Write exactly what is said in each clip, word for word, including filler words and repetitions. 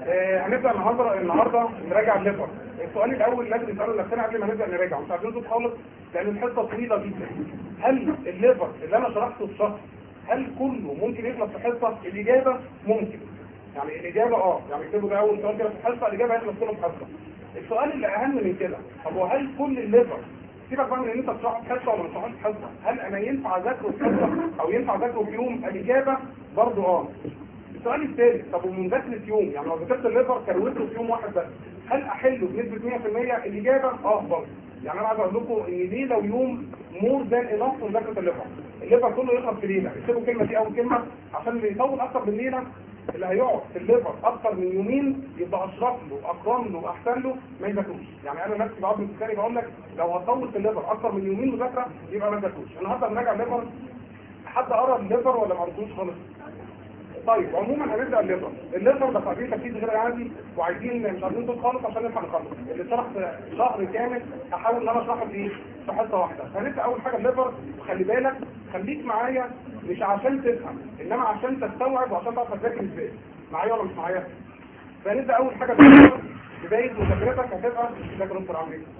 آه، هنبدا النهارده النهارده نراجع الليفر. السؤال الاول لازم نساله لنفسنا قبل ما نبدا نراجع، مش عايزين نصوت خالص لان الحصه طويله جدا. هل الليفر اللي انا شرحته في شهر هل كله ممكن يخلص في حصه؟ الاجابه ممكن. يعني الاجابه اه يعني اكتبوا ده اول سؤال كده في الحصه، الاجابه هيخلص كله في حصه. السؤال اللي اهم من كده، طب وهل كل الليفر سيبك بقى من ان انت تشرحه في حصه ولا ما تشرحوش في حصه، هل انا ينفع اذاكره في حصه او ينفع اذاكره في يوم؟ الاجابه برضه اه. السؤال الثالث، طب ومذاكره يوم، يعني لو ذاكرت الليفر كروته في يوم واحد بس هل احله بنسبه مية في المية؟ الاجابه اه برضه. يعني انا عايز اقول لكم ان ليله ويوم مور ذان انف في مذاكره الليفر. الليفر كله يخلص في ليله، اكتبوا الكلمه دي اول كلمه عشان اللي يطول اكتر من ليله، اللي هيقعد في الليفر اكتر من يومين يبقى اشرف له اكرم له احسن له ما يذاكروش. يعني انا نفسي بعض الثاني بقول لك لو هتطول في الليفر اكتر من يومين مذاكره يبقى ما تذاكروش. النهارده بنراجع الليفر. حد قرا الليفر ولا ما قريتوش خالص؟ طيب عموما هنبدا الليفر. الليفر ده عايزين تركيز غير عادي وعايزين مش عايزين صوت خالص عشان نلحق نخلص. اللي شرح في شهر كامل هحاول ان انا اشرحه في ايه؟ في حصه واحده. هنبدا اول حاجه الليفر، وخلي بالك خليك معايا مش عشان تفهم انما عشان تستوعب وعشان تعرف تذاكر ازاي. معايا ولا مش معايا؟ فنبدا اول حاجه الليفر. بدايه مذاكرتك هتبقى تذاكر انت عامل ايه؟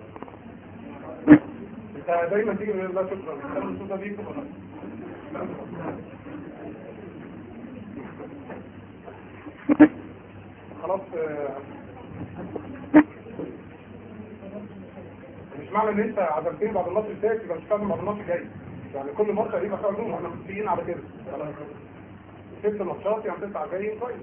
انت دايما تيجي من الله شكرا. انا مبسوطه بيك ولا خلاص. مش معنى ان انت عزمتني بعد الماتش الثالث يبقى مش فاهم بعد الماتش الجاي. يعني كل ماتش هيبقى فيها عزومه واحنا متفقين على كده. ست ماتشات يعني تسعه جايين كويس.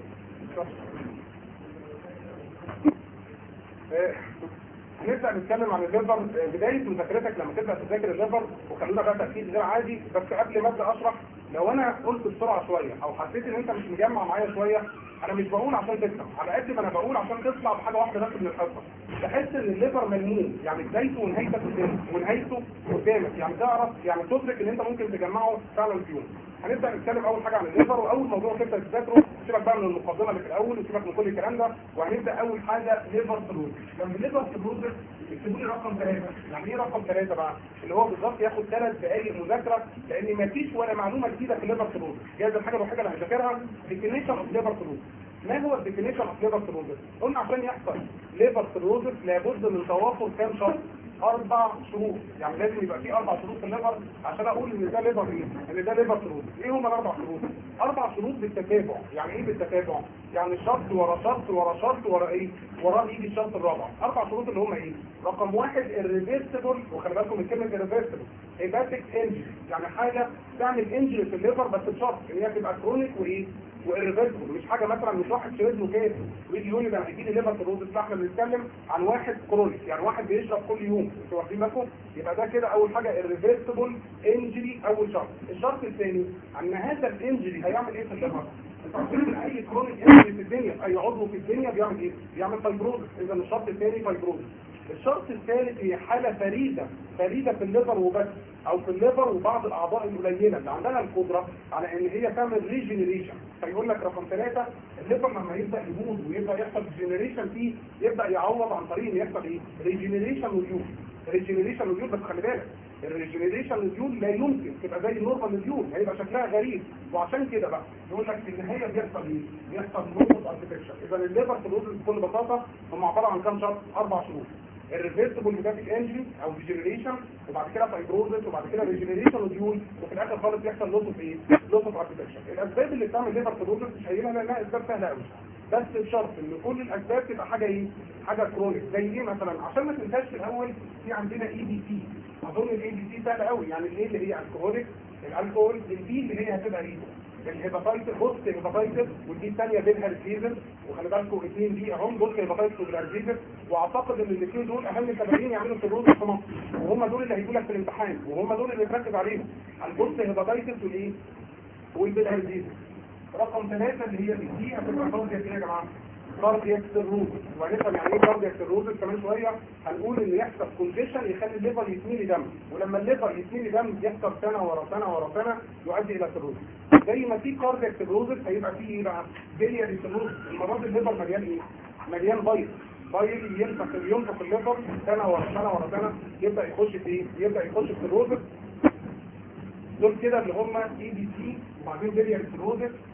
هنبدا نتكلم عن الليفر. بدايه مذاكرتك لما تبدا تذاكر الليفر، وخلونا بقى تركيز غير عادي، بس قبل ما ابدا اشرح لو انا قلت بسرعه شويه او حسيت ان انت مش مجمع معايا شويه، انا مش بقول عشان تفهم، على قد ما انا بقول عشان تطلع بحاجه واحده بس من الحصه. تحس ان الليفر ملموم، يعني بدايته ونهايته قدامك ونهايته قدامك، يعني تعرف يعني تدرك ان انت ممكن تجمعه فعلا في يوم. هنبدا نتكلم اول حاجه عن الليفر، واول موضوع تبدا تذاكره سيبك بقى من المقدمه اللي في الاول وسيبك من كل الكلام ده، وهنبدا اول حاجه ليفر سيروزس. لما الليفر سيروزس اكتبوا لي رقم ثلاثه. يعني ايه رقم ثلاثه بقى؟ اللي هو بالظبط ياخد ثلاث دقائق مذاكره، لان ما فيش ولا معلومه جديده في الليفر سيروزس. جايز الحاجه الوحيده اللي هنذاكرها ديفينيشن اوف ليفر سيروزس. ما هو الديفينيشن اوف ليفر سيروزس؟ قلنا عشان يحصل ليفر سيروزس لابد من توافر كام شرط؟ اربع شروط. يعني لازم يبقى في اربع شروط في الليفر عشان اقول ان ده ليفر ايه؟ ان ده ليفر سيروزس. ايه هم الاربع شروط؟ اربع شروط بالتتابع. يعني ايه بالتتابع؟ يعني شرط ورا شرط ورا شرط ورا ايه؟ وراه يجي الشرط الرابع. اربع شروط اللي هم ايه؟ رقم واحد الريفيرسبل، وخلي بالكم من كلمه الريفيرسبل، هيباتيك انجري، يعني حاجه تعمل انجري في الليفر بس بشرط ان هي تبقى كرونيك وايه؟ والريفيرسبل. مش حاجه مثلا مش واحد شرب له كاس ويجي يقول لي ده هيجي لي ليفر سيروزس، لا احنا بنتكلم عن واحد كرونيك، يعني واحد بيشرب كل يوم. انتوا واخدين بالكم؟ يبقى ده كده اول حاجه الريفيرسبل انجري اول شرط. الشرط الثاني ان هذا الانجري هيعمل ايه في الليفر؟ انتوا عارفين ان اي كرونيك انجري في الدنيا اي عضو في الدنيا بيعمل ايه؟ بيعمل فايبروزس. اذا الشرط الثاني فايبروزس. الشرط الثالث هي حالة فريدة فريدة في الليفر وبس، او في الليفر وبعض الاعضاء القليلة اللي عندها القدرة على ان هي تعمل ريجنريشن. فيقول لك رقم ثلاثة الليفر لما يبدأ يموت ويبدأ يحصل ريجنريشن فيه يبدأ يعوض عن طريق ان يحصل ايه؟ ريجنريشن وديول. ريجنريشن وديول، بس خلي بالك الريجنريشن وديول لا يمكن تبقى زي النورمال وديول، هيبقى شكلها غريب. وعشان كده بقى يقول لك في النهاية بيحصل ايه؟ بيحصل نورمال اركتكشر. اذا الليفر سيروزس بكل بساطة هم عبارة عن كام شرط؟ اربع شروط. الريفيرسبل هيباتيك انجري او ديجنريشن، وبعد كده فايبروزس، وبعد كده ريجنريشن وديول، وفي الاخر خالص يحصل لوس اوف ايه؟ لوس اوف اركتكشر. الاسباب اللي بتعمل ليفر سيروزس مش هيجيلها لانها اسباب سهله قوي، بس بشرط ان كل الاسباب تبقى حاجه ايه؟ حاجه كرونيك. زي ايه مثلا؟ عشان ما تنساش في الاول في عندنا اي بي سي. اظن الاي بي سي سهله قوي. يعني الايه اللي هي الكحوليك، الالكول، البي اللي هي هتبقى ايه؟ الهيباتايتس. بص الهيباتايتس والدي الثانيه بينها الفيزر، وخلي بالكم اثنين دي اهم دول الهيباتايتس والارجيزر. واعتقد ان الاثنين دول اهم سببين يعملوا سيروز في مصر، وهم دول اللي هيجوا لك في الامتحان، وهم دول اللي نركز عليهم. هنبص الهيباتايتس والايه؟ والبيلارجيزر. رقم ثلاثه اللي هي الدي هتبقى كاردياك ايه يا جماعه؟ كاردياك سيروزس. وهنفهم يعني ايه كاردياك سيروزس كمان شويه. هنقول ان يحصل كونديشن يخلي الليفر يتملي دم، ولما الليفر يتملي دم يحصل سنه ورا سنه ورا سنه يؤدي الى سيروزس. زي ما في كاردياك سيروزس هيبقى في ايه بقى؟ بيلياري سيروزس. المرض الليفر مليان ايه؟ مليان بيض. بيض ينفخ ينفخ الليفر سنه ورا سنه ورا سنه يبدا يخش في ايه؟ يبدا يخش في سيروزس. دول كده اللي هم اي بي سي، وبعدين بيلياري سيروزس،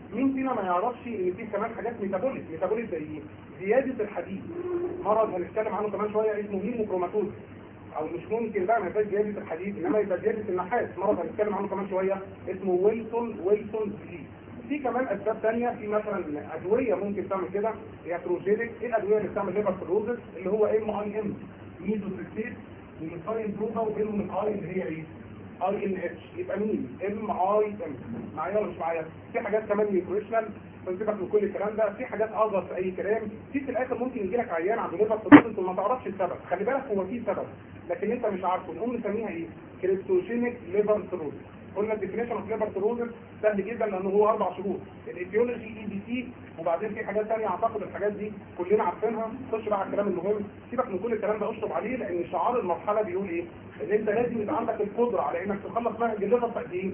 مين فينا ما يعرفش ان في كمان حاجات ميتابوليك؟ ميتابوليك زي ايه؟ زياده الحديد، مرض هنتكلم عنه كمان شويه اسمه هيموكروماتوز، او مش ممكن بقى ما يبقاش زياده الحديد انما يبقى زياده النحاس، مرض هنتكلم عنه كمان شويه اسمه ويلسون ويلسون ديزيز. في كمان اسباب ثانيه، في مثلا ادويه ممكن تعمل كده، هي تروجينيك. ايه الادويه اللي بتعمل ليفر سيروزس؟ اللي هو ام اي ام، ميزوتريكسيت وميثايل بروفا وبينهم الاي اللي هي ايه؟ اي ان اتش. يبقى مين؟ ام اي ام. معايا ولا مش معايا؟ في حاجات كمان نيوتريشنال، فسيبك من كل الكلام ده. في حاجات اصغر في اي كلام. في في الاخر ممكن يجي لك عيان عنده ليفر سيروزس وما تعرفش السبب. خلي بالك هو في سبب لكن انت مش عارفه، نقوم نسميها ايه؟ كريبتوجينيك ليفر سيروزس. قلنا الديفينيشن اوف ليفر سيروزس سهل جدا لانه هو اربع شهور، الايتيولوجي اي بي سي، وبعدين في حاجات ثانيه اعتقد الحاجات دي كلنا عارفينها. خش بقى على الكلام المهم، سيبك من كل الكلام ده اشطب عليه، لان شعار المرحله بيقول ايه؟ ان انت لازم يبقى عندك القدره على انك تخلص منهج الليفر في قد ايه؟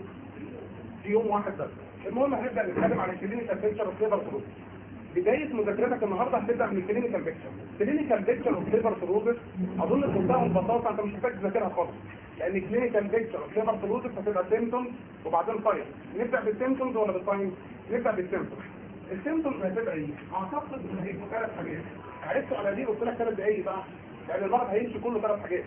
في يوم واحد بس. المهم هنبدا نتكلم عن الكلينيكال بيكتشر اوف ليفر سيروزس. بدايه مذاكرتك النهارده هتبدا من الكلينيكال بيكتشر. الكلينيكال بيكتشر اوف ليفر سيروزس اظن بمنتهى البساطه انت مش محتاج تذاكرها خالص، لان الكلينيكال بيكتشر اوف ليفر سيروزس هتبقى سيمبتومز وبعدين ساين. نبدا بالسيمبتومز ولا بالساين؟ نبدا بالسيمبتومز. السيمبتومز هتبقى ايه؟ اعتقد ان هيبقوا ثلاث حاجات. عرفت على دي قلت لك ثلاث دقايق بقى، لان المرض هيمشي كله ثلاث حاجات.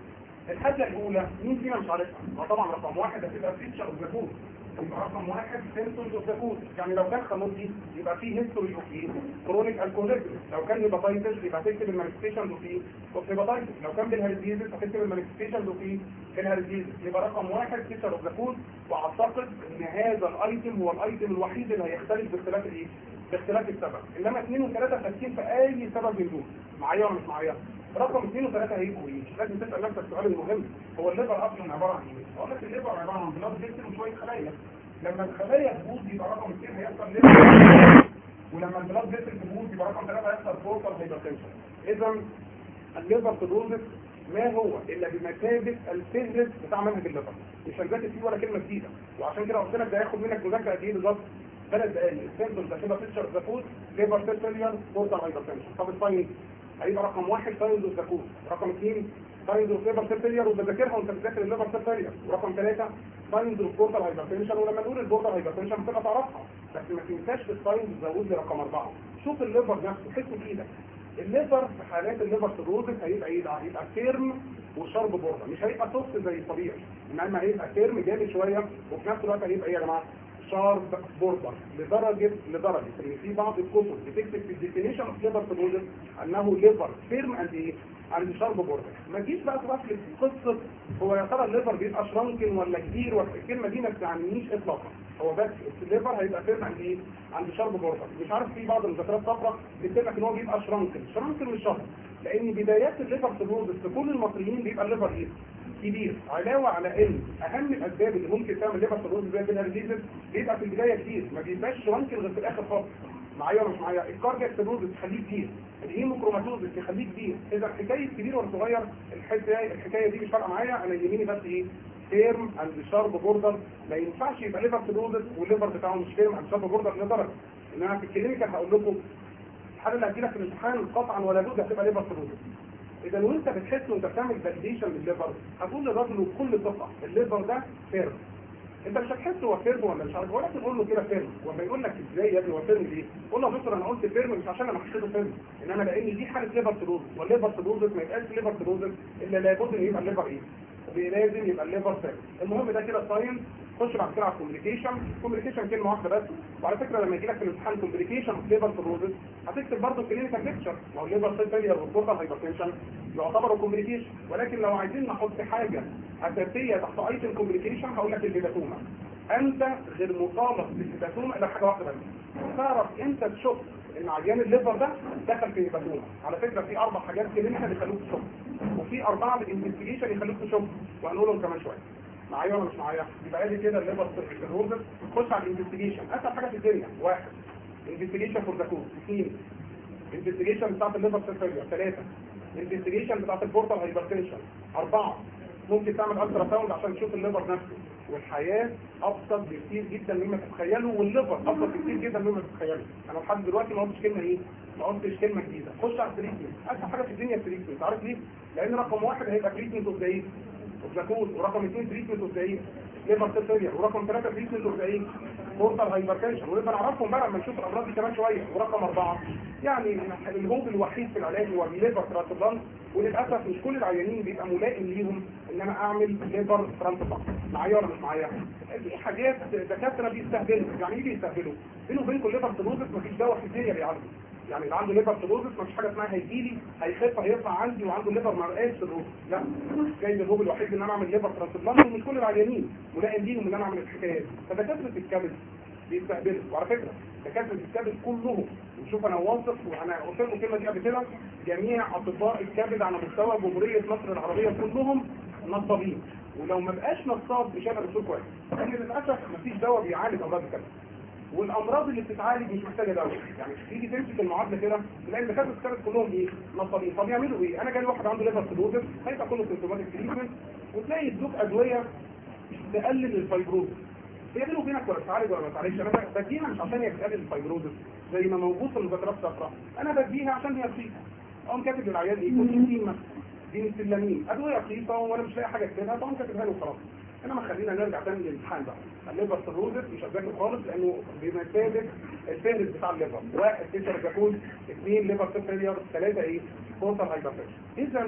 الحاجه الاولى مين فينا مش عارفها؟ طبعا رقم واحد هتبقى فيتشر اوف ذا كود. يبقى رقم واحد سيمبتومز اوف ذا كود، يعني لو كان خمودي يبقى فيه هيستوري اوف ايه؟ كرونيك الكوليزم. لو كان هيباتايتس يبقى هتكتب المانيفستيشنز اوف ايه؟ اوف هيباتايتس. لو كان بالهيريديزيس هتكتب المانيفستيشنز اوف ايه؟ بالهيريديزيس. يبقى رقم واحد فيتشر اوف ذا كود، واعتقد ان هذا الايتم هو الايتم الوحيد اللي هيختلف باختلاف الايه؟ باختلاف السبب، انما اثنين وثلاثه ثابتين في اي سبب من دول. معايا ولا مش معايا؟ رقم اثنين وثلاثه هيبقوا ايه؟ لازم تسال نفسك السؤال المهم، هو الليفر اصلا عباره عن ايه؟ اقول لك الليفر عباره عن بلاد فيسل وشويه خلايا. لما الخلايا تبوظ يبقى رقم اثنين هيحصل ليفر، ولما البلاد فيسل تبوظ يبقى رقم ثلاثه هيحصل بورتال هايبرتنشن. اذا الليفر سيروزس ما هو الا بمثابه الفهرس بتاع منهج الليفر، مش هنذاكر فيه ولا كلمه جديده، وعشان كده قلت لك ده هياخد منك مذاكره قد ايه بالظبط؟ ثلاث دقائق. السيمبتومز هتبقى فيتشر ذا كود، ليفر سيل فيلير، بورتال هايبرتنشن. طب الساين هيبقى رقم واحد ساينز اوف ذا كود، رقم اثنين ساينز اوف ليفر سيل فيلير وبذاكرها وانت بتذاكر الليفر سيل فيلير، ورقم ثلاثه ساينز اوف بورتال هايبرتنشن. ولما نقول البورتال هايبرتنشن بتبقى تعرفها، بس ما تنساش في الساينز تزود لي رقم اربعه. شوف الليفر نفسه، حسه بايدك. الليفر في حالات الليفر سيروزس هيبقى ايه؟ هيبقى فيرم وشرب بورده، مش هيبقى سوفت زي الطبيعي، انما هيبقى فيرم جامد شويه، وفي نفس الوقت هيبقى ايه يا جماعه؟ شارب بوردر، لدرجه لدرجه ان في بعض الكتب بتكتب في الديفينيشن اوف ليفر سيروزس انه ليفر فيرم اند ايه؟ عند شارب بوردر. ما تجيش بقى تغفل قصه هو يا ترى الليفر بيبقى شرانكن ولا كبير، والكلمه دي ما بتعنيش اطلاقا. هو بس الليفر هيبقى فيرم عند ايه؟ عند شارب بوردر. مش عارف في بعض المذكرات الصفراء بتقول لك ان هو بيبقى شرانكن، شرانكن مش شرط، لان بدايات الليفر سيروزس في كل المصريين بيبقى الليفر ايه؟ كبير. علاوه على ان اهم الاسباب اللي ممكن تعمل ليفر سيروزس زي الهيريديزيس بيبقى في البدايه كتير، ما بيبقاش شرانكن غير في الاخر خالص. معايا ولا مش معايا؟ الكاردياك سيروزس تخليه كبير، الهيموكروماتوزس تخليه كبير. اذا حكايه كبير ولا صغير الحكايه الحكايه دي مش فارقه معايا، انا يهمني بس ايه؟ فيرم عند شارب بوردر. ما ينفعش يبقى ليفر سيروزس والليفر بتاعه مش فيرم عند شارب بوردر لدرجه ان انا في الكلينيكال هقول لكم الحاله اللي هتجيلك في الامتحان قطعا ولا بد هتبقى ليفر سيروزس. اذا وانت بتحس وانت بتعمل فاليديشن للليفر هتقول للراجل بكل ثقه الليفر ده فيرم. انت مش هتحس هو فيرم ولا مش عارف، ولكن قول له كده فيرم. وما يقول لك ازاي يا ابني هو فيرم ليه؟ قول له يا دكتور انا قلت فيرم مش عشان انا حسيته فيرم، انما لان دي حاله ليفر سيروزس، والليفر سيروزس ما يبقاش ليفر سيروزس الا لابد ان يبقى الليفر ايه؟ لازم يبقى الليفر فيرم. المهم ده كده ساينس. خش بعد كده على الكوميونيكيشن. الكوميونيكيشن كلمه واحده بس، وعلى فكره لما يجي لك في الامتحان كوميونيكيشن اوف ليفر سيروزس هتكتب برضه كلينيكال بيكتشر. ما هو الليفر سيل فيلير والبورتال هايبرتنشن يعتبروا كوميونيكيشن، ولكن لو عايزين نحط حاجه اساسيه تحت ايتم كوميونيكيشن هقول لك الهيباتوما. انت غير مطالب بالهيباتوما الا حاجه واحده بس، تعرف انت تشوف ان عيان الليفر ده دخل في هيباتوما. على فكره في اربع حاجات كلينيكال يخلوك تشوف، وفي اربعه بالانفستيجيشن يخلوك تشوف، وهنقولهم كمان شويه. معايا ولا مش معايا؟ يبقى ادي كده الليفر سيروزس. خش على الانفستيجيشن. اسهل حاجه في الدنيا واحد انفستيجيشن فور ذا كود، اثنين انفستيجيشن بتاعت الليفر سيرفيليا، ثلاثه انفستيجيشن بتاعت البورتال هايبرتنشن، اربعه ممكن تعمل الترا ساوند عشان تشوف الليفر نفسه. والحياه ابسط بكتير جدا مما تتخيلوا، والليفر ابسط بكتير جدا مما تتخيلوا. انا لحد دلوقتي ما قلتش كلمه ايه؟ ما قلتش كلمه جديده. خش على التريتمنت. اسهل حاجه في الدنيا التريتمنت. عارف ليه؟ لان رقم واحد هيبقى تريتمنت اوف ذا ايه؟ اوف ذا كود، ورقم اثنين تريتمنت اوف ذا ايه؟ ليفر سيرفيليا، ورقم ثلاثه تريتمنت اوف ذا ايه؟ بورتال هايبرتنشن، ونبقى نعرفهم بقى لما نشوف الامراض دي كمان شويه. ورقم اربعه يعني الهوب الوحيد في العلاج هو الليفر ترانسبلانت، وللاسف مش كل العيانين بيبقى ملائم ليهم ان انا اعمل ليفر ترانسبلانت. معايا ولا مش معايا؟ دي حاجات دكاتره بيستهبلوا. يعني ايه بيستهبلوا؟ بينه وبينكم الليفر تروزس مفيش دواء في الدنيا بيعالجه. يعني اللي عنده ليفر تروزس مفيش حاجه اسمها هيجيلي هيخف هيطلع عندي وعنده ليفر مرقاش تروزس، لا. جاي الهوب الوحيد ان انا اعمل ليفر ترانسبلانت، ومش كل العيانين ملائم ليهم ان انا اعمل الحكايه دي. فدكاتره الكبد بيستقبلوا. وعلى فكره دكاتره الكبد كلهم، وشوف انا واثق وانا قلت لكم الكلمه دي قبل كده، جميع اطباء الكبد على مستوى جمهوريه مصر العربيه كلهم نصابين. ولو ما بقاش نصاب مش هيبقى دكتور كويس، لان للاسف مفيش دواء بيعالج امراض الكبد. والامراض اللي بتتعالج مش محتاجه دواء. يعني تيجي تمسك المعادله كده تلاقي دكاتره الكبد كلهم ايه؟ نصابين. طب يعملوا ايه؟ انا جالي واحد عنده ليفر سيروزس هيبقى كله سيمتوماتيك تريتمنت، وتلاقي يدوك ادويه تقلل الفايبروز. هي بينه وبينك ولا بتعالج ولا ما بتعالجش؟ انا بديها مش عشان هي بتقلل الفايبروزس زي ما موجود في المذكرات الصفراء، انا بديها عشان هي رخيصه. اقوم كاتب للعيال ايه؟ كوتشيتين مثلا، دي السلامين، ادويه رخيصه وانا مش لاقي حاجه اكتبها، فاقوم كاتبها له وخلاص. انما خلينا نرجع تاني للامتحان بقى. الليفر سيروزس مش هتذاكر خالص، لانه بمثابه الفهرس بتاع الليفر: واحد تيشر جاكوز، اثنين ليفر فيلير، ثلاثه ايه؟ بورتال هايبرتنشن. اذا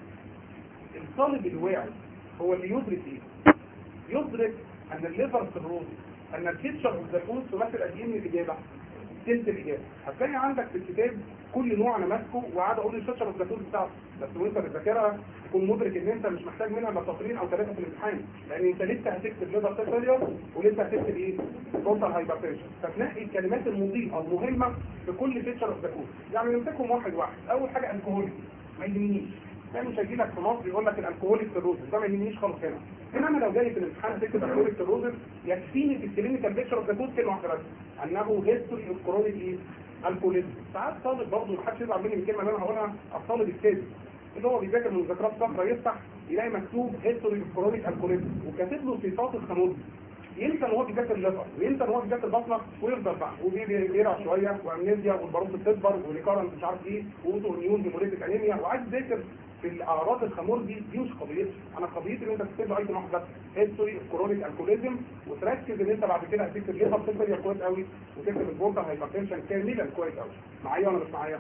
الطالب الواعي هو اللي يدرك ايه؟ يدرك ان الليفر سيروزس، ان التيشر جاكوز تمثل قد ايه من الاجابه؟ تلت الاجابه. هتلاقي عندك في الكتاب كل نوع انا ماسكه وقاعد اقول التيشر جاكوز بتاعته، بس وانت بتذاكرها تكون مدرك ان انت مش محتاج منها الا سطرين او ثلاثه في الامتحان، لان انت لسه هتكتب ليفر فيلير ولسه هتكتب ايه؟ بورتال هايبرتنشن. فتنقي الكلمات المضيئه المهمه في كل تيشر جاكوز. يعني نمسكهم واحد واحد. اول حاجه الكحول، ما يهمنيش. ده مش هيجي لك في مصر يقول لك الالكوهوليك سيروزس، ده ما يهمنيش خالص هنا. انما لو جاي في الامتحان هتكتب الكحوليك سيروزس، يكفيني في الكلينيكال بيكتشر اوف ذا كود كلمه واحده بس: انه هيستوري اوف كرونيك ايه؟ الكوليزم. ساعات طالب برضه ما حدش يزعل مني من الكلمه اللي انا هقولها، الطالب السادس اللي هو بيذاكر من مذكرات صفراء يفتح يلاقي مكتوب هيستوري اوف كرونيك الكوليزم وكاتب له صفات الخمول، ينسى ان هو بيذاكر الليفر وينسى ان هو بيذاكر بطنه ويفضل بقى وبيرجع شويه وامنيزيا والباروت بتكبر وريكارنت مش عارف ايه واوتو اميون هيموليتيك انيميا، وعايز يذاكر في الاعراض الخمول دي. دي مش قضيتي انا، قضيتي ان انت تكتب له اي واحد بس: هيستوري اوف كرونيك الكوليزم، وتركز ان انت بعد كده هتكتب ليفر فيلير كويس قوي، وتكتب البورتال هايبرتنشن كاملا كويس قوي. معايا ولا مش معايا؟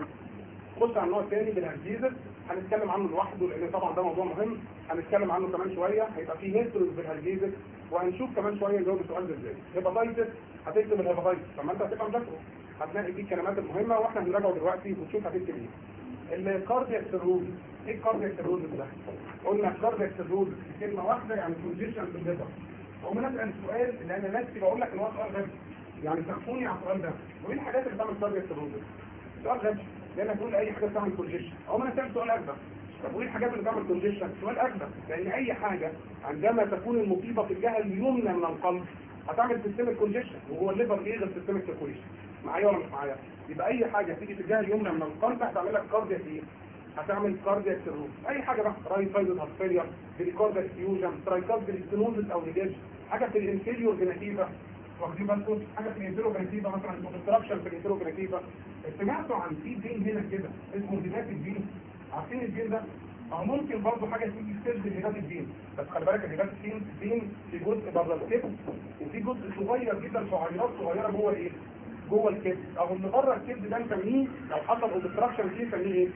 خش على النوع الثاني بالهرجيزس، هنتكلم عنه لوحده لان طبعا ده موضوع مهم، هنتكلم عنه كمان شويه. هيبقى فيه هيستوري بالهرجيزس، وهنشوف كمان شويه نجاوب السؤال ده ازاي. هيباتايتس، هتكتب الهيباتايتس، لما انت هتبقى مذاكره هتلاقي فيه الكلمات المهمه واحنا بنراجعه دلوقتي وتشوف هتكتب ايه. الكاردياك سيروزس، ايه الكاردياك سيروزس ده؟ قلنا الكاردياك سيروزس كلمه واحده يعني كونجيشن في الليفر. ومن اسال السؤال اللي انا نفسي بقول لك ان هو سؤال غبي، يعني سامحوني على السؤال ده: وايه الحاجات اللي بتعمل كاردياك سيروزس؟ سؤال غبي، لان تقول اي حاجه بتعمل كونجيشن، او ما انا سالت سؤال اكبر: طب وايه الحاجات اللي بتعمل كونجيشن؟ سؤال اكبر، لان اي حاجه عندما تكون المصيبه في الجهه اليمنى من القلب هتعمل سيستميك كونجيشن، وهو الليفر ايه غير سيستميك سيركوليشن؟ معايا ولا مش معايا؟ يبقى اي حاجه تيجي في الجهه اليمنى من القلب هتعمل لك كاردياك ايه؟ هتعمل كاردياك سيروز. اي حاجه بقى رايت سايد هارت فيلير، بريكاردياك فيوجن، ترايكارديك ستينوزس او نيجاج، حاجه في الانفيريور فينيتيفا، واخدين بالكم؟ حاجه في الانفيريور فينيتيفا مثلا اوبستراكشن في الانفيريور فينيتيفا. سمعتوا عن في بين هنا كده اسمه هيباتيك بين؟ عارفين البين ده؟ او ممكن برضه حاجه تيجي تسد الهيباتيك بين، بس خلي بالك الهيباتيك بين بين في جزء بره الكبد، وفي جزء صغير جدا شعيرات صغيره جوه الايه؟ جوه الكبد، او اللي بره الكبد ده نسميه لو حصل اوبستراكشن فيه نسميه ايه؟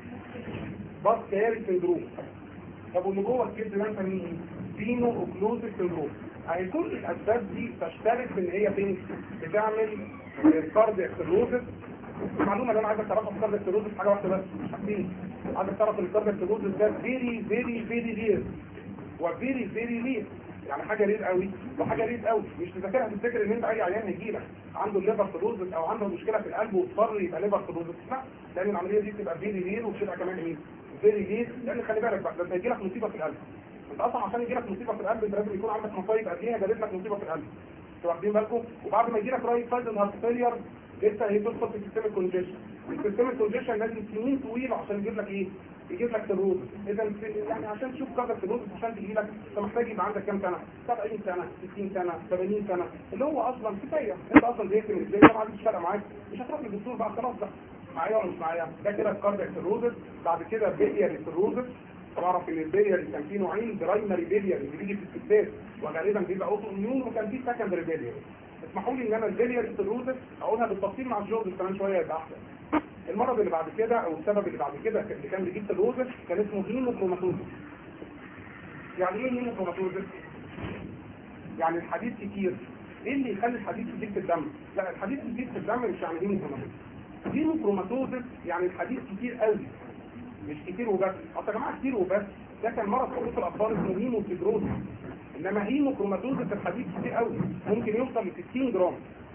باس كاري سندروم. طب واللي جوه الكبد ده نسميه ايه؟ بينو اوكلوزيف سندروم. يعني كل الاسباب دي تشترك في ان هي فين؟ بتعمل كاردياك سيروزس. المعلومه اللي انا عايزك تعرفها في الكاردياك سيروزس حاجه واحده بس، مش حاجتين. عايزك تعرف ان الكاردياك سيروزس ده فيري فيري فيري رير، وفيري فيري رير، يعني حاجه رير قوي وحاجه رير قوي. مش تذاكرها تفتكر ان انت اي عيان هيجي لك عنده الليفر سيروزس او عنده مشكله في القلب واضطر يبقى ليفر سيروزس، لا، لان العمليه دي بتبقى فيري رير وبتبقى كمان ايه؟ فيري رير، لان خلي بالك بقى لما يجي لك مصيبه في القلب، انت اصلا عشان يجي لك مصيبه في القلب انت لازم يكون عندك مصايب قبليها جابت لك مصيبه في القلب، انتوا واخدين بالكم؟ وبعد ما يجي لك رايت سايد هارت فيلير لسه هي تدخل في السيستم الكونجيشن. السيستم الكونجيشن لازم سنين طويله عشان يجيب لك ايه؟ يجيب لك سيروزس. اذا يعني عشان تشوف كذا سيروزس عشان تجي لك انت محتاج يبقى عندك كام سنه؟ سبعين سنه، ستين سنه، ثمانين سنه، اللي هو اصلا كفايه، انت اصلا زهقت من الدنيا ما عادش فارقه معاك، مش هتروح للدكتور بقى خلاص بقى. معايا ولا مش معايا؟ ده كده الكاردياك سيروزس. بعد كده بيلياري سيروزس. تعرف ان البيلياري كان فيه نوعين: برايمري بيلياري اللي بيجي في الستات وغالبا بيبقى اوتو اميون، وكان فيه سكندري بيلياري. اسمحوا لي ان انا البيلياري سيروزس اقولها بالتفصيل مع الجوردس كمان شويه يبقى احسن. المرض اللي بعد كده او السبب اللي بعد كده اللي كان بيجيب سيروزس كان اسمه هيموكروماتوزس. يعني ايه هيموكروماتوزس؟ يعني الحديد كتير. ايه اللي يخلي الحديد كتير في الدم؟ لا الحديد كتير في الدم مش يعني هيموكروماتوزس. هيموكروماتوزس يعني الحديد كتير قوي، مش كتير وبس. اصل يا جماعه كتير وبس ده كان مرض خطوط الاطفال اسمه هيموفيبروزس. انما هيموكروماتوزس الحديد كتير قوي، ممكن يوصل ل ستين جرام.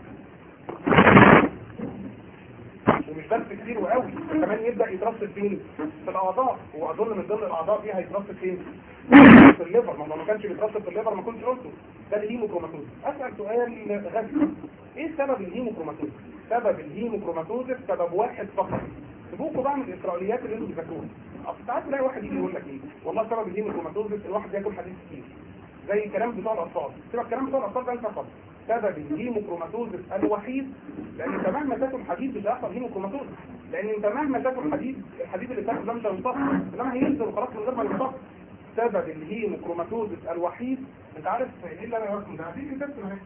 ومش بس كتير وقوي، كمان يبدا يترصد فين؟ في الاعضاء. واظن من ضمن الاعضاء دي هيترصد فين؟ في الليفر. ما ما كانش بيترصد في الليفر ما كنتش قلته. ده الهيموكروماتوزس. اسال سؤال غبي، ايه سبب الهيموكروماتوزس؟ سبب الهيموكروماتوزس سبب واحد فقط. سيبوكوا بقى من الاسرائيليات اللي انتوا بتذاكروها. اصل ساعات تلاقي واحد يجي يقول لك ايه؟ والله سبب الهيموكروماتوزس الواحد بياكل حديد كتير. زي الكلام بتوع الاطفال. سيبك الكلام بتوع الاطفال ده انت فقط. سبب الهيموكروماتوزس الوحيد، لان انت مهما تاكل حديد مش هيحصل هيموكروماتوزس. لان انت مهما تاكل حديد، الحديد اللي بتاكله ده مش هيمتص، انما هينزل وخلاص من غير ما يمتص. سبب الهيموكروماتوزس الوحيد، انت عارف ايه اللي انا قلته ده؟ دي بتكتب اهي.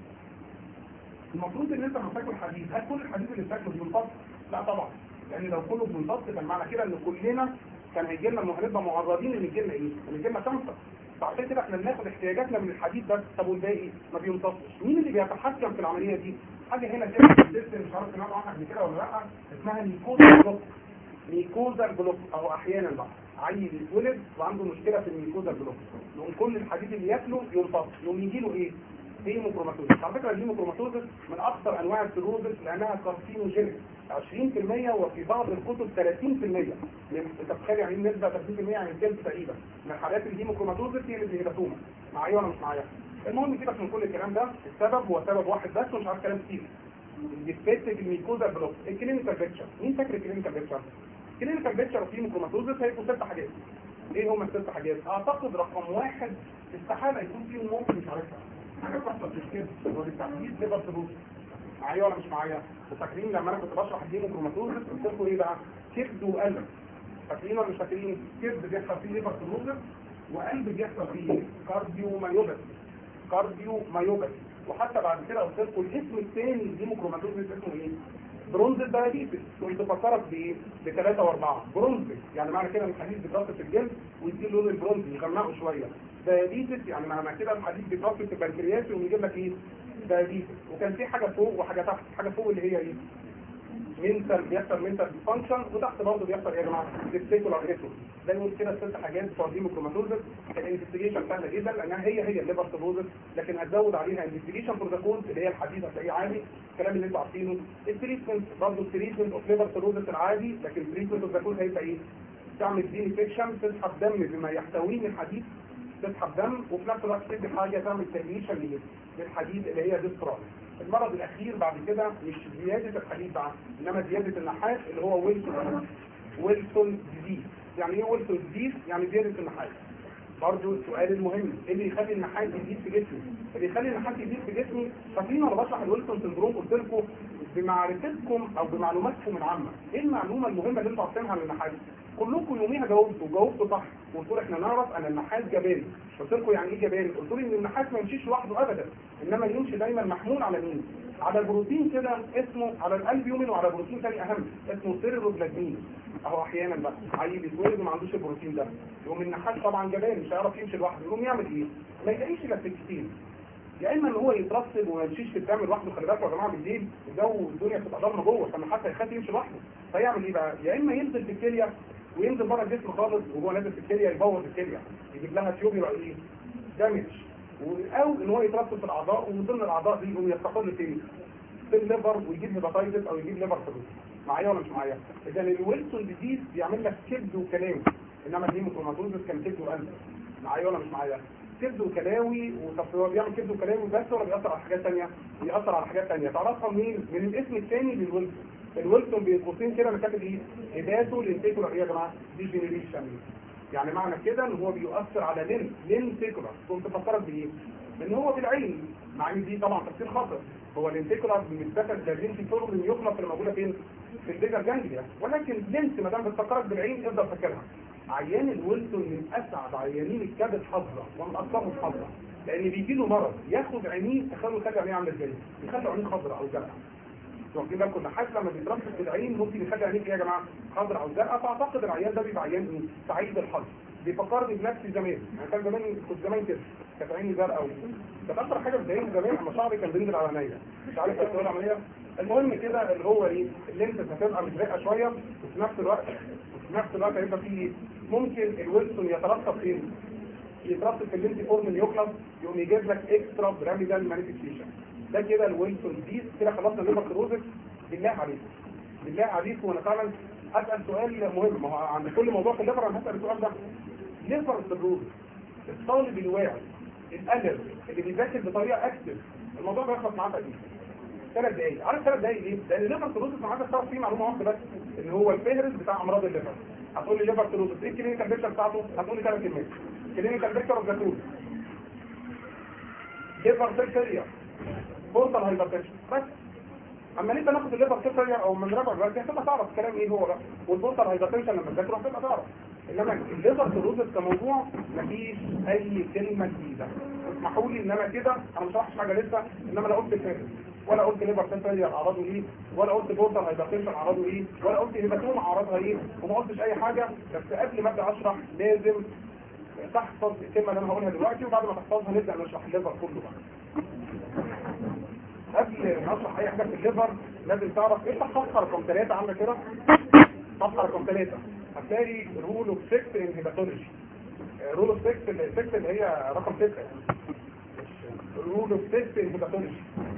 المفروض ان انت لما تاكل حديد، هل كل الحديد اللي بتاكله بيمتص؟ لا طبعا. لان لو كله بيمتص كان معنى كده ان كلنا كان هيجي لنا هنبقى معرضين ان يجي لنا ايه؟ ان يجي لنا كانسر. فعشان كده احنا بناخد احتياجاتنا من الحديد بس. طب والباقي ما بيمتصش. مين اللي بيتحكم في العمليه دي؟ حاجه هنا كده سيستم مش عارف سمعتوا عنها قبل كده ولا لا، اسمها ميكوزا بلوك. ميكوزا بلوك اهو احيانا بقى عيل يتولد وعنده مشكله في الميكوزا بلوك، يقوم كل الحديد اللي ياكله يمتص، يقوم يجي له ايه؟ هيموكروماتوزس. على فكره الهيموكروماتوزس من اكثر انواع السيروزس لانها كارسينوجينيك عشرين في المية، وفي بعض الكتب ثلاثين في المية. انت تتخيل يعني النسبه ثلاثين في المية يعني الجلد تقريبا من حالات الهيموكروماتوزس هي اللي هيباتوما. معايا ولا مش معايا؟ المهم سيبك من كل الكلام ده، السبب هو سبب واحد بس ومش عارف كلام كتير. الديفكت الميكوزا بلوك. الكلينيكال بيكتشر، مين فاكر الكلينيكال بيكتشر؟ الكلينيكال بيكتشر في هيموكروماتوزس هيكون ست حاجات. ايه هم الست حاجات؟ اعتقد رقم واحد استحاله يكون فيهم ممكن مش عارفها. حاجه بتحصل في الكبد وبالتحديد ليفر سيروز. معايا ولا مش معايا؟ وفاكرين لما انا كنت بشرح الهيموكروماتوزس قلت لكم ايه بقى؟ كبد وقلب. فاكرين ولا مش فاكرين؟ كبد بيحصل فيه ليفر سيروز، وقلب بيحصل فيه كارديو مايوباثي. كارديو مايوباثي. وحتى بعد كده قلت لكم الاسم الثاني للهيموكروماتوزس اسمه ايه؟ برونز دايابيتس. كنت بفكرك بايه؟ بثلاثه واربعه. برونز يعني معنى كده ان الحديد بيترص في الجلد ويديه لون البرونز يغمقه شويه. دايابيتس يعني معنى كده الحديد بيترص في البنكرياس ويجيب لك ايه؟ دايابيتس. وكان في حاجه فوق وحاجه تحت. حاجه فوق اللي هي ايه؟ منتال بيحصل منتال فانكشن، وتحت برضه بيحصل ايه يا جماعه؟ ديستيكولار ايرور. ده يقول كده الست حاجات بتوع الهيموكروماتوزس. الانفستيجيشن سهله جدا لانها هي هي الليفر سيروزس، لكن هتزود عليها انفستيجيشن بروتوكول اللي هي الحديد هتلاقيه عادي، الكلام اللي انتوا عارفينه. التريتمنت برضه التريتمنت اوف ليفر سيروزس العادي، لكن التريتمنت اوف ذا هيبقى ايه؟ تعمل دي انفكشن، تسحب دم بما يحتويه من حديد، تسحب دم، وفي نفس الوقت تدي حاجه تعمل تهيئه للحديد اللي هي ديسترال. المرض الاخير بعد كده مش زياده الحديد بقى، انما زياده النحاس اللي هو ويلسون ويلسون ديزيز. يعني ايه ويلسون ديزيز؟ يعني زياده النحاس. برضه السؤال المهم، ايه اللي يخلي النحاس يزيد في جسمي؟ اللي يخلي النحاس يزيد في جسمي، فاكرين وانا بشرح الويلسون سندروم قلت لكم بمعرفتكم او بمعلوماتكم العامه، ايه المعلومه المهمه اللي انتوا عارفينها عن النحاس؟ كلكم يوميها جاوبتوا جاوبتوا صح، وقلتوا احنا نعرف ان النحاس جباري. قلت لكم يعني ايه جباري؟ قلتوا لي ان النحاس ما يمشيش لوحده ابدا، انما يمشي دايما محمول على مين؟ على بروتين كده اسمه على الالبيومين، وعلى بروتين ثاني اهم اسمه سيروبلازمين. اهو احيانا بقى عيل يتولد وما عندوش البروتين ده، يقوم النحاس طبعا جباري مش هيعرف يمشي لوحده، يقوم يعمل ايه؟ ما يلاقيش الا سكتين، يا اما ان هو يترسب وما يمشيش في الدم لوحده. خلي بالكم يا جماعه بالليل الجو الدنيا بتبقى ضلمه جوه، فالنحاس هيخاف يمشي لوحده، فيعمل ايه بقى؟ يا اما ينزل في الكليه وينزل بره الجسم خالص، وهو نازل في الكليه يبوظ الكليه، يجيب لها تيوبيولار ايه؟ دامج، او ان هو يترسب في الاعضاء، ومن ضمن الاعضاء دي يقوم يستقر فين؟ في الليفر، ويجيب هيباتايتس او يجيب ليفر سيروز. معايا ولا مش معايا؟ اذا الويلسون ديزيز بيعمل لك كبد وكلام، انما الهيموكروماتوزس كان كبد وقلب. معايا ولا مش معايا؟ كبد وكلاوي. وطب هو بيعمل كبد وكلاوي بس ولا بيأثر على حاجات ثانيه؟ بيأثر على حاجات ثانيه. تعرفها منين؟ من الاسم الثاني للويلسون. الويلسون بين قوسين كده انا كاتب ايه؟ هيباتو لينتيكولار ايه يا جماعه؟ ديجنريشن. يعني معنى كده ان هو بيؤثر على لين لينتيكولار. كنت بفكرك بايه؟ ان هو بالعين، مع ان دي طبعا تفسير خاطئ. هو الانتيكولار بالنسبه للجنسي فورم اللي يخلق اللي موجوده فين؟ في الليجر جانجليا، ولكن لينس ما دام بتفكرك بالعين افضل فاكرها. عيان الويلسون من اسعد عيانين الكبد حظا ومن اكثرهم حظا. لان بيجي له مرض ياخد عينيه، تخيلوا يخلي عينيه عامله ازاي؟ يخلي عينيه خضراء او زرقاء. واخدين بالكم ان حتى لما بيترسب في العين ممكن يخلي عينيه ايه يا جماعه؟ خضراء او زرقاء. فاعتقد العيان ده بيبقى عيان ايه؟ سعيد الحظ. بيفكرني بنفسي زمان، يعني كان زمان كنت زمان كده كانت عيني زرقاء قوي. كانت اكتر حاجه بتضايقني زمان اما شعري كان بينزل على عينيا، مش عارف ايه العمليه. المهم كده اللي هو ايه؟ اللينس هتبقى مزرقه شويه، وفي نفس الوقت وفي نفس الوقت هيبقى فيه ممكن الويلسون يترسب فين؟ يترسب في اللينس فورم اليوكلاس، يقوم يجيب لك اكسترا بيراميدال مانيفيستيشن. ده كده الويلسون ديز. كده خلصنا الليفر سيروزس. بالله عليكم بالله عليكم وانا فعلا اسال سؤال مهم. ما هو عند كل موضوع في الليفر انا هسال السؤال ده. ليفر سيروزس، الطالب الواعي الادب اللي بيذاكر بطريقه اكتف، الموضوع ده يخلص معاه تقريبا ثلاث دقايق. عارف ثلاث دقايق ليه؟ لان الليفر سيروزس معاك تعرف فيه معلومه واحده بس، ان هو الفهرس بتاع امراض الليفر. هتقول لي ليفر سيروزس ايه الكلينيكال بيكتشر بتاعته؟ هتقول لي ثلاث كلمات. كلينيكال بيكتشر اوف ذا تول، ليفر سيل فيلير، بورتال هايبرتنشن. بس اما انت ناخد الليفر سيل فيلير او من ربع دلوقتي هتبقى تعرف الكلام ايه هو بقى، والبورتال هايبرتنشن لما تذاكره هتبقى تعرف. انما الليفر سيروزس كموضوع مفيش اي كلمه جديده. اسمحوا لي ان انا كده انا مش هشرح حاجه لسه، انما لا قلت الفهرس ولا قلت ليفر سيل فيلير اعراضه ايه، ولا قلت بورتال هايبرتنشن اعراضه ايه، ولا قلت هيباتوم اعراضها ايه، وما قلتش اي حاجه. بس قبل ما ابدا اشرح لازم تحفظ الكلمه اللي انا هقولها دلوقتي، وبعد ما تحفظها نبدا نشرح الليفر كله بقى. قبل ما اشرح اي حاجه في الليفر لازم تعرف ايه صفحه رقم ثلاثة عندك كده. صفحه رقم ثلاثة هتلاقي رول اوف ستة ان هيباتولوجي. رول اوف ستة ستة اللي هي رقم ستة. رول اوف ستة ان هيباتولوجي.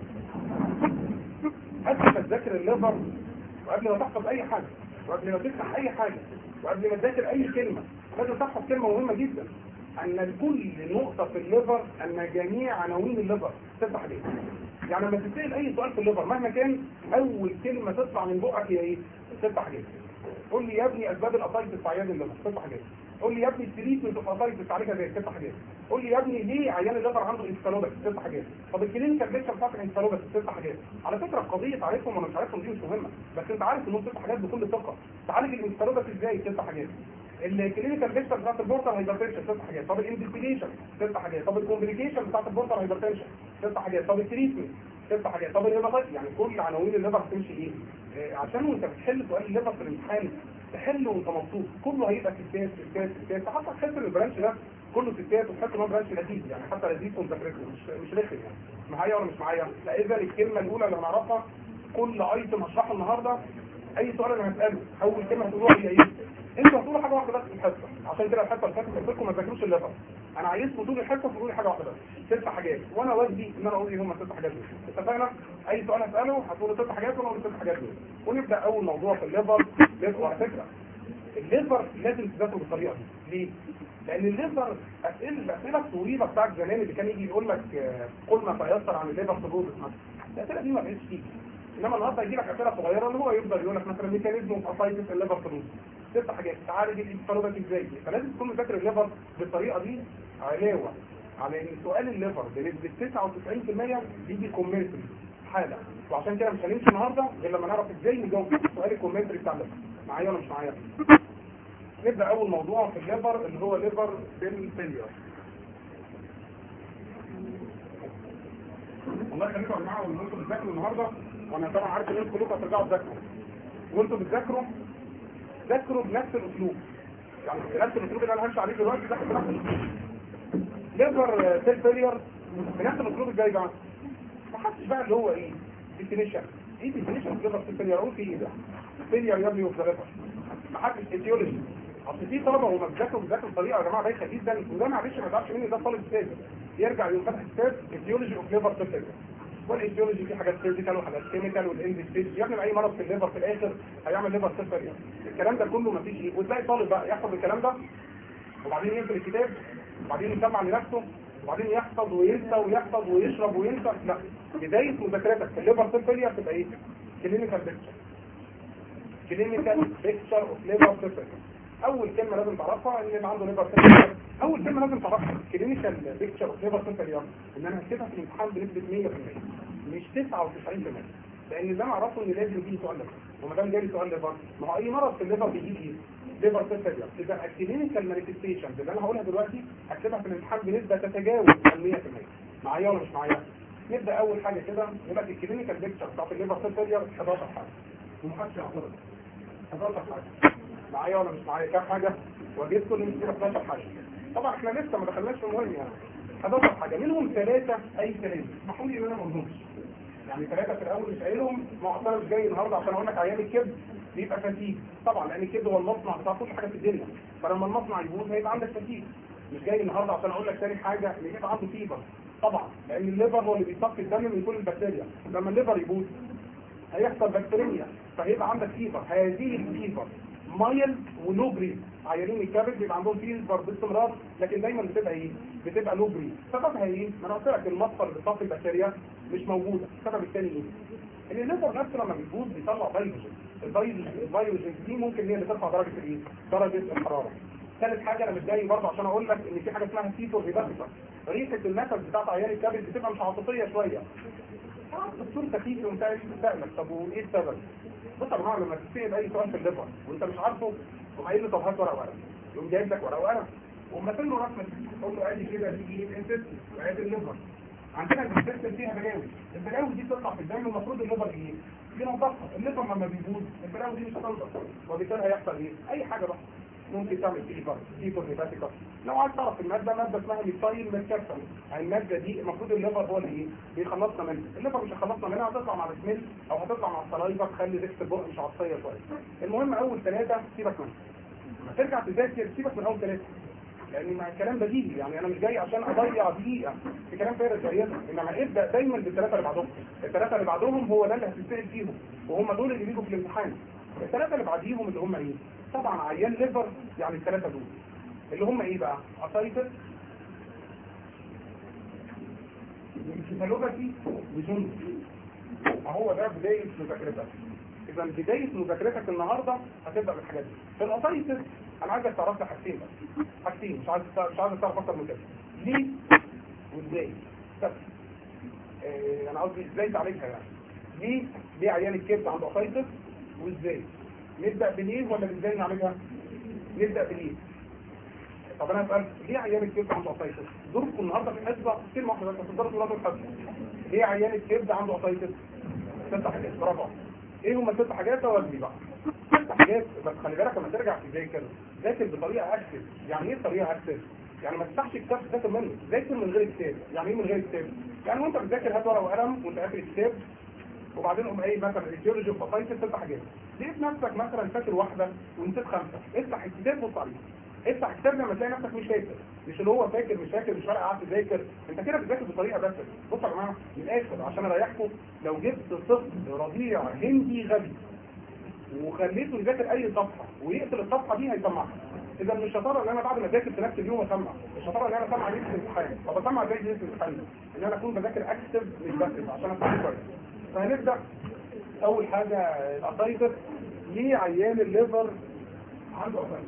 قبل ما تذاكر الليفر وقبل ما تحفظ اي حاجه وقبل ما تفتح اي حاجه وقبل ما تذاكر اي كلمه لازم تحفظ كلمه مهمه جدا، ان لكل نقطه في الليفر ان جميع عناوين الليفر تفتح عليها. يعني لما تسال اي سؤال في الليفر مهما كان اول كلمه تطلع من بقك هي ايه؟ تفتح عليها. قول لي يا ابني اسباب الاسايتس في عيان الليفر، تفتح عليها. قول لي يا ابني التريتمنت اوف اسايتس عليها ازاي، تفتح عليها. قول لي يا ابني ليه عيان الليفر عنده انسفالوباثي، تفتح عليها. طب الكلينيكال بيكتشر بتاعت الانسفالوباثي تفتح عليها. على فكره قضيه عارفهم ولا مش عارفهم دي مش مهمه، بس انت عارف انهم تفتح حاجات بكل ثقه. تعالج الانسفالوباثي ازاي، تفتح حاجات. الكلينيكال بيكتشر بتاعت البورتال هايبرتنشن تفتح حاجات. طب الانفستيجيشن تفتح حاجات. طب الكومبليكيشن بتاعت البورتال هايبرتنشن تفتح حاجات. طب التريتمنت تفتح حاجات. طب الهيباتايتس. يعني كل عناوين الليفر تمشي ايه؟ آه عشان وانت بتحل سؤال الليفر في الامتحان تحله وانت مبسوط. كله هيبقى ستات ستات ستات، حتى تحس ان البرانش ده كله ستات وتحس ان هو برانش لذيذ، يعني حتى لذيذ ومذاكرته مش مش رخم. يعني معايا ولا مش معايا؟ لا اذا الكلمه الاولى اللي هنعرفها كل ايتم هشرحه النهارده، اي سؤال انا هساله اول كلمه هتقولوها هي ايه؟ انتوا هتقولوا حاجه واحده بس في الحصه، عشان كده الحصه اللي فاتت قلت لكم ما تذاكروش الليفر. انا عايزكم طول الحصه تقولوا لي حاجه واحده بس، ست حاجات، وانا واجبي ان انا اقول ايه هم الست حاجات دول. اتفقنا؟ اي سؤال هساله هتقولوا ست حاجات وانا اقول الست حاجات دول. ونبدا اول موضوع في الليفر. ليفر على فكره الليفر لازم تذاكره بالطريقه دي. ليه؟ لان الليفر اسئله الاسئله الطويله بتاعت زمان اللي كان يجي يقول لك قل ما تيسر عن الليفر سيروزس مثلا، الاسئله دي ما بقتش تيجي. انما النهارده يجي لك اسئله صغيره اللي هو يفضل يقول لك مثلا ميكانيزم اوف اسايتس الليفر سيروزس، ست حاجات تعالج الانسفالوباثي ازاي. فلازم تكون مذاكر الليفر بالطريقه دي. علاوه على ان سؤال الليفر بنسبه تسعة وتسعين بالمية بيجي كومنتري حاله، وعشان كده مش هنمشي النهارده غير لما نعرف ازاي نجاوب سؤال الكومنتري بتاع الليفر. معايا ولا مش معايا؟ نبدا اول موضوع في الليفر اللي هو ليفر سيل فيلير. والله خليكم يا جماعه وانتم بتذاكروا النهارده، وانا طبعا عارف ان انتم كلكم هترجعوا تذاكروا، وانتم بتذاكروا ذاكروا بنفس الاسلوب. يعني نفس الاسلوب اللي انا همشي عليه دلوقتي ذاكروا بنفس الاسلوب. ليفر سيل فيلير بنفس الاسلوب ازاي بقى؟ ما حدش بقى اللي هو ايه ديفينيشن، ايه ديفينيشن ليفر سيل فيلير؟ اقول في ايه ده؟ فيلير يا ابني اوف ذا ليفر. ما حدش ايتيولوجي. اصل في طلبه وما بيذاكروا بيذاكروا بطريقه يا جماعه بايخه جدا، وده معلش ما تعرفش مني ده طالب استاذ يرجع يقول فتح كتاب ايتيولوجي اوف ليفر سيل فيلير. والايتيولوجي في حاجات فيزيكال وحاجات كيميكال والاند ستيج، يا ابني اي مرض في الليفر في الاخر هيعمل ليفر سيل فيلير. الكلام ده كله ما فيش ايه، وتلاقي طالب بقى يحفظ الكلام ده وبعدين يقفل الكتاب وبعدين يسمع لنفسه وبعدين يحفظ وينسى ويحفظ ويشرب وينسى. لا، بدايه مذاكرتك في الليفر سيل فيلير تبقى ايه؟ كلينيكال بيكتشر. كلينيكال بيكتشر اوف ليفر سيل فيلير. اول كلمه لازم تعرفها ان اللي عنده ليفر سيل فيلير، اول كلمه لازم تعرفها كلينيكال بيكتشر اوف ليفر سيل فيلير، ان انا هكتبها في الامتحان بنسبه مية بالمية مش تسعة وتسعين بالمية، لان ده انا اعرفه ان لازم يجي سؤال ليفر، وما دام جالي سؤال ليفر ما هو اي مرض في الليفر بيجي ايه؟ ليفر سيل فيلير، تبقى الكلينيكال مانيفستيشنز اللي انا هقولها دلوقتي هكتبها في الامتحان بنسبه تتجاوز ال مية في المية. معايا ولا مش معايا؟ نبدا اول حاجه كده يقول لك الكلينيكال بيكتشر بتاعت الليفر سيل فيلير حداشر حاجه ومحدش يعترض. حداشر حاجه معايا ولا مش معايا؟ كام حاجه؟ وجيت كل من كده حداشر حاجه. طبعا احنا لسه ما دخلناش في المهم يعني. حداشر حاجه منهم ثلاثه اي كلام، اسمحوا لي ان انا ما اظنش يعني ثلاثه في الاول مش قايلهم. ما انا مش جاي النهارده عشان اقول لك عيان الكبد بيبقى فتيج، طبعا لان الكبد هو المصنع بتاع كل حاجه في الدنيا، فلما المصنع يبوظ هيبقى عندك فتيج. مش جاي النهارده عشان اقول لك ثاني حاجه ان يبقى عنده فيبر، طبعا لان الليفر هو اللي بيصفي الدم من كل البكتيريا، لما الليفر يبوظ هيحصل بكتيريا فهيبقى عندك فيبر. هذه الفيبر مايل ولو بريد. عيانين الكبد بيبقى عندهم فيبر باستمرار لكن دايما بتبقى ايه؟ بتبقى لو بريد. سببها ايه؟ ما انا قلت لك المصدر اللي بتصفي البكتيريا مش موجوده. السبب الثاني ايه؟ ان الليفر نفسه لما بيبوظ بيطلع فيروجين. الفيروجين دي ممكن هي اللي ترفع درجه الايه؟ درجه الحراره. ثالث حاجه انا مش جاي برضه عشان اقول لك ان في حاجه اسمها سيتور هيباتيكا. ريحه النفس بتاعت عيان الكبد بتبقى مش عاطفيه شويه. الدكتور تخيف ومتعب تسألك طب وايه السبب؟ بص يا جماعه لما تسأل اي سؤال في الليفر وانت مش عارفه تقوم قايل له طب هات ورقه وقلم، يقوم جايب لك ورقه وقلم ومثل له رسمه تقول له ادي كده دي ايه انتست وادي الليفر. عندنا الانتست فيها بلاوي، البلاوي دي بتطلع في الدم المفروض الليفر ايه؟ ينضفها. الليفر لما بيبوظ البلاوي دي مش هتنضف وبالتالي هيحصل ايه؟ اي حاجه بقى ممكن تعمل فيبر فيبر هيباتيكا. لو عايز تعرف الماده ماده اسمها ميثايل ميركابتون. الماده دي المفروض الليفر هو اللي ايه؟ بيخلصنا منها. الليفر مش هيخلصنا منها، هتطلع مع السميل او هتطلع مع السلايفا تخلي ريحه البق مش عطيه شويه. المهم اول ثلاثه سيبك منهم. لما ترجع تذاكر سيبك من اول ثلاثه لان مع الكلام بديهي يعني انا مش جاي عشان اضيع دقيقه في كلام فارغ زينا، انما ابدا دايما بالثلاثه اللي بعدهم. الثلاثه اللي بعدهم هو ده اللي هتسال فيهم وهم دول اللي بيجوا في الامتحان. الثلاثه اللي بعديهم اللي هم ايه؟ طبعا عيان ليفر يعني الثلاثه دول اللي هم ايه بقى؟ اسايتس انكفالوباثي وجوندس. اهو ده بدايه مذاكرتك. اذا بدايه مذاكرتك النهارده هتبدا بالحاجات دي. في الاسايتس انا عايزك تعرف لي حاجتين بس، حاجتين مش عايز مش عايز تعرف اكتر من كده. ليه وازاي؟ بس آه انا قصدي ازاي تعالجها يعني. ليه؟ ليه عيان الكبد عنده اسايتس وازاي؟ نبدا بليه ولا ازاي نعملها؟ نبدا بليه. طب انا هسال ليه عيان الكبد عنده اسايتس؟ ظروفكم النهارده في الحسبه كلمه واحده بس تقدروا تقولوا الحسبه. ليه عيان الكبد عنده اسايتس؟ ست حاجات. برافو. ايه هم الست حاجات؟ اودي بقى ست حاجات. بس خلي بالك لما ترجع تذاكر ذاكر بطريقه اكتف. يعني ايه طريقه اكتف؟ يعني ما تفتحش كتاب تذاكر منه، ذاكر من غير كتاب. يعني ايه من غير كتاب؟ يعني وانت بتذاكر هات ورقه وقلم وانت قافل الكتاب وبعدين قوم قايل مثلا الجيولوجي اوف اسايتس ست حاجات. لقيت نفسك مثلا فاكر واحده ونسيت خمسه، افتح الكتاب بص عليه. افتح الكتاب لما تلاقي نفسك مش فاكر، مش اللي هو فاكر مش فاكر مش فارق قاعد تذاكر، انت كده بتذاكر بطريقه بس. بصوا يا جماعه من الاخر عشان اريحكم، لو جبت طفل رضيع هندي غبي وخليته يذاكر اي صفحه ويقفل الصفحه دي هيسمعها. اذا مش شطاره ان انا بعد ما اذاكر في نفس اليوم اسمع، الشطاره ان انا اسمع ليله الامتحان. طب اسمع ازاي ليله الامتحان؟ ان انا اكون بذاكر اكتف مش بكتب عشان افهم كويس. فهنبدا اول حاجه الاسايتس. ليه عيان الليفر عنده اسايتس؟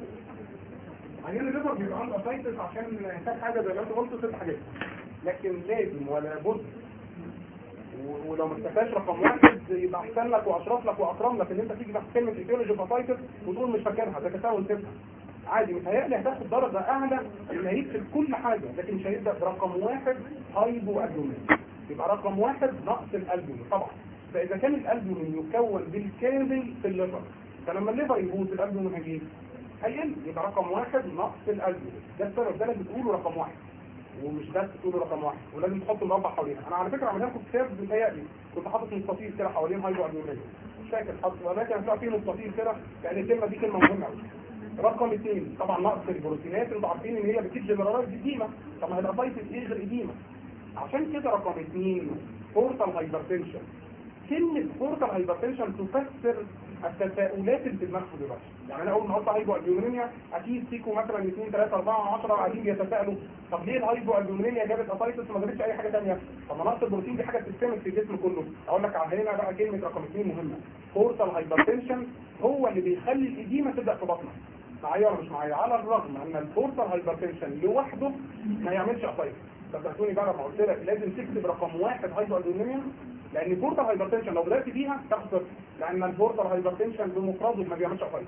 عيان الليفر بيبقى عنده اسايتس عشان محتاج حاجه زي ما انت قلت ست حاجات، لكن لازم ولا بد ولو ما استفاش رقم واحد يبقى احسن لك واشرف لك واكرم لك ان انت تيجي تحت كلمه ايديولوجي فاسايتس وتقول مش فاكرها، ده تساوي تفهم عادي. متهيألي هتاخد درجه اعلى اللي هيكتب كل حاجه، لكن مش هيبدا برقم واحد هايبو البومين. يبقى رقم واحد نقص الالبومين طبعا. فاذا كان الالبومين يكون بالكامل في الليفر، فلما الليفر يبوظ الالبومين هيجي هيقل. يبقى رقم واحد نقص الالبومين. ده السبب ده اللي بتقوله رقم واحد ومش بس تقولوا رقم واحد، ولازم تحط مربع حواليها. انا على فكره عملت لكم كتاب بيتهيألي كنت حاطط مستطيل كده حوالين هايبو البومين، مش فاكر حاطط ولكن هتلاقي فيه مستطيل كده لان الكلمه دي كلمه مهمه قوي. رقم اثنين طبعا نقص البروتينات. انتوا عارفين ان هي بتجيب جنرالات اديمه. طب ما هي الاسايتس ايه غير اديمه؟ عشان كده رقم اثنين بورتال هايبرتنشن. كلمه بورتال هايبرتنشن تفسر التساؤلات اللي في دماغكم دلوقتي. يعني انا اول ما قلت هايبو البومينيا اكيد فيكم مثلا اثنين ثلاثة أربعة عشرة قاعدين بيتساءلوا طب ليه الهايبو البومينيا جابت اسايتس وما جابتش اي حاجه ثانيه؟ طب ما نقص البروتين دي حاجه بتستمر في الجسم كله. اقول لك على هنا بقى كلمه رقم اثنين مهمه. بورتال هايبرتنشن هو اللي بيخلي الاديمه تبدا في بطنك. معايا ولا مش معايا؟ على الرغم ان البورتال هايبرتنشن لوحده ما يعملش اسايتس. صدقوني بقى لما قلت لك لازم تكتب رقم واحد هايبو البومينيا، لان البورتال هايبرتنشن لو بدات بيها تاخد صفر، لان البورتال هايبرتنشن بمفرده ما بيعملش اسايتس.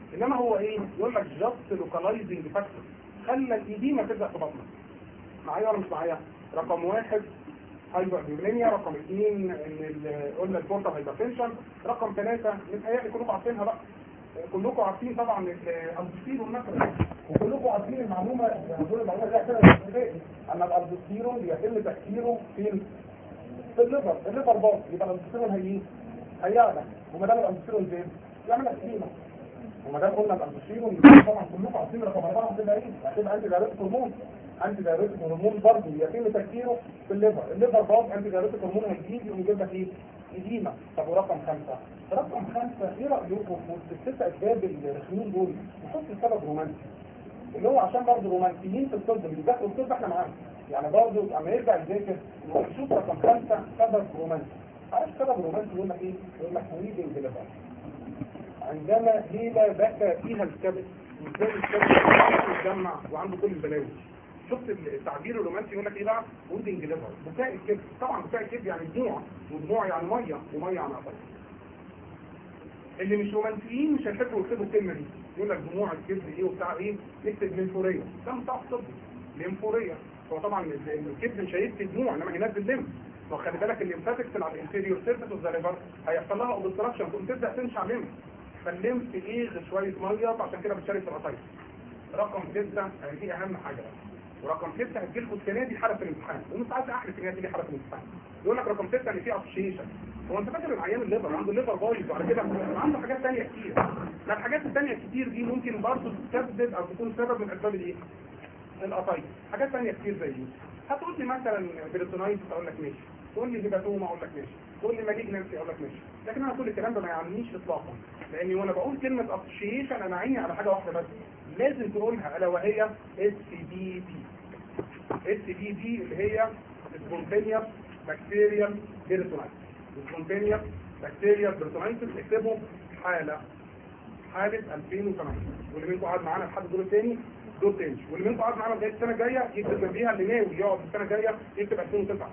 انما هو ايه؟ يقول لك جاست لوكالايزنج فاكتور، خلى الايديما تبدا في بطنك. معايا ولا مش معايا؟ رقم واحد هايبربيولينيا، رقم اثنين ان قلنا البورتال هايبرتنشن، رقم ثلاثه متهيألي كلكم عارفينها بقى، كلكم عارفين طبعا الالبوستيرون مثلا، وكلكم عارفين المعلومه دول المعلومه دي كده ان الالبوستيرون بيتم تكسيره في في الليفر، الليفر باظ يبقى الالبوستيرون هي هيعلى، وما دام الالبوستيرون زاد يعمل اكسيما، وما دام قلنا الالبوستيرون طبعا كلكم عارفين رقم اربعه هتبقى ايه؟ هتبقى انتي دايركت هرمون، انتي دايركت هرمون برضه يتم تكسيره في الليفر، الليفر باظ انتي دايركت هرمون هيجيب يقوم يجيب لك ايه؟ إديمة. طب ورقم خمسة؟ رقم خمسة ايه رأيكم في الست أسباب الرخمين دول نحط السبب رومانسي، اللي هو عشان برضه رومانسيين في الطب اللي بيذاكروا الطب احنا معاهم، يعني برضه اما يرجع يذاكر ونشوف رقم خمسة سبب رومانسي. عارف سبب رومانسي يقول لك ايه؟ يقول لك ويدنج ليفر. عندما ليلة بكى فيها الكبد، وازاي الكبد يتجمع وعنده كل البلاوي. شفت التعبير الرومانسي يقول لك ايه بقى؟ ويدنج ليفر، بكاء الكبد. طبعا بكاء الكبد يعني دموع، ودموع يعني ميه، وميه يعني عطش. اللي مش رومانسيين مش هيحبوا يكتبوا الكلمه دي، يقول لك دموع الكبد ايه وبتاع ايه، يكتب ليمفوريه، ده مصطلح طبي، ليمفوريه. هو طبعا الكبد مش هيكتب دموع انما هينزل ليمف، وخلي بالك الليمفاتكس على الانفيريور سيرفيس اوف ذا ليفر هيحصل لها اوبستراكشن، تقوم تبدا تنشع ليمف، فالليمف ايه شويه ميه، فعشان كده بتشارك في القطايف. رقم ستة دي اهم حاجه بقى. ورقم ستة هتجيلكوا السنه دي حاله في الامتحان، ومش عايز احلف ان هي تيجي حاله في الامتحان. يقول لك رقم ستة ان في اسوشيشن. هو انت فاكر العيان الليفر عنده الليفر بايظ وعلى كده عنده حاجات ثانيه كتير. لا الحاجات الثانيه الكتير دي ممكن برضه تسبب او تكون سبب من اسباب الايه؟ القطايف. حاجات ثانيه كتير زي دي. هتقول لي مثلا بريتونايتس اقول لك ماشي. تقول لي هيباتوما اقول لك ماشي. تقول لي مالجنسي اقول لك ماشي. لكن انا كل الكلام ده ما يعنيش اطلاقا. لاني وانا بقول كلمه اسوشيشن انا عيني على حاجه واحده بس. لازم تقولها الا وهي اس بي بي. اس بي بي اللي هي سبونتينيوس بكتيريال بيرتونايتس. سبونتينيوس بكتيريال بيرتونايتس اكتبوا حاله حاله ألفين وثمانية، واللي منكم قاعد معانا لحد الدور الثاني دور تاني، واللي منكم قاعد معانا لغايه السنه الجايه يكتب جنبيها اللي ناوي يقعد السنه الجايه يكتب ألفين وتسعة.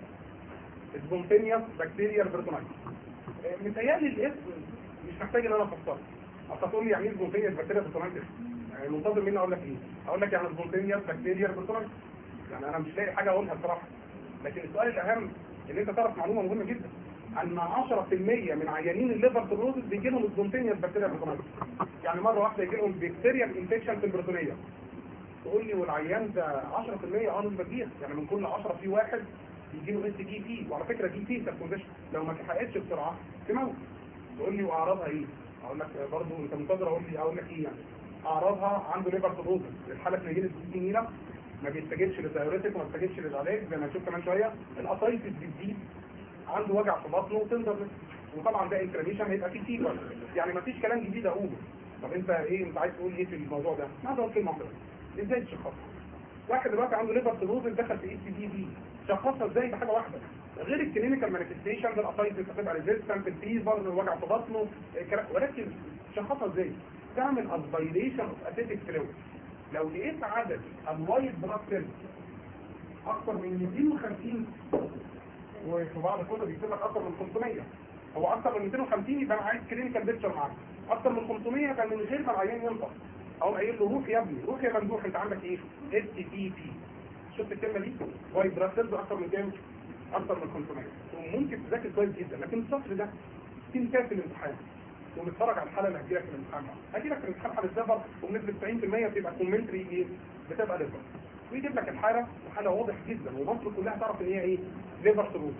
سبونتينيوس بكتيريال بيرتونايتس. متهيألي الاسم مش محتاج ان انا افسره. اصل تقول لي يعني ايه سبونتينيوس بكتيريال بيرتونايتس؟ منتظر مني اقول لك ايه؟ اقول لك يعني سبونتينيوس بكتيريال بيرتونايتس. يعني انا مش لاقي حاجه اقولها بصراحه. لكن السؤال الاهم ان انت تعرف معلومه مهمه جدا، ان عشرة في المية من عيانين الليفر سيروزس بيجي لهم سبونتينيوس بكتيريال بيرتونايتس. يعني مره واحده يجي لهم بكتيريال انفكشن في البرتونيه. تقول لي والعيان ده عشرة في المية اه نسبه كبيره، يعني من كل عشرة في واحد يجي له اس جي بي، وعلى فكره دي تي سيركونجيشن لو ما تحققتش بسرعه تموت. تقول لي واعراضها ايه؟ اقول لك برضه انت منتظر اقول لي اقول لك ايه يعني؟ اعراضها عنده ليفر سيروزس، الحاله تنجيل السكينيلا ما بيستجيبش للدايوريتك وما بيستجيبش للعلاج زي ما هنشوف كمان شويه، القطايف بتزيد، عنده وجع في بطنه وتنزل، وطبعا ده انفلاميشن هيبقى فيه فيبر. يعني ما فيش كلام جديد اقوله. طب انت ايه انت عايز تقول ايه في الموضوع ده؟ ما اقدر اقول كلمه واحده. ازاي تشخصها؟ واحد دلوقتي عنده ليفر سيروزس دخل في اي سي دي بي، شخصها ازاي بحاجه واحده؟ غير الكلينيكال مانيفستيشن القطايف بتبقى ريزيستنت، الفيبر، الوجع في بطنه، ولكن شخصها ازاي؟ تعمل اسبيريشن اوف اسيتيك فلويد. لو لقيت عدد الوايت بلاد سيلز اكثر من مئتين وخمسين، وفي بعض الكتب بيكتب لك اكثر من خمسمية، هو اكثر من مئتين وخمسين يبقى انا عايز كلينيكال بيكتشر معاك، اكثر من خمسمية يبقى من غير ما العيان ينطق، او قايل له روح يا ابني، روح يا ممدوح انت عندك ايه؟ اس بي بي. شفت الكلمه دي؟ وايت بلاد سيلز اكثر من كام؟ اكثر من خمسمية. وممكن تذاكر كويس جدا، لكن السطر ده تنتهي في الامتحان ونتفرج على الحاله اللي هتجيلك في الامتحان. هتجيلك في الامتحان حاله ليفر وبنسبه تسعين في المية بتبقى كومنتري ايه؟ بتبقى ليفر. ويجيب لك الحاله وحاله واضح جدا ومصر كلها تعرف ان هي ايه؟ ليفر سيروز.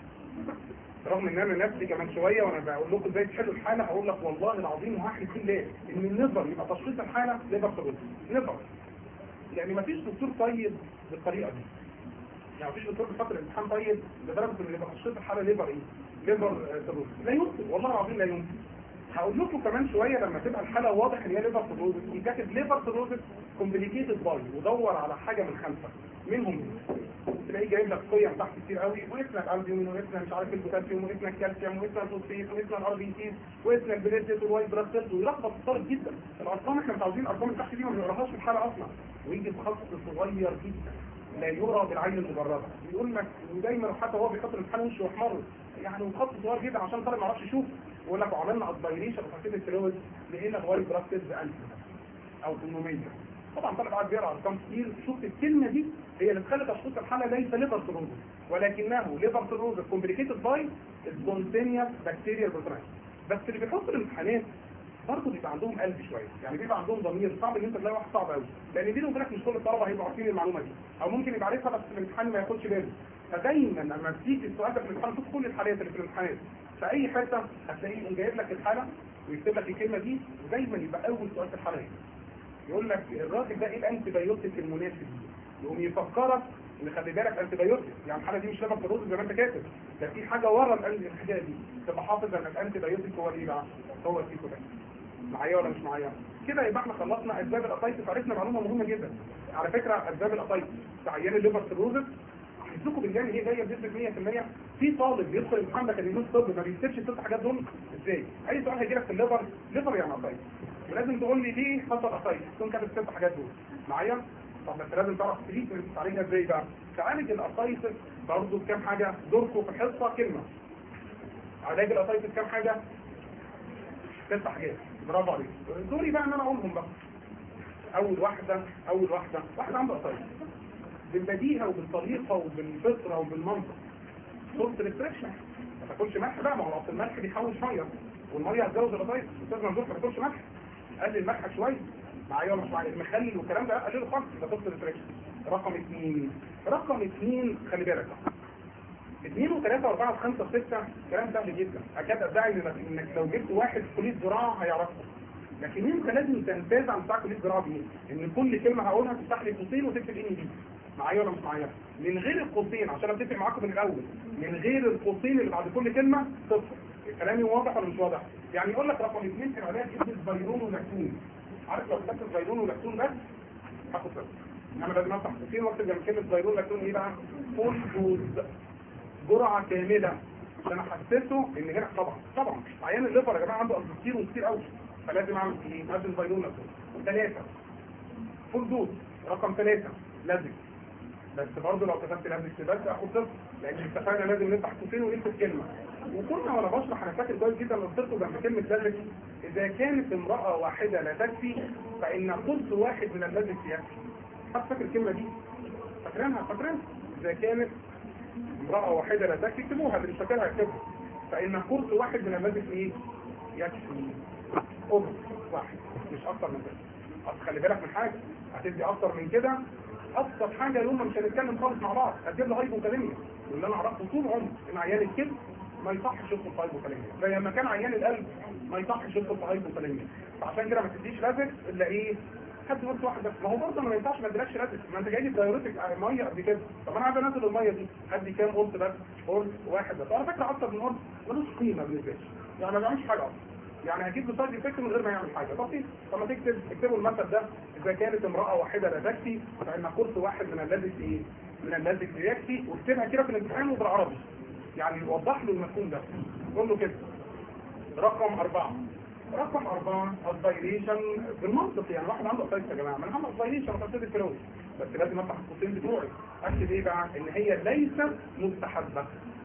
رغم ان انا نفسي كمان شويه وانا بقول لكم ازاي تحلوا الحاله هقول لك والله العظيم وهحلف بالله ان الليفر يبقى تشخيص الحاله ليفر سيروز. ليفر. يعني ما فيش دكتور طيب بالطريقه دي. يعني مفيش دكتور بيفكر الامتحان طيب لدرجه ان يبقى تشخيص الحاله ليفر ايه؟ ليفر سيروز. لا يمكن والله العظيم لا يمكن. هقول لكم كمان شويه لما تبقى الحاله واضح ان هي ليفر سيروزس، وكاتب ليفر سيروزس كومبليكيتد باي، ودور على حاجه من خمسه منهم تلاقيه جايب لك قيم تحت كتير قوي، واسمها الالبيومين، واسمها مش عارف البوتاسيوم، واسمها الكالسيوم، واسمها الفوسفيت، واسمها الار بي سي، واسمها البليتلت والوايت بلاد سيلز، ويلخبط الطالب جدا. الارقام احنا متعودين الارقام اللي تحت دي ما بنقراهاش في الحاله اصلا، ويجي بخط صغير جدا لا يرى بالعين المجرده، بيقول لك ودايما حتى هو بيحط الامتحان وشه احمر يعني وخط صغير جدا عشان طالب ما يعرفش يشوف، يقول لك وعملنا اسبيريشن وحطيت الفلويد لقينا الواي بلاد سيلز ألف او ثمانمية. طبعا طالب قاعد بيقرا ارقام كتير، شفت الكلمه دي هي اللي تخلي تشخيص الحاله ليس ليفر سيروز ولكنه ليفر سيروز كومبليكيتد باي سبونتينيوس بكتيريال بروتراين. بس اللي بيحط الامتحانات برضه بيبقى عندهم قلب شويه، يعني بيبقى عندهم ضمير. صعب ان انت تلاقي واحد صعب قوي، لان دي لك مش كل الطلبه هيبقوا عارفين المعلومه دي، او ممكن يبقى عارفها بس في الامتحان ما ياخدش باله. فدايما لما بتيجي السؤال ده في الامتحان، شوف كل الحالات اللي في الامتحانات في اي حته هتلاقيه جايب لك الحاله ويكتب لك الكلمه دي، ودايما يبقى اول سؤال في الحاله دي يقول لك الراجل ده ايه الانتي بايوتيك المناسب ليه؟ يقوم يفكرك ان خلي بالك انتي بايوتيك، يعني الحاله دي مش ليفر سيروز زي ما انت كاتب، ده في حاجه ورا الحكايه دي، تبقى حافظ ان الانتي بايوتيك هو ايه بقى؟ هو الكيتوباك. معايا ولا مش معايا؟ كده يبقى احنا خلصنا اسباب الاسايتس، عرفنا معلومه مهمه جدا. على فكره اسباب الاسايتس في عيان الليفر سيروز هحسكم بالله ان هي جايه بنسبه مية في المية. في طالب بيدخل الامتحان بكالوريوس طب ما بيكتبش الست حاجات دول ازاي؟ اي سؤال هيجي لك في الليفر، ليفر يعني اسايتس، ولازم تقول لي ليه حصل اسايتس، تكون كاتب الست حاجات دول. معايا؟ طب بس لازم تعرف تريتمنت عليها ازاي بقى؟ تعالج الاسايتس برضه بكام حاجه؟ دوركم في الحصه كلمه. علاج الاسايتس كام حاجه؟ ست حاجات. برافو عليك. دوري بقى ان انا اقولهم بقى. اول واحده اول واحده واحده عنده اسايتس بالبديهه وبالطريقه وبالفطره وبالمنطق. صوت ريستريكشن، ما تاكلش ملح بقى، ما هو اصل الملح بيحوش ميه، والميه هتزود الاسايتس. استاذ ممدوح ما تاكلش ملح، قلل ملحك شويه. معايا ولا مش معايا؟ المخلل والكلام ده قلله خالص، ده صوت ريستريكشن. رقم اثنين رقم اثنين خلي بالك بقى. اثنين وثلاثة واربعة وخمسة وستة كلام سهل جدا، اكاد ادعي انك لو جبت واحد في كلية زراعة هيعرفه. لكن انت لازم تنتاز عن بتاع كلية زراعة دي، ان كل كلمة هقولها تفتح لي قوسين وتكتب ان دي. معايا ولا مش معايا؟ من غير القوسين، عشان اتفق معاكم من الاول، من غير القوسين اللي بعد كل كلمة صفر. كلامي واضح ولا مش واضح؟ يعني يقول لك رقم اثنين في العلاج ادي فيرون ولاكتون. عارف لو كتبت فيرون ولاكتون بس هاخد صفر. انما لازم افتح قوسين واكتب جنب كلمة فيرون ولاكتون ايه بقى؟ فول دوز، جرعة كاملة، عشان احسسه ان هنا طبعا طبعا عيان الليفر يا جماعه عنده كتير وكتير قوي، فلازم اعمل ايه؟ ادي الفيرون لاكتون. ثلاثة فول دوز. رقم ثلاثة لازم، بس برضه لو كتبت لازم بس اخد صفر، لان اتفقنا لازم نفتح قوسين ونكتب كلمه. وكنا وانا بشرح انا فاكر كويس جدا قلت لكم جنب كلمه لازم اذا كانت امراه واحده لا تكفي فان قرص واحد من اللازم يكفي. حد فاكر الكلمه دي؟ فاكرينها؟ فاكرينها؟ اذا كانت امرأة واحدة لا تكفي اكتبوها، اللي مش فاكرها اكتبها. فإن قرص واحد من اللازم ايه؟ يكفي. قرص واحد مش أكتر من كده. أصل خلي بالك من حاجة، هتدي أكتر من كده أكتر حاجة يوم ما مش هنتكلم خالص مع بعض، هتجيب له هايبوكاليميا، واللي أنا أعرفه طول عمري إن عيان الكبد ما يصحش يدخل في هايبوكاليميا، زي لما كان عيان القلب ما يصحش يدخل في هايبوكاليميا. فعشان كده ما تديش لازم إلا إيه؟ خد قرص واحد بس. ما هو برضه ما ينفعش ما اديلكش لازم، ما انت جاي لي دايوريتك ميه قد كده، طب انا عايز انزل الميه دي ادي كام قرص بس؟ قرص واحد بس. على فكره اكتر من قرص ملوش قيمه بالنسبه لي، يعني ما بيعملش حاجه اصلا، يعني هجيب له سايد افكت من غير ما يعمل حاجه. طب طب ما تكتب اكتبوا المثل ده، اذا كانت امراه واحده لا تكفي فان قرص واحد من اللازم ايه؟ من اللازم يكفي. واكتبها كده في الامتحان وبالعربي، يعني وضح له المفهوم ده. قول له كده. رقم أربعة رقم أربعة الفايليشن بالمنطق، يعني واحد عنده أسايتس يا جماعة، ما أنا هعمل فايليشن وتفسير الفلوس، بس لازم أفتح القوسين بتوعي. أكتب إيه بقى؟ إن هي ليست مستحبة،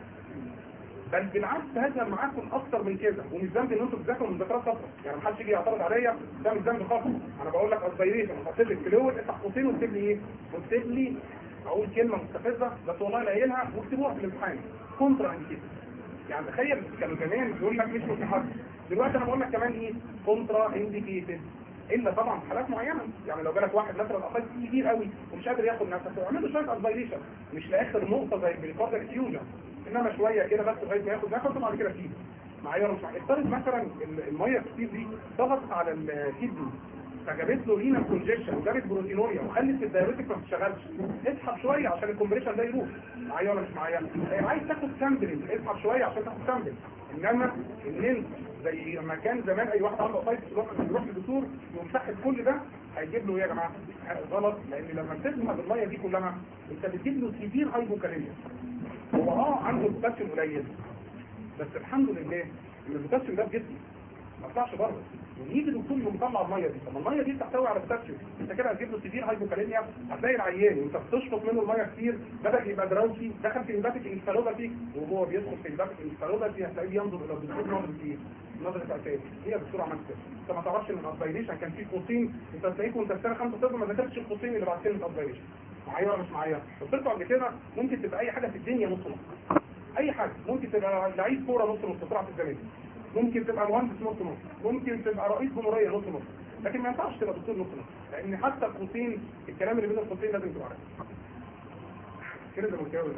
بل بالعكس هذا معاكم أكتر من كده، ومش ذنب إن أنتوا بتذاكروا من ذكريات فترة، يعني محدش يجي يعترض عليا، ده مش ذنب خالص. أنا بقول لك الفايليشن وتفسير الفلوس، افتح قوسين واكتب لي إيه؟ واكتب لي أقول كلمة مستفزة بس والله لا قايلها واكتبوها في الامتحان كونترا انديكيتد. يعني تخيل كانوا زمان بيقول لك مش مستحب، دلوقتي انا بقول لك كمان ايه؟ كونترا انديكيتد، الا طبعا في حالات معينه، يعني لو جالك واحد مثلا اقل كبير قوي ومش قادر ياخد نفسه اعمل له شويه اسبيريشن، مش لاخر نقطه زي بالكاردياك فيوجن، انما شويه كده بس لغايه ما ياخد نفسه وبعد كده فيه. معايا ولا مش معايا؟ افترض مثلا الميه الكتير دي ضغطت على الكدني فجابت له رينا كونجكشن وجابت بروتينوريا وخلت الدايوريتك ما بتشتغلش، اسحب شويه عشان الكومبريشن ده يروح. معايا ولا مش معايا؟ عايز تاخد سامبلنج اسحب شويه عشان تاخد سامبل، انما ان انت زي ما كان زمان اي واحد عنده سايت يروح للدكتور يمسحب كل ده، هيجيب له ايه يا جماعه؟ غلط، لان لما بتسحب الميه دي كلها انت بتجيب له سيفير هايبوكاليميا. هو اه عنده بوتاسيوم قليل، بس الحمد لله ان البوتاسيوم ده في جسمه، ما يطلعش بره، ويجي دكتور يقوم مطلع الميه دي. طب الميه دي بتحتوي على بوتاسيوم، انت كده هتجيب له سيفير هايبوكاليميا. هتلاقي العيان وانت بتشفط منه الميه كتير بدا يبقى دراوسي، دخل في هيباتيك انسفالوباثي، وهو بيدخل في هيباتيك انسفالوباثي هتلاقيه ينظر الى الدكتور نظره ايه؟ نظره اساس. هي الدكتور عملت كده، انت ما تعرفش ان الابايليشن كان فيه قوسين، انت هتلاقيك وانت في سنه خمسه طب ما ذاكرتش القوسين اللي بعد كلمه الابايليشن. معايا ولا مش معايا؟ قلت لكم قبل كده ممكن تبقى اي حاجه في الدنيا نص نص، اي حاجه. ممكن تبقى لعيب كوره نص نص بتلعب في الزمالك، ممكن تبقى مهندس نص نص، ممكن تبقى رئيس جمهوريه نص نص، لكن ما ينفعش تبقى دكتور نص نص، لان حتى القوسين الكلام اللي بين القوسين لازم تبقى عارف كده. زي ما الجو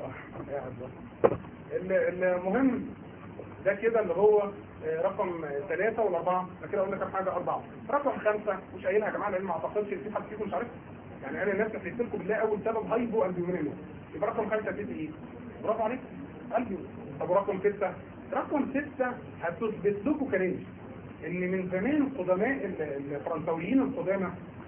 المهم ده كده اللي هو رقم ثلاثة والأربعة. أنا كده قلنا كام حاجة؟ أربعة. رقم خمسة مش قايلها يا جماعة لأن ما أعتقدش إن في حد فيكم مش عارفها. يعني أنا الناس حكيت لكم بالله أول سبب هايبو ألبيومينيا. يبقى رقم خمسة دي إيه؟ برافو عليك ألبيو. طب ورقم ستة؟ رقم ستة هتثبت لكم كلامي إن من زمان القدماء الفرنساويين القدامى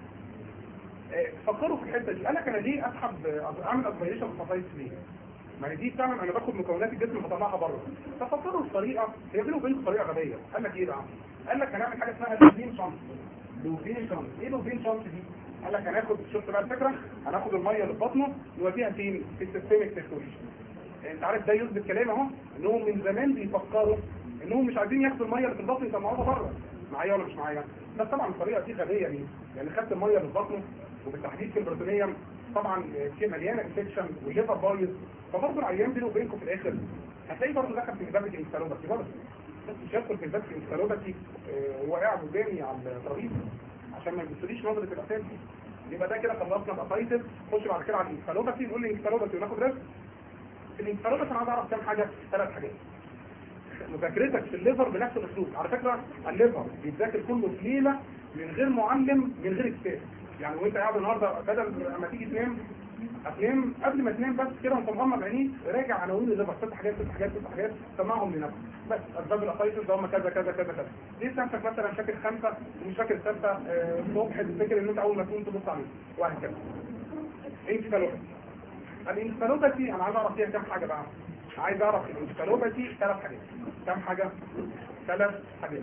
فكروا في الحتة دي. قال لك أنا ليه أسحب أعمل أسبيريشن بالفصائص ليه؟ ما هي دي فعلا انا باخد مكونات الجسم بطلعها بره. ففكروا الطريقه هي بينه وبين طريقه غبيه. قال لك ايه بقى؟ قال لك هنعمل حاجه اسمها لوفين شانس. لوفين شانس، ايه لوفين شانس دي؟ قال لك هناخد، شفت بقى الفكره؟ هناخد الميه اللي في بطنه نوديها فين؟ في السيستميك سيركوليشن. انت عارف ده يثبت كلام اهو انهم من زمان بيفكروا انهم مش عايزين ياخدوا الميه اللي في البطن يطلعوها بره. معايا ولا مش معايا؟ بس طبعا الطريقه دي غبيه ليه؟ يعني خدت الميه اللي في بطنه وبالتحديد في البروتينيوم طبعا كده مليانه انفكشن والليفر بايظ، فبرضه العيان بينه وبينكم في الاخر هتلاقي برضه دخل في هيباتيك انسفالوباثي برضه. بس مش هيدخل في هيباتيك انسفالوباثي وهو قاعد قدامي على الترابيزه عشان ما يبصليش نظره الاساس دي. يبقى ده كده خلصنا الاسايتس. خش بعد كده على الانسفالوباثي. نقول لي انسفالوباثي وناخد ريسك. الانسفالوباثي انا عايز اعرف كام حاجه؟ ثلاث حاجات. مذاكرتك في الليفر بنفس الاسلوب. على فكره الليفر بيتذاكر كله في ليله من غير معلم من غير كتاب. يعني وانت قاعد النهارده بدل ما تيجي تنام هتنام قبل ما تنام بس كده وانت مغمض عينيك راجع عناوين الليفر ست حاجات ست حاجات ست حاجات سمعهم لنفسك بس. اسباب الاسايتس ده هم كذا كذا كذا كذا. ليه نفسك مثلا فاكر خمسه ومش فاكر سته الصبح تفتكر ان انت اول ما تقوم تبص عليه وهكذا. انسفالوباثي. الانسفالوباثي انا عايز اعرف فيها كام حاجه بقى. عايز اعرف الانسفالوباثي ثلاث حاجات. كام حاجه؟ ثلاث حاجات.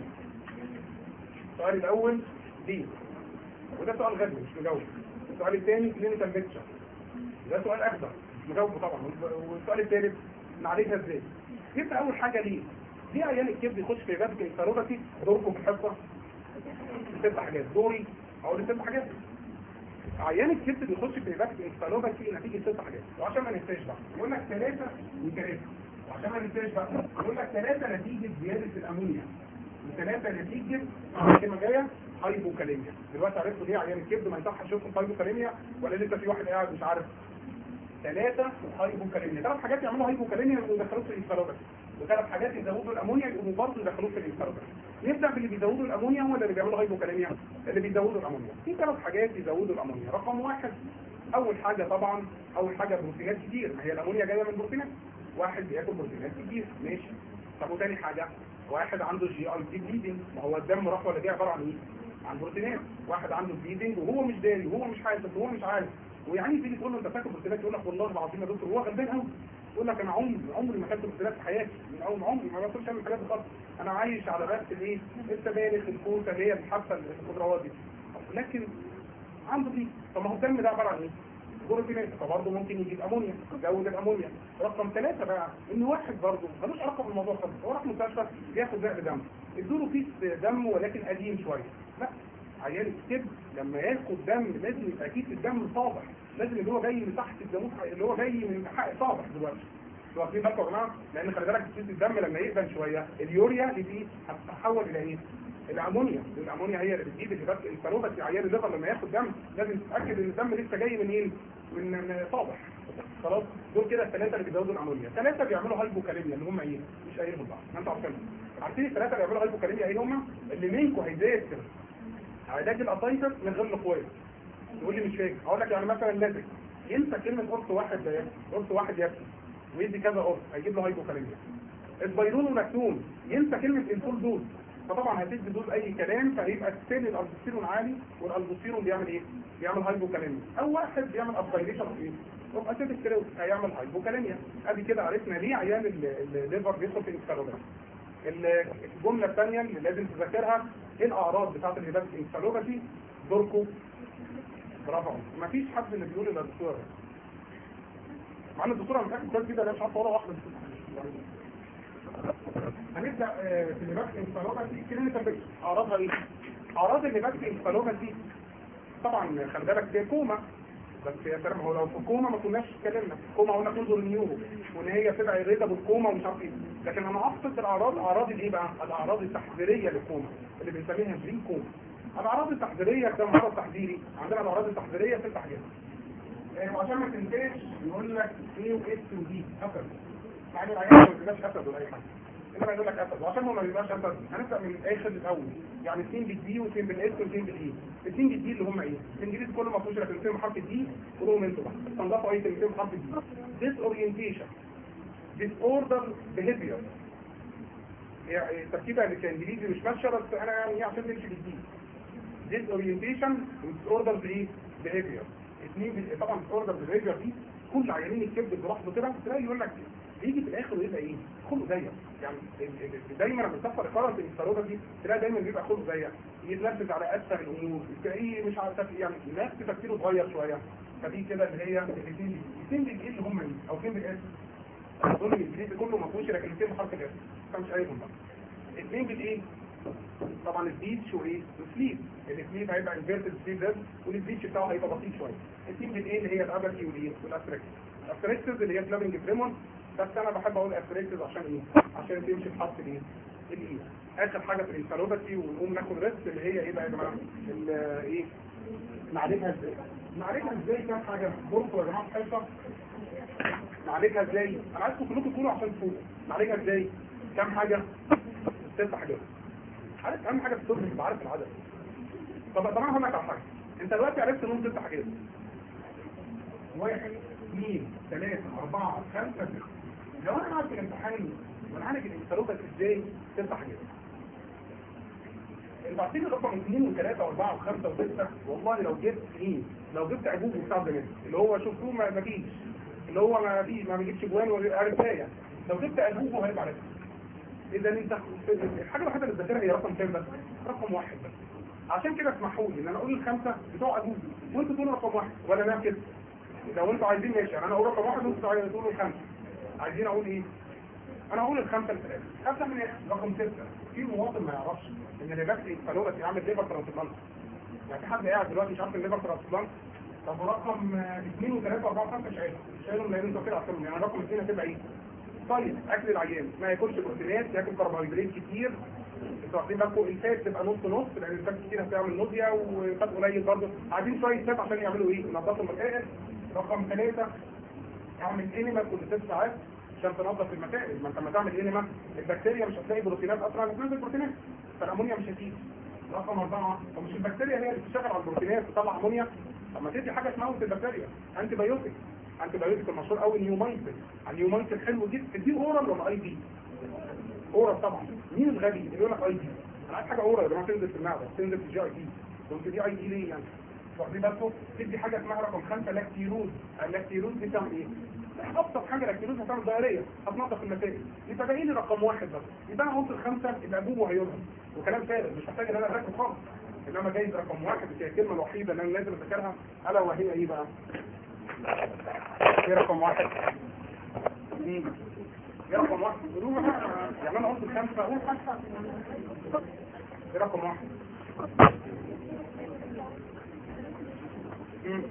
السؤال الاول دي وده سؤال غبي مش مجاوب. السؤال الثاني كلينيكال بيكتشر ده سؤال اخضر مش مجاوبه طبعا. والسؤال الثالث نعالجها ازاي؟ جبت اول حاجه ليه؟ ليه عيان الكبد يخش في هيباتيك انسفالوباثي؟ دوركم في الحصه ست حاجات. دوري اقول ست حاجات. عيان الكبد بيخش في هيباتيك انسفالوباثي نتيجه ست حاجات. وعشان ما ننساش بقى يقول لك ثلاثه وثلاثه. وعشان ما ننساش بقى يقول لك ثلاثه نتيجه زياده الامونيا وثلاثه نتيجه الكلمه جايه هايبوكاليميا. دلوقتي عرفتوا ليه عيان الكبد ما يصحش يشوف هايبوكاليميا ولا لسه في واحد قاعد مش عارف؟ ثلاثه هايبوكاليميا. ثلاث حاجات يعملوا هايبوكاليميا ويدخلوه في الانسفالوباثي، وثلاث حاجات يزودوا الامونيا يقوموا برضه يدخلوه في الانسفالوباثي. نبدا باللي بيزودوا الامونيا ولا اللي بيعملوا هايبوكاليميا؟ اللي بيزودوا الامونيا. في ثلاث حاجات يزودوا الامونيا. رقم واحد اول حاجه طبعا اول حاجه بروتينات كتير. ما هي الامونيا جايه من بروتينات. واحد بياكل بروتينات كتير ماشي. طب وثاني حاجه واحد عنده جي اي تي بليدنج. ما هو الدم راح ولا جه عباره عن ايه؟ عن بروتينات. واحد عنده بليدنج وهو مش داري وهو مش حاسس وهو مش عارف. ويعني تيجي تقول له انت فاكر بروتينات يقول لك والله العظيم يا دكتور هو غلبان قوي. يقول لك انا عمري عمري ما اكلت بروتينات في حياتي. من اول عمري ما باكلش من الحاجات دي خالص. انا عايش على بس الايه؟ السبانخ الكوسه اللي هي الحبه الخضروات دي. لكن عنده دي. طب ما هو الدم ده عباره عن ايه؟ بروتينات. فبرضه ممكن يجيب امونيا يزود الامونيا. رقم ثلاثه بقى ان واحد برضه ملوش علاقه بالموضوع خالص. هو راح مستشفى بياخد زق دم ادوا له كيس دم ولكن قديم شويه. لا عيان الكبد لما ياخد دم لازم يبقى كيس الدم صابح. لازم اللي هو جاي من تحت الجاموس اللي هو جاي من حق صابح دلوقتي. انتوا واخدين بالكم يا جماعه؟ لان خلي بالك كيس الدم لما يقبل شويه اليوريا اللي فيه هتتحول الى ايه؟ الامونيا. الامونيا هي اللي بتجيب الهبات الانسفالوباثي. عيان الليفر لما ياخد دم لازم تتاكد ان الدم لسه جاي منين؟ من صابح. خلاص دول كده الثلاثه اللي بيزودوا الامونيا. ثلاثه بيعملوا هايبوكاليميا اللي هم ايه؟ مش قايلهم بقى انتوا عارفينهم. عارفين الثلاثه اللي بيعملوا هايبوكاليميا ايه هم؟ اللي منكم هيذاكر علاج الاسايتس من غير القويه. تقول لي مش فاكر. اقول لك يعني مثلا لازم ينسى كلمه قرص واحد ده قرص واحد يكفي ويدي كذا قرص هيجيب له هايبوكاليميا. البيرون والمكتوم ينسى كلمه انسول دوز. فطبعا هتدي دوز اي كلام فهيبقى السيل الالبوستيرون عالي والالبوستيرون بيعمل ايه؟ بيعمل هايبوكاليميا. او واحد بيعمل ابايليشن ايه؟ يبقى اسيد الكريوز هيعمل هايبوكاليميا. ادي كده عرفنا ليه عيان الليفر بيدخل في الانسفالوباثي. الجمله الثانيه اللي لازم تذاكرها ايه الاعراض بتاعه الهيباتيك انسفالوباثي؟ دوركو برافو. مفيش حد اللي بيقول الا الدكتور، مع ان الدكتور انا متاكد كويس جدا انا مش عارف ولا واحده. هنبدا في الهيباتيك انسفالوباثي كلينيكال بيكتشر. اعراضها ايه؟ اعراض الهيباتيك انسفالوباثي طبعا خلي بالك دي كوما، بس يا سلام هو لو في كوما ما كناش اتكلمنا كوما قلنا ننظر النيورو وان هي تبقى يريده بالكوما ومش عارف ايه، لكن انا اقصد الاعراض اعراض الايه بقى؟ الاعراض التحذيريه للكوما اللي بنسميها بري كوما. الاعراض التحذيريه كم مرض تحذيري؟ عندنا الاعراض التحذيريه ست حاجات وعشان ما تنساش يقول لك ايه واس ودي اسد، يعني العيان ما بيبقاش اسد ولا اي حاجه انما يقول لك اسد، وعشان هو ما بيبقاش اسد هنبدا من الاخر للاول، يعني اثنين بالدي واثنين بالاس واثنين بالاي. الاثنين بالدي اللي هم ايه؟ الانجليزي كله ما فيهوش غير كلمتين بحرف الدي كلهم انتوا بقى تنضفوا اي كلمتين بحرف الدي. ديس اورينتيشن، ديس اوردر بيهيفير، يعني التركيبه اللي كانجليزي مش ماشيه بس انا يعني عشان نمشي بالدي. ديس اورينتيشن وديس اوردر بايه؟ بيهيفير. اثنين طبعا ديس اوردر بيهيفير دي كل عيانين الكبد براحته كده تلاقي يقول لك يجي في الاخر ويبقى ايه؟ خلقه ضيق، يعني دايما لما بتحصل اقاره الانسفالوباثي تلاقي دايما بيبقى خلقه ضيق، يتنفذ على اسهل الامور، تلاقيه مش عارف يعني الناس تفكيره اتغير شويه. فدي كده اللي هي الاثنين الاثنين بالايه اللي هم ايه؟ او اثنين بالاس. اظن الانجليزي كله ما فيهوش لكن الاثنين بحرف الاس فمش قايلهم بقى. اثنين بالايه؟ طبعا البيتش وايه؟ والسليب. السليب هيبقى انفيرتد سليب ده والبيتش بتاعه هيبقى بسيط شويه. الاثنين بالايه اللي هي الابرتي والايه؟ والافريكس. الافريكس اللي هي فلافنج بريمون، بس انا بحب اقول افريكس عشان ايه؟ عشان تمشي في حرف الايه؟ الايه. اخر حاجه في الانسفالوباثي ونقوم ناخد ريست اللي هي ايه بقى يا جماعه؟ ايه؟ نعالجها ازاي؟ نعالجها ازاي كام حاجه؟ بصوا يا جماعه الحصه نعالجها ازاي؟ انا عايزكم كلكم تقولوا عشان تفوقوا. نعالجها ازاي؟ كام حاجه؟ ست حاجات. عارف اهم حاجه في الطب تبقى عارف العدد. طب طبعا هقول لك على حاجه، انت دلوقتي عرفت انهم ست حاجات. واحد اثنين ثلاثه اربعه خمسه سته. لو انا عارف الامتحان ونعالج الانسفالوباثي ازاي؟ ست حاجات. انت عارفين الرقم اثنين وثلاثه واربعه وخمسه وسته، والله لو جبت اثنين لو جبت عجوز بتاع زمان اللي هو شفتوه ما فيش، اللي هو ما فيش ما بيجيبش جوان ولا عرفايه، لو جبت عجوز هيبقى عارفها. اذا انت الحاجه الوحيده اللي تذاكرها هي رقم كام بس؟ رقم واحد بس. عشان كده اسمحوا لي ان انا اقول الخمسه بتوع عجوز وانتوا تقولوا رقم واحد ولا انا كده. لو انتوا عايزين ماشي انا اقول رقم واحد وانتوا عايزين تقولوا الخمسه. عايزين اقول ايه؟ انا اقول الخمسه الثلاثه. خمسه من رقم سته. في مواطن ما يعرفش ان الهيباتيك انسفالوباثي يعمل ليفر ترانسبلانت. يعني في حد قاعد دلوقتي مش عارف الليفر ترانسبلانت. طب ورقم اثنين وثلاثه واربعه وخمسه مش عارف. مش عارف لان انتوا كده عارفين يعني رقم اثنين هتبقى ايه؟ طيب اكل العيان ما ياكلش بروتينات، ياكل كربوهيدرات كتير. انتوا واخدين بالكم الفات تبقى نص نص لان الفات كتير هتعمل نوديا وفات قليل برضه. عايزين شويه فات عشان يعملوا ايه؟ ينظفوا المكائن. رقم ثلاثه اعمل انيما كل ست ساعات عشان تنظف المكائن. ما انت لما تعمل انيما البكتيريا مش هتلاقي بروتينات اسرع من تنزل بروتينات، فالامونيا مش هتيجي. رقم اربعه ومش البكتيريا هي اللي بتشتغل على البروتينات تطلع امونيا. طب ما تدي حاجه تموت البكتيريا. انتي بايوتيك انتي بايوتيك المشهور قوي نيومايسين. النيومايسين حلو جدا. تديه اورال ولا اي بي؟ اورال طبعا. مين الغبي اللي يقول لك اي بي؟ انا عايز حاجه اورال يا جماعه تنزل في المعده تنزل في الجي اي بي. قلت دي اي بي ليه يعني؟ واخدين بالكم؟ تدي حاجه اسمها رقم خمسه لاكتيروز. اللاكتيروز دي بتعمل ايه؟ ابسط حاجه لاكتيروز هتعمل دايريه هتنظف المسائل. يبقى باقي لي رقم واحد بس. يبقى انا قلت الخمسه يبقى ابوه هيظهر وكلام فارغ مش محتاج ان انا اذاكره خالص. انما جايز رقم واحد هي الكلمه الوحيده اللي انا لازم اذاكرها الا وهي ايه بقى؟ ايه رقم واحد؟ مين؟ ايه رقم واحد؟ قولوا يعني انا قلت الخمسه اقول خمسه. ايه رقم واحد؟ امم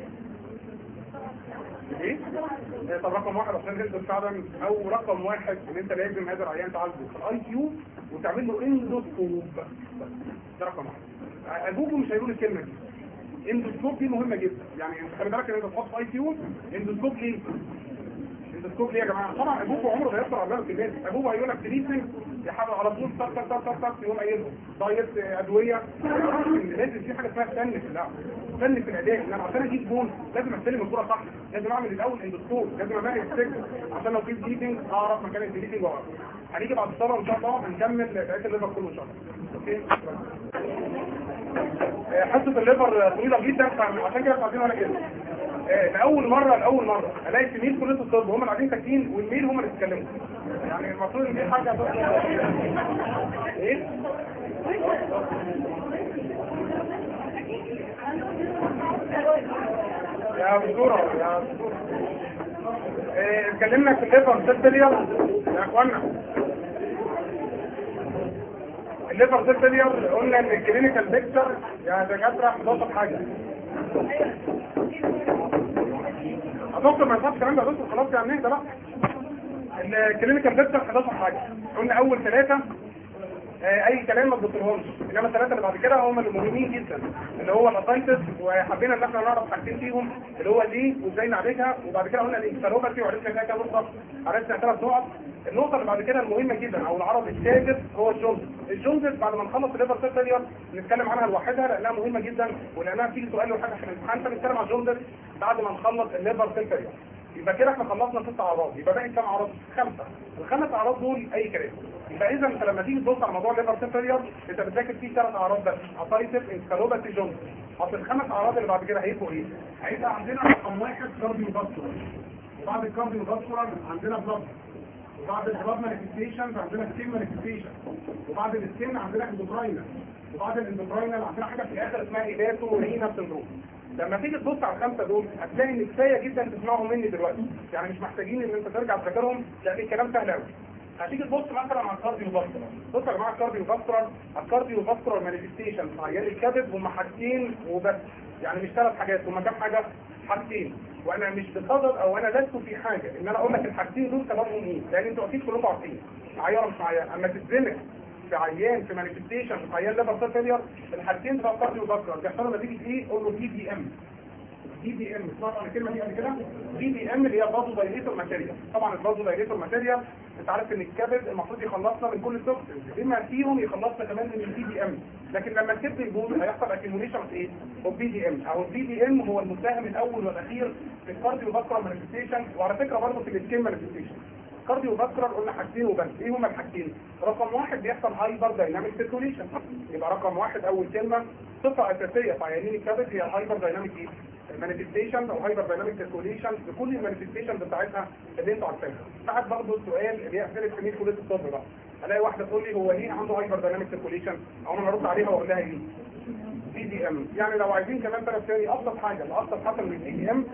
ايه؟ طب رقم واحد عشان تقدر فعلا او رقم واحد ان انت لازم هذا العيان تعالجه في الاي كيو وتعمل له اندوسكوب. ده رقم واحد. ابوكم مش هيقول الكلمه دي. اندوسكوب دي مهمه جدا، يعني انت خلي بالك ان انت تحط في اي كيو اندوسكوب ليه؟ اندوسكوب ليه يا جماعه؟ طبعا ابوكم عمره ما هيقدر على الكلمات. ابوه هيقول لك تريتمنت يحاول على طول طق طق طق طق طق يقوم قايلهم دايت ادويه. لازم في حاجه اسمها فن في اللعب، فن في الاداء. ان انا عشان اجيب جون لازم استلم الكوره صح، لازم اعمل الاول اندوسكوب، لازم امارس السجن عشان لو في ديليتنج اعرف مكان الديليتنج واعرف. هنيجي بعد الصلاه ان شاء الله هنكمل بقيه الليفر كله ان شاء الله. اوكي حصه الليفر طويله جدا عشان كده مش عايزين ولا كده. آه، لاول مره لاول مره الاقي في ميل كليه الطب هم اللي قاعدين ساكتين والميل هم اللي بيتكلموا. يعني المفروض ان دي حاجه هتحصل. ايه؟ يا دكتوره يا دكتوره آه، اتكلمنا في الليفر سيل فيلير يا اخوانا. الليفر سيل فيلير قلنا ان الكلينيكال بيكتشر يا دكاتره احداشر حاجه. يا دكتور ما ينفعش الكلام ده يا دكتور، خلاص يعني نهدى بقى. الكلينيكال بيكتشر احداشر حاجه. قلنا اول ثلاثه آه، اي كلام ما تذكرهمش، انما الثلاثه اللي بعد كده هم اللي مهمين جدا، اللي هو الاسايتس، وحبينا ان احنا نعرف حاجتين فيهم اللي هو ليه وازاي نعالجها، وبعد كده قلنا الانسالوباثي وعرفنا فيها كام نقطه، عرفنا ثلاث نقط. النقطه اللي بعد كده المهمه جدا او العرض السادس هو الجونز. الجونز بعد ما نخلص الليفر سيل فيلير نتكلم عنها لوحدها لانها مهمه جدا، ولانها في سؤال وحاجه في الامتحان، فنتكلم عن الجونز بعد ما نخلص الليفر سيل فيلير. يبقى كده احنا خلصنا ست اعراض، يبقى باقي كام عرض؟ خمسه. الخمس اعراض دول اي كلام. يبقى اذا انت لما تيجي تبص على موضوع الليفر سيل فيلير انت بتذاكر فيه ثلاث اعراض بس، اسايتس، انسالوباثي، جونز. اصل الخمس اعراض اللي بعد كده هيبقوا ايه؟ هيبقى عندنا رقم واحد كارديو فاسكولار، وبعد الكارديو فاسكولار عندنا بلاد، وبعد البلاد مانيفستيشنز عندنا سكين مانيفستيشن، وبعد السكين عندنا اندوكراينال، وبعد الاندوكراينال عندنا حاجه في الاخر اسمها ايلاتو رينا سندروم. لما تيجي تبص على الخمسه دول هتلاقي ان كفايه جدا تسمعهم مني دلوقتي، يعني مش محتاجين ان انت ترجع تذاكرهم لان الكلام سهل قوي. هتيجي تبص مثلا على الكارديو فاسكولار، بص يا جماعه الكارديو فاسكولار، الكارديو فاسكولار مانيفستيشن في عيان الكبد هم حاجتين وبس، يعني مش ثلاث حاجات، هم كام حاجه؟ حاجتين. وانا مش بصدد او انا لست في حاجه ان انا اقول لك الحاجتين دول سببهم ايه، لان انتوا اكيد كلكم عارفين معايا ولا مش معايا. اما تتزنق في عيان في مانيفستيشن في عيان ليفر سيل فيلير، الحاجتين بتوع الكارديو فاسكولار بيحصلوا نتيجه ايه؟ قول له دي بي ام. دي بي ام سمعت عن الكلمه دي قبل كده؟ دي بي ام اللي هي بازو دايليتور ماتيريال. طبعا البازو دايليتور ماتيريال انت عارف ان الكبد المفروض يخلصنا من كل التوكسين، بما فيهم يخلصنا كمان من الدي بي ام، لكن لما الكبد يبوظ هيحصل اكيموليشن في ايه؟ البي دي ام، او البي دي ام هو المساهم الاول والاخير في الكارديو فاسكولار مانيفستيشن، وعلى فكره برضه في السكين مانيفستيشن. كارديو فاسكولار قلنا حاجتين وبس، ايه هما الحاجتين؟ رقم واحد بيحصل هايبر دايناميك سيركوليشن، يبقى رقم واحد اول كلمه صفه اساسيه في عيانين الكبد هي الهايبر دايناميك ايه؟ مانيفستيشن او هايبر دايناميك سيركوليشن بكل المانيفستيشن بتاعتها اللي انتوا عارفينها. ساعات برضه السؤال اللي هي اسئله في كليه الطب بقى، الاقي واحده تقول لي هو ليه عنده هايبر دايناميك سيركوليشن؟ او انا ارد عليها واقول لها ايه؟ بي دي ام. يعني لو عايزين كمان ثلاث ثاني ابسط حاجه الابسط حاجه من البي دي ام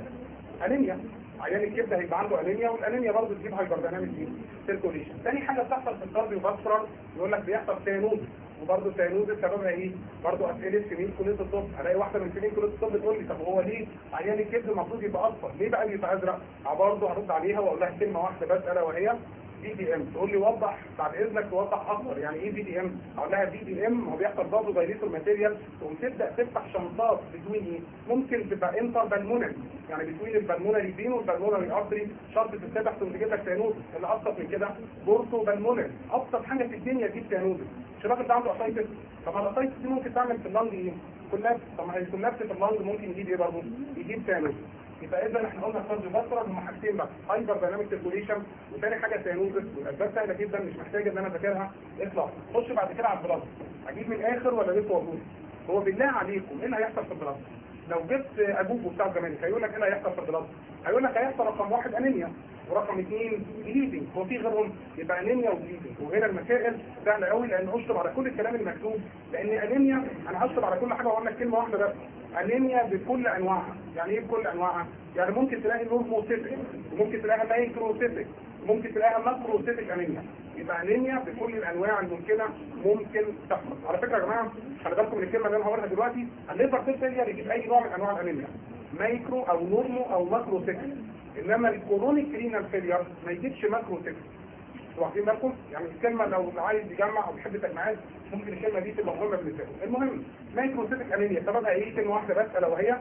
انيميا. عيان الكبده هيبقى عنده انيميا، والانيميا برضه تجيب هايبر دايناميك سيركوليشن. ثاني حاجه بتحصل في الكارديو فاسكولار يقول لك بيحصل سيانوز، وبرضه سيانوز سببها ايه؟ برضه اسئله سنين كليه الطب، الاقي واحده من سنين كليه الطب تقول لي طب هو ليه عيان الكبد المفروض يبقى اصفر؟ ليه بقى بيبقى ازرق؟ برضه هرد عليها واقول لها كلمه واحده بس الا وهي بي دي ام. تقول لي وضح بعد اذنك توضح اكتر يعني ايه بي دي ام؟ اقول لها بي دي ام هو بيحصل برضه دايليتور ماتيريال، تقوم تبدا تفتح شنطات بتوين ايه؟ ممكن تبقى انتر بالمونري، يعني بتوين البالمونري فين والبالمونري ارتري، شرط تتفتح تقوم تجيب لك سيانوز. اللي ابسط من كده بورتو بالمونري، ابسط حاجه في الدنيا تجيب سيانوز. مش الراجل ده عنده اسايتس؟ طب الاسايتس دي ممكن تعمل في اللنج ايه؟ كولابس. طب ما الكولابس في اللنج ممكن يجيب ايه برضه؟ يجيب سيانوز. يبقى اذا احنا قلنا الكارديو فاسكولار هم حاجتين بس، هايبر دايناميك سيركوليشن، وثاني حاجه سيانوزس، والاسباب سهله جدا مش محتاجه ان انا اذاكرها اطلاقا. خش بعد كده على البلاد، اجيب من الاخر ولا لسه وجود؟ هو بالله عليكم ايه اللي هيحصل في البلاد؟ لو جبت ابوك بتاع الزمالك هيقول لك ايه اللي هيحصل في البلاد؟ هيقول لك هيحصل رقم واحد انيميا، ورقم اثنين بليدنج. هو في غيرهم؟ يبقى انيميا وبليدنج. وهنا المسائل سهله قوي لان اشطب على كل الكلام المكتوب، لان انيميا انا هشطب على كل حاجه واقول لك كلمه واحده بس، انيميا بكل انواعها. يعني ايه بكل انواعها؟ يعني ممكن تلاقي نورموسيتك، وممكن تلاقيها مايكروسيتك، ممكن تلاقيها ماكروسيتك انيميا. يبقى انيميا بكل الانواع الممكنه ممكن تحصل. على فكره يا جماعه خلي بالكم من الكلمه اللي انا هقولها دلوقتي، الليفر سيل فيلير يجيب اي نوع من انواع الانيميا، مايكرو او نورمو او ماكروسيتك، انما الكورونيك رينال فيلير ما يجيبش ماكروسيتك. واخدين بالكم؟ يعني الكلمه لو عايز يجمع او بيحب تجمعات ممكن الكلمه دي تبقى مهمه بالنسبه له. المهم مايكروسيتك انيميا سببها ايه؟ كلمه واحده بس الا وهي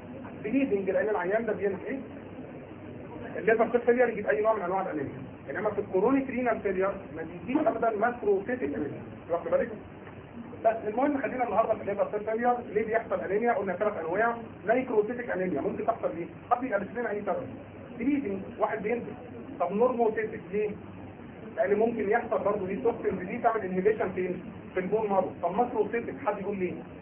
بليدنج، لان العيان ده بينزل ايه؟ الليفر سيل فيلير يجيب اي نوع من انواع الانيميا، انما في الكورونيك رينال فيلير ما بيجيش ابدا ماكروسيتك انيميا. واخد بالك؟ بس المهم خلينا النهارده في الليفر سيل فيلير. ليه بيحصل انيميا؟ قلنا ثلاث انواع. مايكروسيتك انيميا ممكن تحصل ليه؟ قبل يبقى لنا اي سبب. بليدنج واحد بينزل. طب نورموسيتك ليه؟ لان ممكن يحصل برضه دي توكسين دي تعمل انهبيشن فين؟ في البون مارو. طب ماكروسيتك حد يقول ليه؟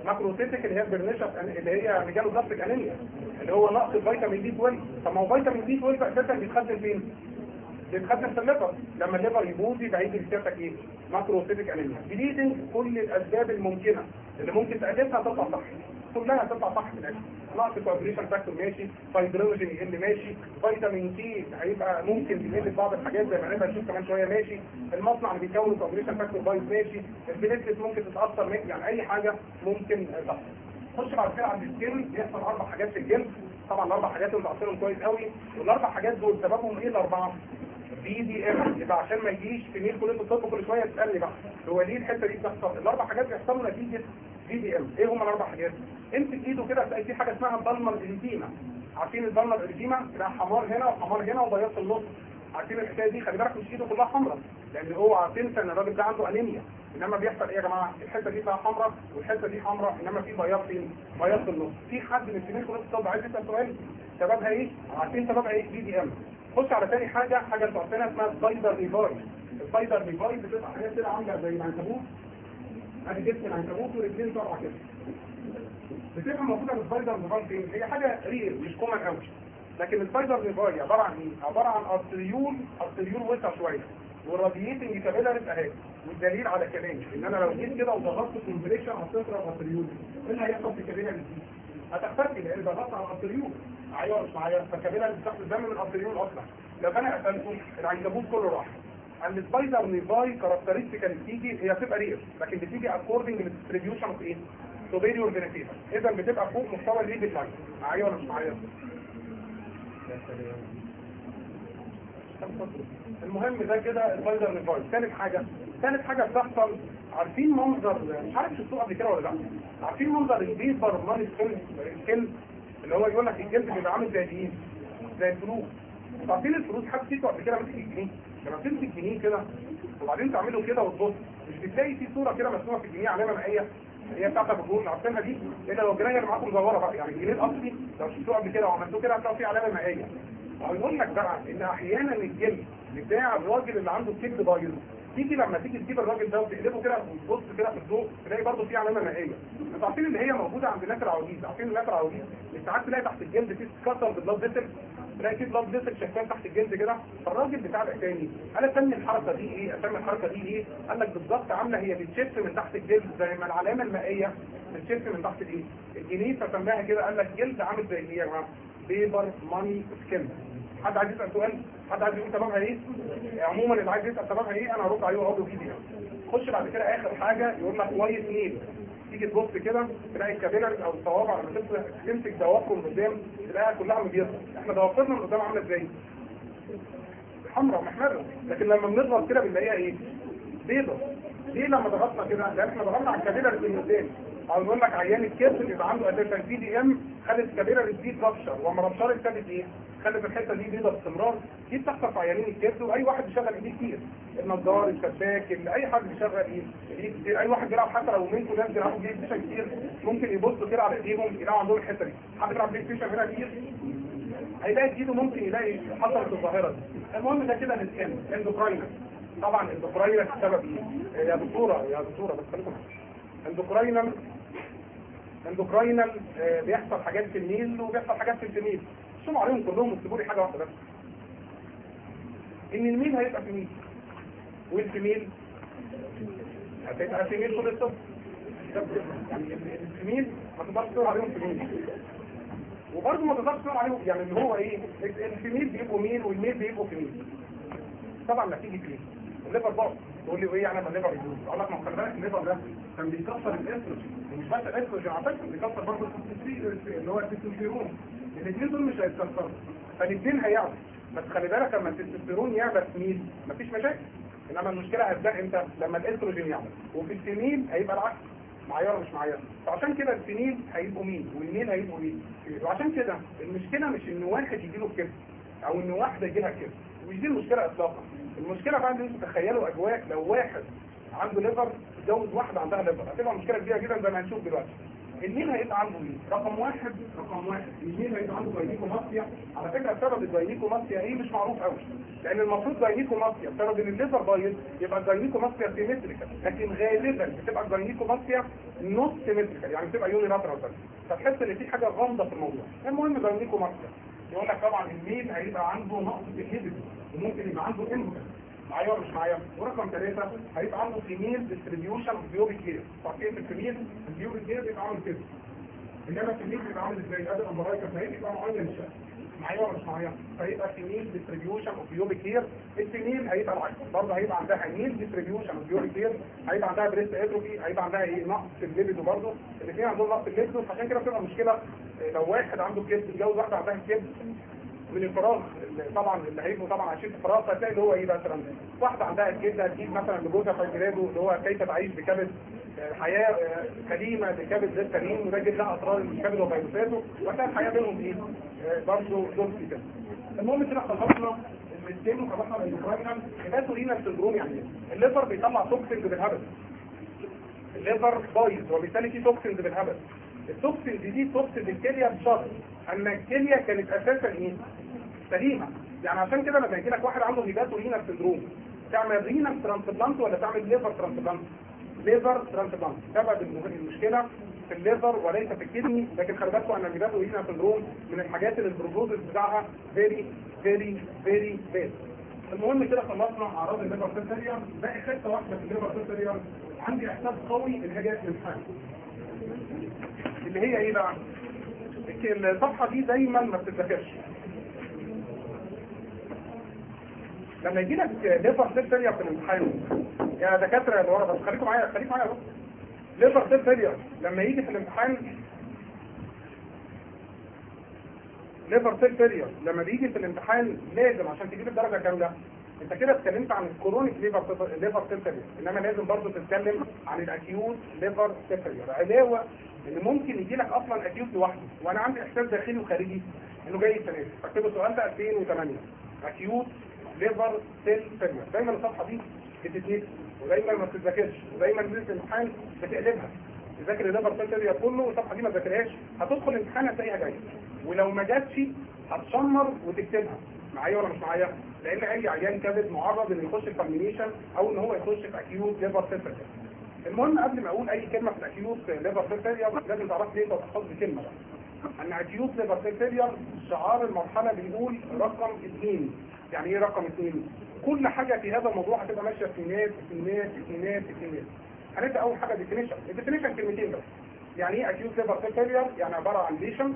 ماكروسيتك اللي هي البرنيشة اللي هي ميجالو بلاستيك انيميا اللي هو نقص الفيتامين بي اتناشر. طب ما هو فيتامين بي اتناشر اساسا بيتخزن فين؟ بيتخزن في الليفر. لما الليفر يبوظ يبقى يجي لسيادتك ايه؟ ماكروسيتك انيميا. بليدنج كل الاسباب الممكنه اللي ممكن تأديتها تطلع صح، كلها تطلع صح في الاخر. نقص كوابريشن فاكتور ماشي، فايبروجين يقل ماشي، فيتامين سي هيبقى ممكن يقل بعض الحاجات زي ما هنبقى نشوف كمان شويه ماشي، المصنع اللي بيكون كوابريشن فاكتور بايظ ماشي، البليتلت ممكن تتاثر ماشي، يعني اي حاجه ممكن تحصل. خش بعد كده على السكين، بيحصل اربع حاجات في الجلد. طبعا الاربع حاجات دول بتاثرهم كويس قوي، والاربع حاجات دول سببهم ايه الاربعه؟ بي دي ام. يبقى عشان ما يجيش في ميل كليه الطب كل شويه تسالني بقى هو ليه الحته دي بتحصل؟ الاربع حاجات بيحصلوا نتيجه بي دي ام. ايه هم الاربع حاجات؟ امسك ايده كده تلاقي في حاجه اسمها بالمر اريتيما. عارفين البالمر اريتيما؟ تلاقي حمار هنا وحمار هنا وبياض في النص. عارفين الحكايه دي؟ خلي بالك مش ايده كلها حمراء، لان هو تنسى ان الراجل ده عنده انيميا. انما بيحصل ايه يا جماعه؟ الحته دي بقى حمراء والحته دي حمراء، انما في بياض فين؟ بياض في النص. في حد من السنين كليه الطب عايز يسال سؤال سببها ايه؟ عارفين سببها ايه؟ بي دي ام. خش على تاني حاجه، حاجه انتوا عارفينها اسمها سبايدر ريفاي. السبايدر ريفاي بتبقى حاجات كده عامله زي العنكبوت، ادي جسم العنكبوت ورجلين طالعه كده. بتبقى موجوده في السبايدر ريفاي فين؟ هي حاجه ريل مش كومن قوي. لكن السبايدر ريفاي عباره عن ايه؟ عباره عن ارتريول، ارتريول وسع شويه، والراديتنج كابيلاريز اهي. والدليل على كلامي ان انا لو جيت كده وضغطت كومبريشن هتضرب ارتريول، ايه اللي هيحصل في الكابيلاريز دي؟ هتختفي لان ضغطت على الارتريول. معايا مش معايا؟ فالكابيلاريز بتاخد الدم من الارتريول اصلا. لو انا قفلته العنكبوت كله راح. السبايدر ريفاي كاركترستيكال بتيجي هي بتبقى رير، لكن بتيجي اكوردنج للديستريبيوشن اوف ايه؟ سوبيريور فينيتيفا. اذا بتبقى فوق مستوى الليد لاين. معايا ولا مش معايا؟ المهم ده كده السبايدر ريفاي. ثالث حاجه، ثالث حاجه بتحصل، عارفين منظر، مش عارف شفتوه قبل كده ولا لا؟ عارفين منظر البيبر مان سكيل اللي هو يقول لك الجلد بيبقى عامل زي الايه؟ زي الفلوس. عارفين الفلوس؟ حد فيكم قبل كده مسك الجنيه؟ لما تمسك الجنيه كده وبعدين تعمله كده وتبص، مش بتلاقي في صوره كده مرسومه في الجنيه علامه مائيه هي بتاعت الرجول؟ عارفينها دي؟ الا لو الجنيه اللي معاكم مزوره بقى، يعني الجنيه الاصلي لو شفتوه قبل كده وعملتوه كده هتلاقوا فيه علامه مائيه. هيقول لك بقى ان احيانا الجلد بتاع الراجل اللي عنده الكبد بايظ، تيجي لما تيجي تجيب الراجل ده وتقلبه كده وتبص كده في الضوء تلاقي برضه في علامه مائيه. انتوا عارفين اللي هي موجوده عند الناس العواجيز؟ عارفين الناس العواجيز ساعات تلاقي تحت الجلد في اتكسر بالبلاد فيسل، تلاقي في بلاد فيسل شفاف تحت الجلد كده. فالراجل بتاع الاسامي قال اسمي الحركه دي ايه؟ اسمي الحركه دي ايه؟ قال لك بالظبط عامله هي بتشف من تحت الجلد زي ما العلامه المائيه بتشف من تحت الايه؟ الجنيه. فسماها كده، قال لك جلد عامل زي ايه يا جماعه؟ بيبر ماني سكين. حد عايز يسال سؤال؟ حد عايز يقول سببها ايه؟ عموما اللي عايز يسال سببها ايه انا هرد عليه واقول له فيديو. خش بعد كده اخر حاجه يقول لك وايت نيل. تيجي تبص كده تلاقي الكابيلاريز او الصوابع لما تمسك ضوافر من قدام تلاقيها كلها مبيضه. احنا ضوافرنا من قدام عامله ازاي؟ حمراء محمره، لكن لما بنضغط كده بنلاقيها ايه؟ بيضه. ليه لما ضغطنا كده؟ لان احنا ضغطنا على الكابيلاريز من قدام. او يقول لك عيان الكبد بيبقى عنده اساسا بي دي ام، خلت الكابيلاريز دي ترابشر، وما رابشرت ابتدت ايه؟ خلت الحته دي بيضه باستمرار. دي بتحصل في عيانين الكبد، واي واحد بيشغل ايديه كتير، النجار، السباك، اي حد بيشغل ايديه كتير، اي واحد بيلعب حتى لو منكم ناس بيلعبوا بلاي ستيشن كتير ممكن يبصوا كده على ايديهم يلاقوا عندهم الحته دي. حد بيلعب بلاي ستيشن هنا كتير هيلاقي ايده ممكن يلاقي حصلت الظاهره دي. المهم ده كده الاسكان اندوكراينال. طبعا الاندوكراينال السبب ايه؟ يا دكتوره يا دكتوره بس خليكم اندوكراينال اندوكراينال آه بيحصل حاجات في الميل وبيحصل حاجات في الفيميل. شوفوا عليهم كلهم واكتبوا لي حاجه واحده بس، ان الميل هيبقى في ميل والفيميل هتبقى في ميل كل الصبح. يعني الفيميل ما تقدرش تقول عليهم فيميل، وبرضه ما تقدرش تقول عليهم يعني اللي هو ايه، الفيميل بيبقوا ميل والميل بيبقوا فيميل. طبعا نتيجه ايه؟ الليفر باظ. تقول لي ايه يعني لما الليفر يبوظ؟ اقول لك ما خلي بالك الليفر ده كان بيكسر الاستروجين، ومش بس الاستروجين على فكره بيكسر برضه اللي هو التستوستيرون. الاثنين دول مش هيتكسروا، فالاثنين هيعلوا. بس خلي بالك لما التستوستيرون يعلى في ميل مفيش مشاكل، انما المشكله هتبدا امتى؟ لما الاستروجين يعلى. وفي الفيميل هيبقى العكس. معايا ولا مش معايا؟ فعشان كده الفيميل هيبقوا ميل والميل هيبقوا ميل. وعشان كده المشكله مش ان واحد يجي له كده او ان واحده يجي لها كده، مش دي المشكله اطلاقا. المشكله بقى ان انتوا تخيلوا اجواء لو واحد عنده ليفر اتجوز واحده عندها ليفر، هتبقى مشكله كبيره جدا زي ما هنشوف دلوقتي. الميل هيبقى عنده ايه؟ رقم واحد رقم واحد الميل هيبقى عنده جاينيكوماستيا. على فكره سبب الجاينيكوماستيا ايه مش معروف قوي، لان المفروض جاينيكوماستيا بسبب ان الليفر بايظ يبقى الجاينيكوماستيا سيمتريكال، لكن غالبا بتبقى الجاينيكوماستيا نوت سيمتريكال، يعني بتبقى يونيلاترال بس، فتحس ان في حاجه غامضه في الموضوع. المهم جاينيكوماستيا يقول لك طبعا الميل هيبقى عنده نقص في الهيبس وممكن يبقى عنده امبوتنس، معايا ولا مش معايا؟ ورقم ثلاثة هيبقى عنده فيميل ديستريبيوشن اوف بيوبيك هير. طبعا في الفيميل البيوبيك هير بيبقى عامل كده، انما الفيميل بيبقى عامل ازاي؟ ادي الامبرايكا فهي بيبقى معين شكل، معايا ولا مش معايا؟ فهيبقى فيميل ديستريبيوشن اوف بيوبيك هير. الفيميل هيبقى العكس برضه، هيبقى عندها ميل ديستريبيوشن اوف بيوبيك هير، هيبقى عندها بريست اتروفي، هيبقى عندها ايه؟ نقص في الليبيدو برضه، الاثنين عندهم نقص في الليبيدو. عشان كده بتبقى مشكله لو واحد عنده كبد اتجوز واحده عندها كبد من الفراغ، طبعا اللي هيبقوا طبعا عايشين في الفراغ، فتلاقي اللي هو ايه مثلا واحده عندها كده تجيب مثلا لجوزها فيجراده اللي هو كيف تعيش بكبد حياه كريمه بكبد غير كريم، وده جد لها اسرار الكبد وفيروساته، وهتلاقي الحياه بينهم ايه برضه دولسي كده. المهم كده خلصنا المسكين وخلصنا الاندوكراينال. الهيباتورينال سندروم يعني ايه؟ الليفر بيطلع توكسينز بالهبل، الليفر بايظ وبالتالي في توكسينز بالهبل. التوكسينز دي توكسينز الكليه بشرط ان الكليه كانت اساسا ايه؟ سليمه. يعني عشان كده لما يجي لك واحد عنده هيباتورينال سندروم تعمل رينال ترانسبلانت ولا تعمل ليفر ترانسبلانت؟ ليفر ترانسبلانت. سبب المشكله في الليفر وليس في الكدني، لكن خلي بالكم ان الهيباتورينال سندروم من الحاجات اللي البروجنوز بتاعها فيري فيري فيري باد. المهم كده خلصنا اعراض الليفر سيريال. باقي حته واحده في الليفر سيريال عندي احساس قوي ان هي جايه من الحاجه اللي هي ايه بقى؟ الصفحه دي دايما ما بتتذكرش. لما يجي لك ليفر سيل فيلير في الامتحان يا دكاتره اللي ورا، بس خليكم معايا خليكم معايا بس. ليفر سيل فيلير لما يجي في الامتحان، ليفر سيل فيلير لما بيجي في الامتحان لازم عشان تجيب الدرجه كامله انت كده اتكلمت عن الكرونيك ليفر ليفر سيل فيلير، انما لازم برضه تتكلم عن الاكيوت ليفر سيل فيلير. علاوه ان ممكن يجي لك اصلا اكيوت لوحده، وانا عندي احساس داخلي وخارجي انه جاي السنه دي. فاكتبوا السؤال ده ألفين وثمانية اكيوت ليفر سيل فيلير. دايما الصفحه دي بتتنسي ودايما ما بتتذاكرش، ودايما ليله الامتحان بتقلبها تذاكر الليفر سيل فيلير كله والصفحه دي ما تذاكرهاش، هتدخل الامتحان هتلاقيها جايه، ولو ما جاتش هتشمر وتكتبها. معايا ولا مش معايا؟ لان اي عيان كبد معرض انه يخش في كومبينيشن او ان هو يخش في اكيوت ليفر سيل فيلير. المهم قبل ما اقول اي كلمه في الاكيوت ليفر سيل فيلير لازم تعرف ليه تحفظ كلمه بقى. ان اكيوت ليفر سيل فيلير شعار المرحله بيقول رقم اثنين. يعني ايه رقم اثنين؟ كل حاجه في هذا الموضوع هتبقى ماشيه اثنينات اثنينات اثنينات اثنينات. هنبدا اول حاجه ديفينيشن. الديفينيشن كلمتين بس. يعني ايه اكيوت ليفر سيل فيلير؟ يعني عباره عن ليشن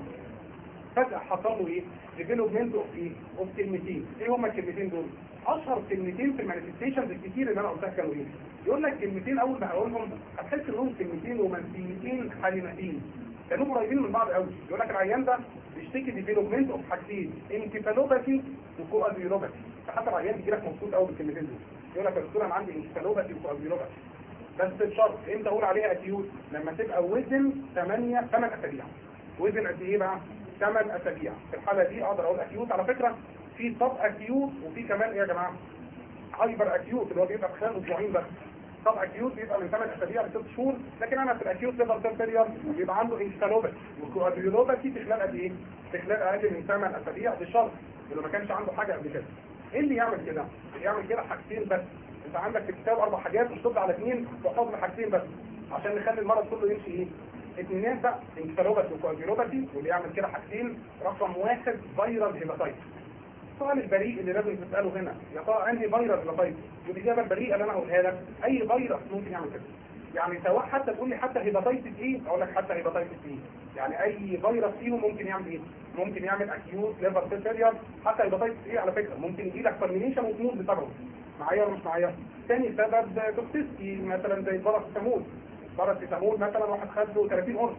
فجاه حصل له ايه؟ ديفلوبمنت اوف ايه؟ اوف كلمتين. ايه هما الكلمتين دول؟ اشهر كلمتين في المانيفستيشنز الكتير اللي انا قلتها كانوا ايه؟ يقول لك كلمتين اول ما هقولهم هتحس انهم كلمتين رومانسيتين حليمتين كانوا قريبين من بعض قوي. يقول لك العيان ده بيشتكي ديفلوبمنت اوف حاجتين، انكفالوباثي وكواديولوباثي. فحتى العيان بيجي لك مبسوط قوي بالكلمتين دول. يقول لك يا دكتور انا عندي انكفالوباثي وكواديولوباثي. بس بشرط امتى اقول عليها اكيوت؟ لما تبقى وزن ثمانية ثمان اسابيع. وزن قد ايه بقى؟ ثمان اسابيع. في الحاله دي اقدر اقول اكيوت. على فكره في سب اكيوت وفي كمان ايه يا جماعه؟ هايبر اكيوت اللي هو بيبقى في خلال اسبوعين بس. سب اكيوت بيبقى من ثمان اسابيع لست شهور، لكن انا في الاكيوت ليفر سيل فيلير بيبقى عنده انكفالوباثي وكواديولوباثي في خلال قد ايه؟ في خلال اقل من ثمان اسابيع بشرط انه ما كانش عنده حاجه قبل كده. ايه اللي يعمل كده؟ اللي يعمل كده حاجتين بس. انت عندك في الكتاب اربع حاجات مش على اثنين وحفظ حاجتين بس عشان نخلي المرض كله يمشي ايه؟ اثنين بقى انكفالوباثي وكواديولوباثي، واللي يعمل كده حاجتين. رقم واحد فيروس هيباتايتس. السؤال البريء اللي لازم تساله هنا يا ترى عندي فيروس هيباتايتس؟ والاجابه البريئه اللي انا هقولها لك اي فيروس ممكن يعمل كده. يعني سواء حتى تقول لي حتى هيباتايتس ايه اقول لك حتى هيباتايتس ايه. يعني اي فيروس فيهم ممكن يعمل ايه؟ ممكن يعمل اكيوت ليفر سيل فيلير. حتى هيباتايتس ايه على فكره ممكن يجي لك ترمينيشن وتموت بسببه. معايا ولا مش معايا؟ ثاني سبب توكسيستي مثلا زي الباراسيتامول. الباراسيتامول مثلا واحد خد له ثلاثين قرص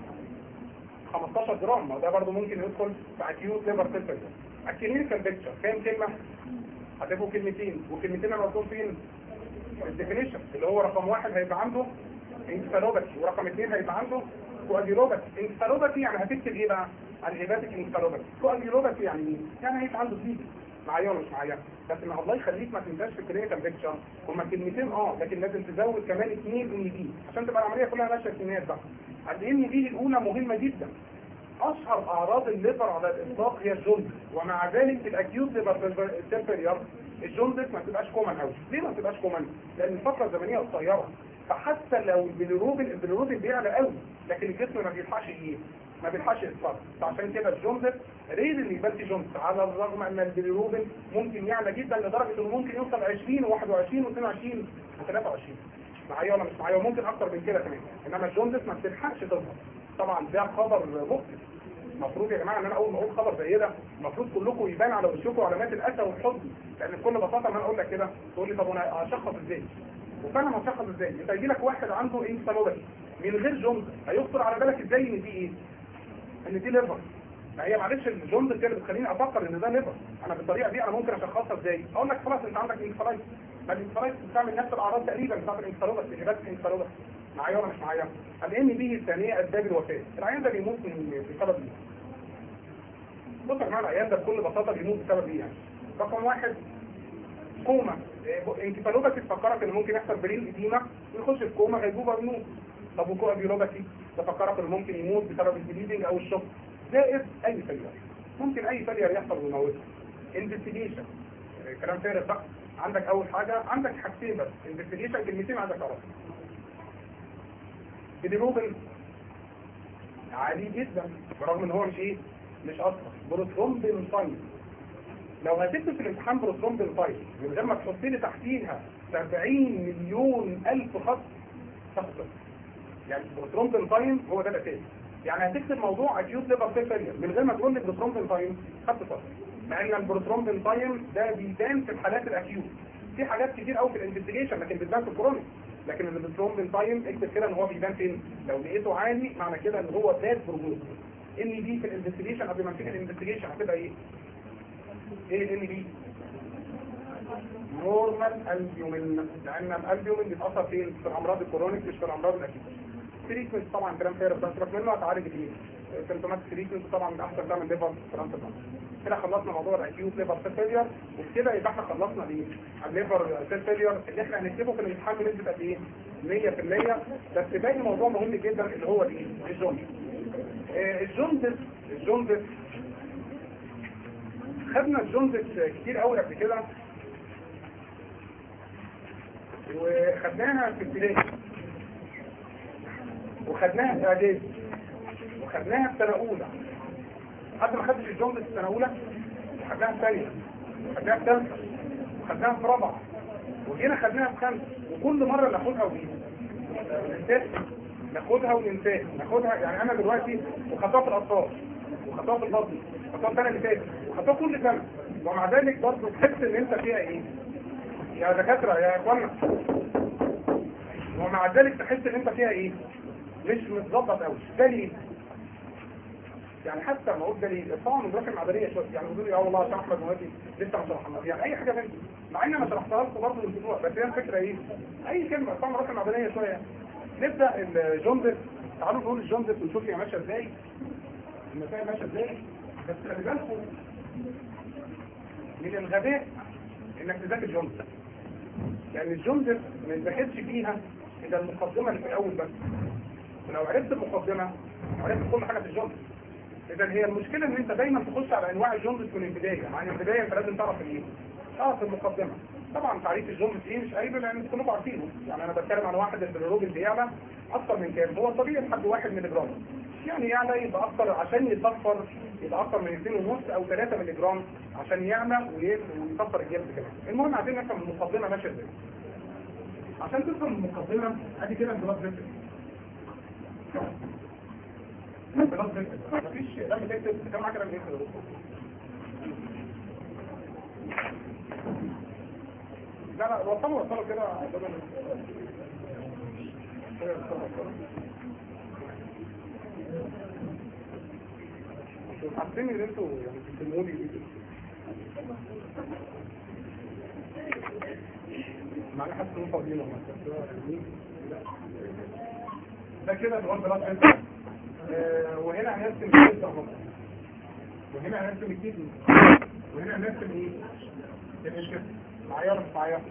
خمستاشر جرام، ده برضه ممكن يدخل في اكيوت ليفر سيل فيلير. الكلينيكال بيكتشر كام كلمه؟ هتبقوا كلمتين، والكلمتين انا قلتهم فين؟ الديفينيشن اللي هو رقم واحد هيبقى عنده انكفالوباثي، ورقم اثنين هيبقى عنده كواديولوباثي. انكفالوباثي يعني هتكتب ايه بقى؟ الهيباتيك انكفالوباثي. كواديولوباثي يعني ايه؟ يعني هيبقى عنده سيدي. معايا ولا مش معايا؟ بس ما الله يخليك ما تنساش في الكلينيكال بيكتشر هما كلمتين اه لكن لازم تزود كمان اثنين ان دي عشان تبقى العمليه كلها ماشيه كميات بقى. الان دي الاولى مهمه جدا. اشهر اعراض الليفر على الاطلاق هي الجوندس، ومع ذلك الاكيوت ليفر سيرفير الجوندس ما بتبقاش كومن قوي. ليه ما بتبقاش كومن؟ لان الفتره الزمنيه قصيره، فحتى لو البيليروبين البيليروبين بيعلى قوي لكن الجسم ما بيلحقش ايه؟ ما بيلحقش يتصرف. فعشان كده الجوندس ريد اللي يبان في جوندس، على الرغم ان البيليروبين ممكن يعلى جدا لدرجه انه ممكن يوصل عشرين وواحد وعشرين واثنين وعشرين وثلاثة وعشرين. معايا ولا مش معايا؟ وممكن اكتر من كده كمان. انما الجوندس ما بتلحقش تظهر. طبعا ده خبر مؤلم. المفروض يا جماعه ان انا اول ما اقول خبر زي ده المفروض كلكم يبان على وشكم علامات الاسى والحزن، لان بكل بساطه لما انا اقول لك كده تقول لي طب انا اشخص ازاي؟ وفعلا هشخص ازاي؟ انت يجي لك واحد عنده انسانوباثي من غير جوندس، هيخطر على بالك ازاي ان دي ايه؟ ان دي ليفر. ما هي معلش الجوندس دي اللي بتخليني افكر ان ده ليفر. انا بالطريقه دي انا ممكن اشخصها ازاي؟ اقول لك خلاص انت عندك انسفالايتس. ما الانسفالايتس بتعمل نفس الاعراض تقريبا بتاعت الانسانوباثي، اللي بس انسانوباثي. معايا ولا مش معايا؟ الان بي الثانيه اسباب الوفاه. العيان ده بيموت من بسبب ايه؟ بص يا جماعه العيان ده بكل بساطه بيموت بسبب ايه يعني؟ رقم واحد كوما. انكفالوباثي تفكرك ان ممكن يحصل برين اديمه ويخش في كوما غيبوبه ويموت. طب وكوابيولوباثي تفكرك ان ممكن يموت بسبب البليدنج او الشوك. زائد اي فيلير، ممكن اي فيلير يحصل ويموته. انفستيجيشن كلام فارغ بقى. عندك اول حاجه عندك حاجتين بس، انفستيجيشن كلمتين عندك اعرف. البيليروبين عالي جدا برغم ان هو مش ايه؟ مش اصلا بروثرومبين تايم. لو هتكتب في الامتحان بروثرومبين تايم من غير ما تحط لي تحتيها سبعين مليون الف خط تخطر. يعني بروثرومبين تايم هو ده الاساس. يعني هتكتب موضوع اكيوت ليفر فيلير من غير ما تقول لي بروثرومبين تايم خط خط. مع ان البروثرومبين تايم ده بيبان في الحالات الاكيوت. في حاجات كتير قوي في الانفستيجيشن لكن بتبان في الكرونيك. لكن البروثرومبين تايم اكتب كده ان هو بيبان فين؟ لو لقيته عالي معنى كده ان هو باد بروجنوز. ان دي في الانفستيجيشن قبل ما نمسك الانفستيجيشن هتبقى ايه؟ ايه ان دي؟ نورمال البيومين، لان الالبيومين بيتاثر فين؟ في الامراض الكرونيك مش في الامراض الاكيوت. تريتمنت طبعا كلام فارغ بس سيبك منه هتعالج ايه؟ سيمتوماتيك تريتمنت طبعا من احسن تعمل ليفر ترانسبلانت. كده خلصنا موضوع الاكيوت ليفر فيلير، وبكده يبقى احنا خلصنا ايه؟ الليفر فيلير اللي احنا هنكتبه في الامتحان بنسبه قد ايه؟ مية في المية. بس باقي موضوع مهم جدا اللي هو الايه؟ الجوندس. آه الجوندس الجوندس خدنا الجوندس كتير قوي قبل كده وخدناها في ابتدائي وخدناها في اعدادي وخدناها في سنه اولى. حد ما خدش الجوندس في سنه اولى وخدناها في ثانيه وخدناها في ثالثه وخدناها في رابعه وجينا خدناها في خمسه، وكل مره ناخدها وننساها ناخدها وننساها ناخدها. يعني انا دلوقتي وخدتها في الاطفال وخدتها في البطن وخدتها السنه اللي فاتت وخدتها كل سنه، ومع ذلك برضه تحس ان انت فيها ايه يا دكاتره يا اخوانا، ومع ذلك تحس ان انت فيها ايه مش متظبط قوي. ده ليه؟ يعني حتى ما اقول ده ليه طبعا الدراسه المعدنيه شويه، يعني بيقولوا لي اه والله عشان احمد موادي لسه ما شرحناش يعني اي حاجه ثانيه، مع ان انا شرحتها لكم برضه من الاسبوع، بس هي الفكره ايه؟ اي كلمه طبعا الدراسه المعدنيه شويه يعني. نبدا الجوندس. تعالوا نقول الجوندس ونشوف هي ماشيه ازاي، المسائل ماشيه ازاي. بس خلي بالكم من الغباء انك تذاكر جوندس، يعني الجوندس ما يتبحثش فيها اذا المقدمه اللي في الاول بس. ولو عرفت المقدمه عرفت كل حاجه في الجوندس. اذا هي المشكله ان انت دايما تخش على انواع الجوندس من البدايه، يعني البدايه انت لازم تعرف ايه؟ تعرف المقدمه. طبعا تعريف الجوندس ايه مش قايل لان انتوا كلكم عارفينه، يعني انا بتكلم عن واحد البيليروبين بيعلى اكثر من كام؟ هو طبيعي لحد واحد مللي جرام، يعني يعلى يبقى اكثر عشان يصفر يبقى اكثر من اثنين ونص او ثلاثة مللي جرام عشان يعلى ويصفر الجلد كمان. المهم عايزين نفهم المقدمه ماشيه ازاي. عشان تفهم المقدمه ادي كده البلاد فيسل. البلاد فيسل مفيش لما تكتب كام حاجه لما تكتب لا لا وصلوا وصلوا كده حاسين ان انتوا يعني بتسموا لي معنى حاسس ان انتوا فاضيين ده كده الغرب بلاد انت. وهنا هنرسم الجزء اهو وهنا هنرسم الكدني، وهنا هنرسم ايه؟ الانتستين. معايا ولا مش معايا؟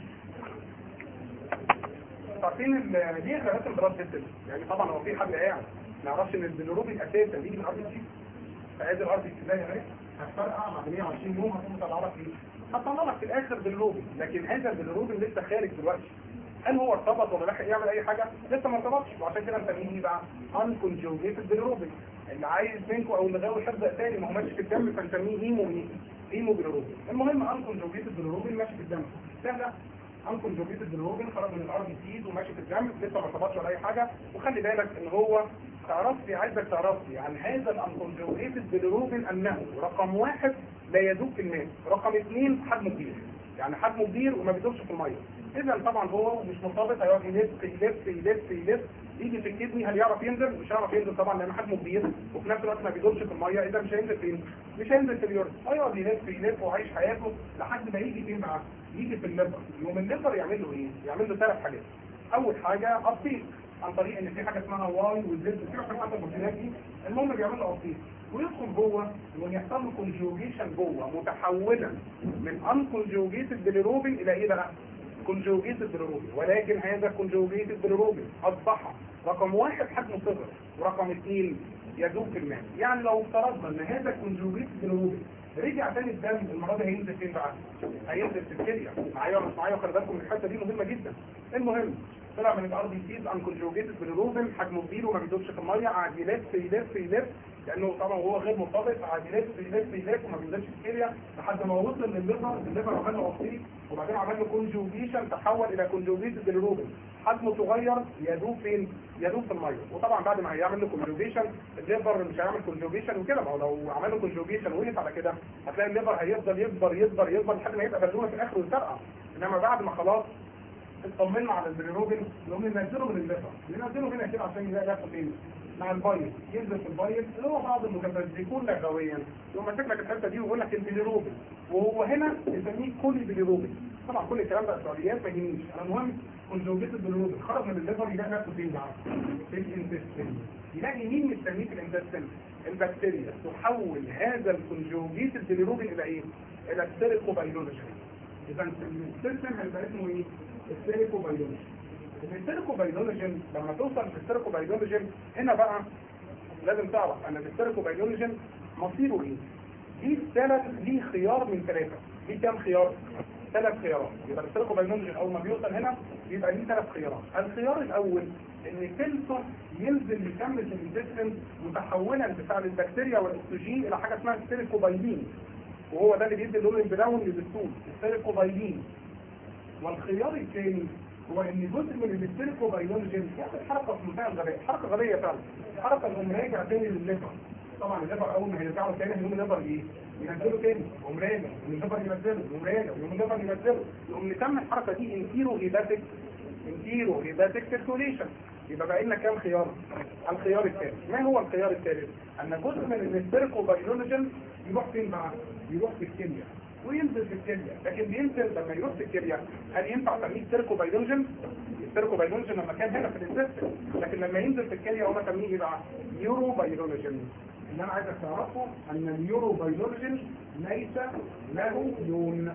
عارفين ليه احنا رسم بلاد فيسل؟ يعني طبعا هو في حد قاعد ما يعرفش ان البيليروبين اساسا بيجي من ار بي سي. فادي الار بي سي ده اهي هتفرقع بعد مية وعشرين يوم هتقوم مطلع لك ايه؟ هتطلع لك في الاخر بيليروبين، لكن هذا البيليروبين لسه خارج دلوقتي. هل هو ارتبط ولا لحق يعمل اي حاجه؟ لسه ما ارتبطش، وعشان كده نسميه ايه بقى؟ انكونجوجيتد بيليروبين. اللي عايز منكم او اللي غاوي حفظ تاني ما هو ماشي في الدم فنسميه هيمو هيمو بيليروبين. المهم انكونجوجيتد بيليروبين ماشي في الدم. سهله. انكونجوجيتد بيليروبين خرج من الار بي سيز وماشي في الدم، لسه ما ارتبطش ولا اي حاجه. وخلي بالك ان هو تعرفي عايزك تعرفي عن هذا الانكونجوجيتد بيليروبين انه رقم واحد لا يذوب في الماء، رقم اثنين حجمه كبير. يعني حجمه كبير وما بيدوبش في الميه. اذا طبعا هو مش مرتبط، هيقعد يلف يلف يلف يلف يجي في الكدني. هل يعرف ينزل؟ مش هيعرف ينزل طبعا لان حجمه كبير وفي نفس الوقت ما بيدوبش في الميه. اذا مش هينزل فين؟ مش هينزل في اليورين. هيقعد يلف يلف وعايش حياته لحد ما يجي فين بقى؟ يجي في الليفر. يوم الليفر يعمل له ايه؟ يعمل له ثلاث حاجات. اول حاجه ابطيق عن طريق ان في حاجه اسمها واي وزد، في حاجه حتى البروتينات دي. المهم بيعمل له ابطيق ويدخل جوه ويحصل له كونجوجيشن جوه، متحولا من انكونجوجيتد بيليروبين الى ايه بقى؟ كونجوجيتد بيليروبين. ولكن هذا كونجوجيتد بيليروبين اصبح رقم واحد حجمه صغر، ورقم اثنين يذوب في الماء. يعني لو افترضنا ان هذا الكونجوجيتد بيليروبين رجع تاني الدم، المره دي هينزل فين بقى؟ هينزل في الكليه. معايا ولا مش معايا؟ خلي بالكم من الحته دي مهمه جدا. المهم طلع من الار بي سيز انكونجوجيتد بيليروبين، حجمه كبير وما بيدوبش في الميه، قعد يلف يلف يلف لانه طبعا هو غير مرتبط، قعد يلف يلف يلف وما بينزلش في الكليه لحد ما وصل للليفر. الليفر عمل له اوبسيك وبعدين عمل له كونجوجيشن، تحول الى كونجوجيتد بيليروبين. حجمه صغير يدوب فين؟ يدوب في الميه. وطبعا بعد ما هيعمل له كونجوجيشن الليفر مش هيعمل كونجوجيشن وكده، ما هو لو عمل له كونجوجيشن وقف على كده هتلاقي الليفر هيفضل يكبر يكبر يكبر لحد ما يبقى بالونه في الاخر ويفرقع. انما بعد ما خلاص اطمنا على البيليروبين نقوم ننزله من الليفر، ننزله هنا كده عشان يلاقي نفسه فين؟ مع البايل. ينزل في البايل اللي هو بعض المتفزلكون لغويا يقوم ماسك لك الحته دي ويقول لك البيليروبين، وهو هنا يسميه كولي بيليروبين. طبعا كل الكلام ده اسرائيليات ما يهمنيش، انا المهم كونجوجيتد البيليروبين خرج من الليفر يلاقي نفسه فين بقى؟ في الانتستين. يلاقي مين مستنيه في الانتستين؟ البكتيريا. تحول هذا الكونجوجيتد البيليروبين الى ايه؟ الى السيريكوبايلوجين. اذا السيستم هيبقى اسمه ايه؟ السيريكوبايلوجين. السيريكوبايلوجين لما توصل للسيريكوبايلوجين هنا بقى لازم تعرف ان السيريكوبايلوجين مصيره ايه؟ ليه ثلاث ليه خيار من ثلاثه. ليه كام خيار؟ ثلاث خيارات. يبقى السيريكوبايلوجين اول ما بيوصل هنا بيبقى ليه ثلاث خيارات. الخيار الاول ان سيلته ينزل يكمل في الانتستين متحولا بفعل البكتيريا والاكسجين الى حاجه اسمها السيريكوبايلين، وهو ده اللي بيدي اللون البراون للدستور، السيريكوبايلين. والخيار الثاني هو ان جزء من السيريكوبايلوجين ياخد حركه في منتهى الغباء، حركه غبيه فعلا، حركه انه راجع تاني للليفر. طبعا الليفر اول ما هيرجعوا تاني هيقوم الليفر ايه؟ ينزله تاني، يقوم راجع، يقوم الليفر ينزله، يقوم راجع، يقوم الليفر ينزله، يقوم نسمي الحركه دي انتيرو هيباتيك انتيرو هيباتيك سيركوليشن. يبقى بقى لنا كام خيار؟ الخيار الثالث. ما هو الخيار الثالث؟ ان جزء من السيريكوبايلوجين يروح فين بقى؟ يروح في الكليه وينزل في الكليه. لكن بينزل لما يروح في الكليه هل ينفع تسميه سيركوبايلوجين؟ السيركوبايلوجين لما كان هنا في الانتستين، لكن لما ينزل في الكليه هو اسميه ايه بقى؟ يوروبايلوجين. اللي انا عايزك تعرفه ان اليوروبايلوجين ليس له لون.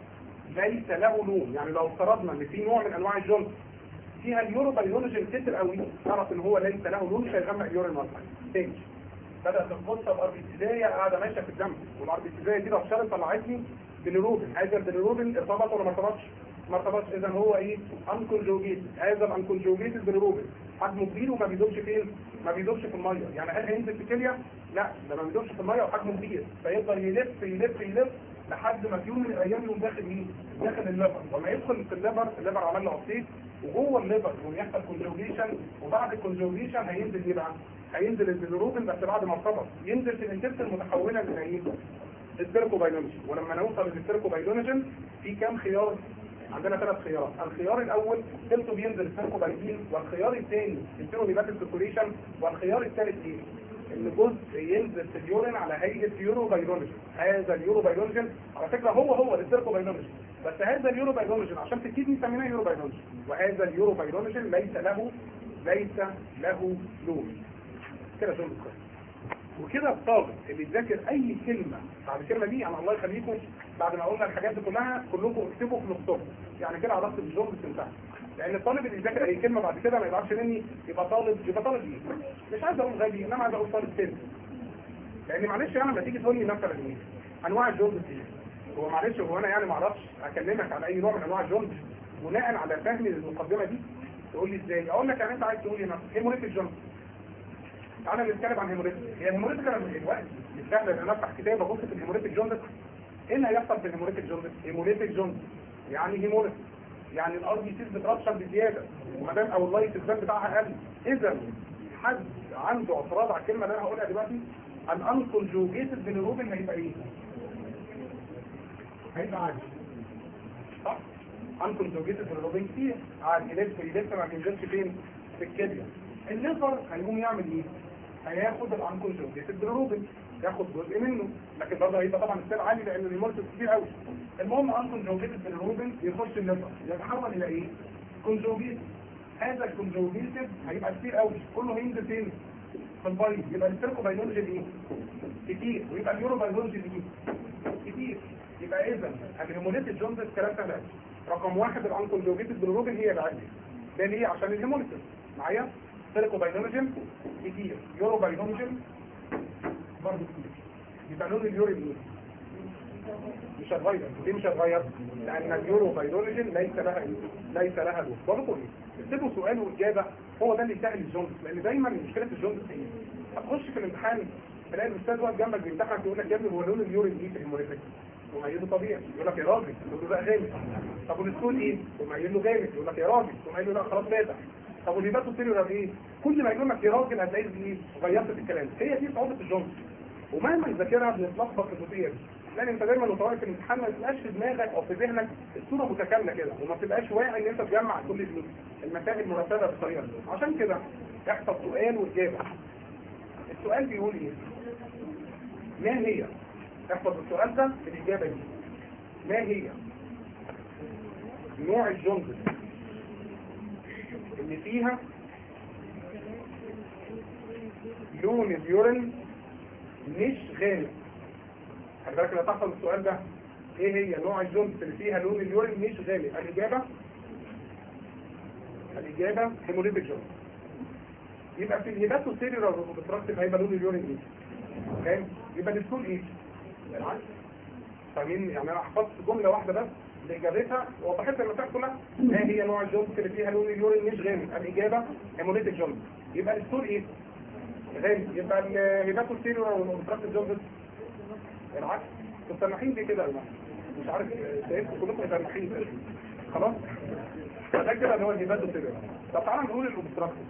ليس له لون. يعني لو افترضنا ان في نوع من انواع الجلد فيها اليوروبايلوجين كتير قوي تعرف ان هو ليس له لون، مش هيغمق اليورين اصلا. تاني بدأت القصة باربيسيدية قاعدة ماشية في الدم، والاربيسيدية دي لو شرط طلعتني بيليروبين. هذا البيليروبين ارتبط ولا ما ارتبطش؟ ما ارتبطش. اذا هو ايه؟ انكونجوجيتد. هذا الانكونجوجيتد بيليروبين حجمه كبير وما بيدوبش فين؟ ما بيدوبش في الميه. يعني هل هينزل في الكليه؟ لا، ده ما بيدوبش في الميه وحجمه كبير، فيفضل يلف يلف يلف لحد ما في يوم من الايام يقوم داخل مين؟ داخل الليفر. وما يدخل في الليفر الليفر عمل له اوبسيك، وجوه الليفر يقوم يحصل كونجوجيشن، وبعد الكونجوجيشن هينزل ايه بقى؟ هينزل البيليروبين بس بعد ما ارتبط ينزل في الانتستين متحولا الى ايه؟ السيركوبايلوجين. ولما نوصل للسيركوبايلوجين في كام خيار؟ عندنا ثلاث خيارات. الخيار الاول سيلته بينزل السيركوبايلين، والخيار الثاني انتيرو هيباتيك سيركوليشن، والخيار الثالث ايه؟ ان جزء ينزل في اليورين على هيئه يوروبايلوجين. هذا اليوروبايلوجين على فكره هو هو السيركوبايلوجين، بس هذا اليوروبايلوجين عشان في الكدني سميناه يوروبايلوجين، وهذا اليوروبايلوجين ليس له ليس له لون. كده شغل كويس. وكده الطالب اللي يذاكر اي كلمه بعد الكلمه دي، يعني الله يخليكم بعد ما قلنا الحاجات دي كلها كلكم اكتبوا في نصكم، يعني كده عرفت الجمله انتهت. لان الطالب اللي يذاكر اي كلمه بعد كده ما يزعلش مني، يبقى طالب يبقى طالب ايه؟ مش عايز اقول غبي، انما عايز اقول طالب سلم. لان معلش انا لما تيجي تقول لي مثلا ايه انواع الجمله دي، هو معلش هو انا يعني ما اعرفش اكلمك على اي نوع من انواع الجمله بناء على فهمي للمقدمه دي؟ تقول لي ازاي؟ اقول لك يعني انت عايز تقول لي مثلا هيموريتك جمله. تعالى نتكلم عن هيموريتك. هي الهيموريتك انا دلوقتي مش سهل ان انا افتح كتاب ابص في الهيموريتك جمله. ايه اللي هيحصل في الهيموريتك جمله؟ هيموريتك جمله يعني هيموريتك، يعني الار بي سيز بترشح بزياده وما دام او اللايت الزن بتاعها قل. اذا حد عنده اعتراض على الكلمه اللي انا هقولها دلوقتي، الانكونجوجيتد بالروبن هيبقى ايه؟ هيبقى عادي صح؟ انكونجوجيتد بالروبن كتير عادي، لسه لسه ما بينزلش فين؟ في الكليه. الليفر هيقوم يعمل ايه؟ هياخد الانكونجوجيتد بالروبن، ياخد جزء منه، لكن برضه هيبقى طبعا السيل عالي لان الهيموريتك كتير قوي. المهم انكونجوجيتد بالروبن يخش الليفر يتحول الى ايه؟ كونجوجيتد. هذا الكونجوجيتد هيبقى كتير قوي، كله هينزل فين؟ في البايض. يبقى السيركوبايلوجي ايه؟ كتير، ويبقى اليوروبايلوجي ايه؟ كتير. يبقى اذا الهيموليتيك جوندس كلام ثلاثه. رقم واحد الانكونجوجيتد بالروبن هي العادي. ده ليه؟ عشان الهيموليتيك معايا سيركوبايلوجين كتير، يوروبايلوجين برضه كتير. يبقى لون اليورين ايه؟ مش هتغير. ليه مش هتغير؟ لان اليوروبايلوجين ليس لها ايه؟ ليس لها لون. برضه ايه؟ اكتبوا سؤال واجابه، هو ده اللي يسهل الجوندس. لان دايما مشكله الجوندس ايه؟ هتخش في الامتحان تلاقي الاستاذ واقف جنبك بيمتحنك يقول لك يا ابني هو لون اليورين ايه في الهيموليتيك؟ وميله طبيعي، يقول لك يا راجل، تقول له بقى غامق. طب والسكول ايه؟ وميله جامد، يقول لك يا راجل، وميله لا خلاص فاتح. طب والهيباتو سيلولار ايه؟ كل ما يقول لك يا راجل هتلاقي ايه؟ غيرت في الكلام. هي دي صعوبه الجوندس. ومهما يذاكرها بنتلخبط في الجزئيه دي. لان انت دايما وانت واقف في الامتحان ما تبقاش في دماغك او في ذهنك الصوره متكامله كده، وما تبقاش واعي ان انت تجمع كل المسائل مرتبه بالطريقه دي. عشان كده يحصل سؤال واجابه. السؤال بيقول ايه؟ ما هي؟ احفظ السؤال ده في الاجابه دي. ما هي نوع الجندس اللي فيها لون اليورين مش غامق؟ خلي بالك لما تحفظ السؤال ده، ايه هي نوع الجندس اللي فيها لون اليورين مش غامق؟ الاجابه الاجابه هيموليتيك جندس. يبقى في الهيباتو سيلولار وبترتب هيبقى لون اليورين ايه؟ فاهم؟ يبقى السكول ايه؟ العكس. فاهمين؟ يعني انا حفظت جمله واحده بس لاجابتها وضحت المسائل كلها. ما هي نوع الجندس اللي فيها لون اليورين مش غامق؟ الاجابه هيموليتيك جندس. يبقى السكول ايه؟ غامق. يبقى الهيباتو سيلولار وبترتب جندس العكس. انتوا سامحين ليه كده يا جماعه؟ مش عارف شايفكم كلكم سامحين خلاص؟ ده كده اللي هو الهيباتو سيلولار. طب تعالى نقول الاوبستراكتيف.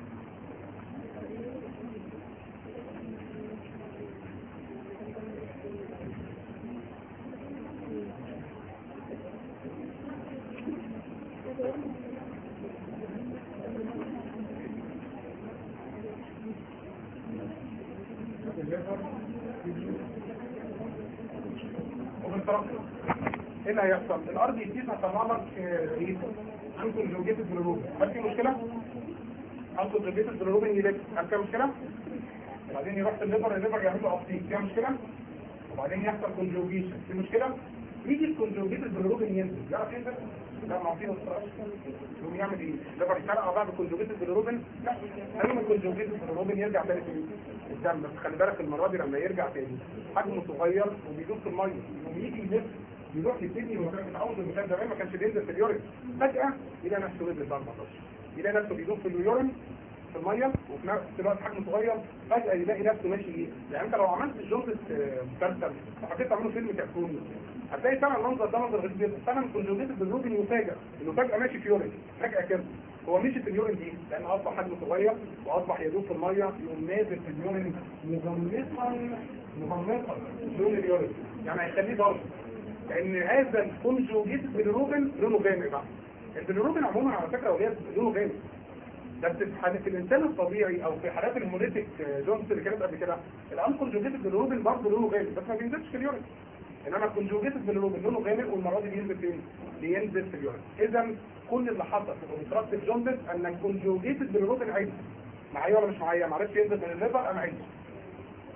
ايه اللي هيحصل؟ الارض يتيس هتطلع لك ايه؟ انكونجوجيتد بالروبين. هل في مشكله؟ انكونجوجيتد بالروبين يلف، هل في مشكله؟ وبعدين يروح الليفر الليفر يعمل له ابتيك، فيها مشكله؟ وبعدين يحصل كونجوجيشن، في مشكله؟ يجي الكونجوجيتد بالروبين ينزل، يعرف ينزل؟ لا، ما فيه مسترش. يقوم يعمل ايه؟ الليفر يفرقع بعد الكونجوجيتد بالروبين؟ لا، لازم الكونجوجيتد بالروبين يرجع تاني في الدم. بس خلي بالك المره دي لما يرجع تاني حجمه صغير وبيدوب في الميه، يقوم يجي يلف يروح يبتدي من اول المكان زمان ما كانش بينزل في اليورين، فجاه يلاقي نفسه نزل بقى أربعتاشر، يلاقي نفسه بيدوب في اليورين في الميه وفي نفس الوقت حجمه صغير، فجاه يلاقي نفسه ماشي ايه؟ يعني انت لو عملت الجوندس مسلسل وحبيت تعمله فيلم كرتوني هتلاقي فعلا المنظر ده منظر غريب جدا. فعلا الكونجوجيتد بالروبين يفاجئ انه فجاه ماشي في يورين، فجاه كده هو مشي في اليورين دي لان اصبح حجمه صغير واصبح يدوب في الميه، يقوم نازل في اليورين مغمقا مغمقا لون اليورين، يعني هيخليه ضرب. لان هذا الكونجوجيتد بالروبين لونه غامق بقى. البيليروبين عموما على فكره وليه لونه غامق، بس في حالة الانسان الطبيعي او في حالات الهيموليتيك جونز اللي كانت قبل كده الانكونجوجيتد بالروبين برضه لونه غامق بس ما بينزلش في اليورين. انما الكونجوجيتد بالروبين لونه غامق والمره دي بينزل فين؟ بينزل في اليورين. اذا كل اللي حصل في اوبستراكتيف جوندس ان الكونجوجيتد بالروبين عادي. معايا ولا مش معايا؟ ما عرفش ينزل من الليفر انا عادي.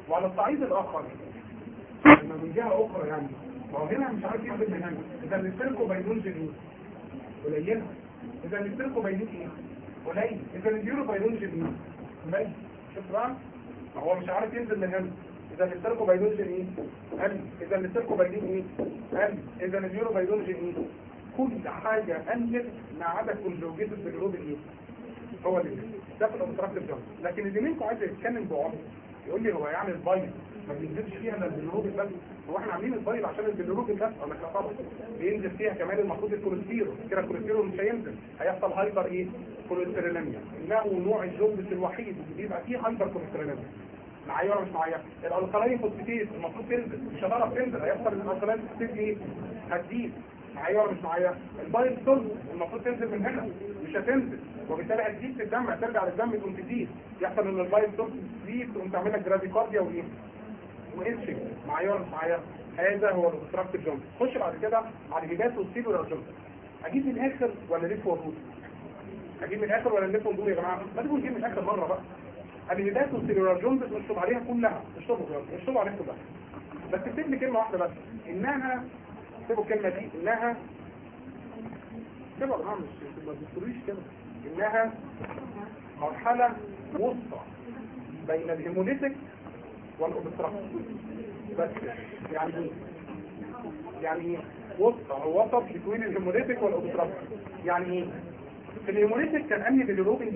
وعلى الصعيد الاخر لما من جهه اخرى يعني ما هو هنا مش عارف يعمل من هنا، اذا السيركو بايلونجين ايه؟ قليله. اذا السيركو بايلونجين ايه؟ قليل. اذا اليورو بايلونجين ايه؟ قليل. شفت بقى؟ ما هو مش عارف ينزل من هنا. اذا السيركو بايلونجين ايه؟ قل. اذا السيركو بايلونجين ايه؟ قل. اذا اليورو بايلونجين ايه؟ كل حاجه قلت ما عدا كونجوجيت بالجلوبين ايه؟ هو اللي ده في الاوبستراكتيف جامب. لكن اللي منكم عايز يتكلم بعمق يقول لي هو يعني البايل ما بينزلش فيها الا البيلروبين بس، هو احنا عاملين البايل عشان البيلروبين بس؟ اقول لك لا طبعا، بينزل فيها كمان المفروض الكوليسترول، كده الكوليسترول مش هينزل، هيحصل هايبر ايه؟ كوليستروليميا، انه نوع الجلد الوحيد اللي بيبقى فيه هايبر كوليستروليميا. معايا ولا مش معايا؟ الالقلاين فوسفاتيز المفروض تنزل، مش هتعرف تنزل، هيحصل الالقلاين فوسفاتيز ايه؟ هتزيد. معايا ولا مش معايا؟ البايل سولت المفروض تنزل من هنا، مش هتنزل، وبالتالي هتزيد في الدم، هترجع للدم تقوم تزيد، يحصل ان البايل سولت تزيد تقوم تعمل لك جراديكارديا وايه؟ وانشنج. معايا ولا مش معايا؟ هذا هو الاوبستراكتيف جامب. خش بعد كده على الهيبات والسيلولار جامب. اجيب من الاخر ولا لف وردود؟ اجيب من الاخر ولا نلف وندور يا جماعه؟ ما تقول نجيب من الاخر مره بقى. الهيبات والسيلولار جامب نشطب عليها كلها، نشطبوا نشطبوا عليها كلها. بس اكتب لي كلمه واحده بس، انها اكتبوا الكلمه دي، انها اكتبوا يا جماعه مش ما تذكروش كده، انها مرحله وسطى بين الهيموليتيك والاوبستراكتيف. بس يعني ايه؟ يعني ايه وسط او وسط بين الهيموليتيك والاوبستراكتيف؟ يعني ايه؟ في الهيموليتيك كان انهي بالروبين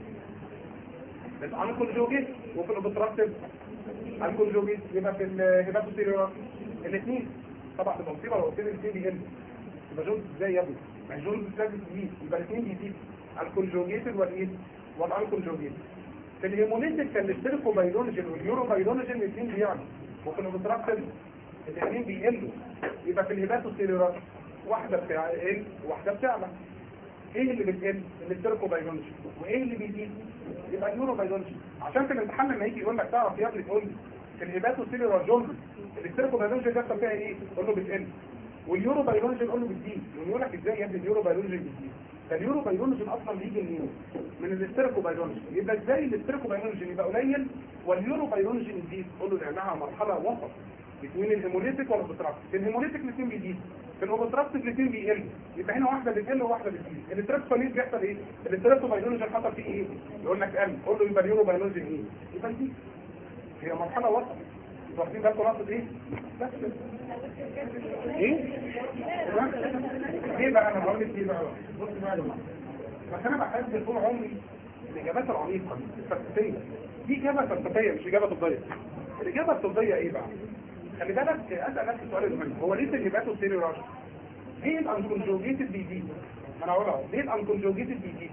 بس انكونجوجيت، وفي الاوبستراكتيف انكونجوجيت، يبقى في الهيباتوسيلولار الاثنين. طبعا في المصيبه لو قلت لي الاثنين بيقل يبقى جولد ازاي يا ابني؟ ما الجولد لازم يزيد، يبقى الاثنين بيزيد، الكونجوجيتد والايه؟ والانكونجوجيتد. في الهيموليتيك كان السيركو بايلونجين واليورو بايلونجين الاثنين بيعلوا، وفي الاوبستراكتيف الاثنين بيقلوا. يبقى في الهيباتوسيلولار واحده بتقل وواحده بتعلى. ايه اللي بتقل؟ السيركو بايلونجين. وايه اللي بيزيد؟ يبقى اليورو بايلونجين. عشان في الامتحان لما يجي يقول لك تعرف يا ابني تقول لي في الهيباتوسيلولار جولد السيركو بايلونجين بيحصل فيها ايه؟ قول له بتقل. واليورو بايلونجين قول له بتزيد. يقول لك ازاي يا ابني اليورو بايلونجين بتزيد؟ ده اليورو بايلونجين اصلا بيجي منين؟ من الاستيركو بايلونجين. يبقى ازاي الاستيركو بايلونجين يبقى قليل واليورو بايلونجين يزيد؟ قول له لانها مرحله وسط بين الهيموليتيك والاوبستراكتيف. في الهيموليتيك الاثنين بيزيد، في الاوبستراكتيف الاثنين بيقل. يبقى هنا واحده بتقل وواحده بتزيد. الاستريبتوميز بيحصل ايه؟ الاستيركو بايلونجين حصل فيه ايه؟ يقول لك قل، قول له يبقى اليورو بايلونجين ايه؟ يبقى دي هي مرحله وسط. واخدين بالكم نقطه ايه؟ بس ايه؟ ايه بقى انا بقول لك ايه بقى؟ بص بقى يا جماعه، بس انا بحب طول عمري الاجابات العميقه الفلسفيه. دي اجابه فلسفيه مش اجابه طبيه. الاجابه الطبيه ايه بقى؟ خلي بالك اسال نفسك السؤال المهم، هو ليه الهيباتو سيلولار؟ ليه الانكونجوجيتد بيزيد؟ ما انا هقولها، ليه الانكونجوجيتد بيزيد؟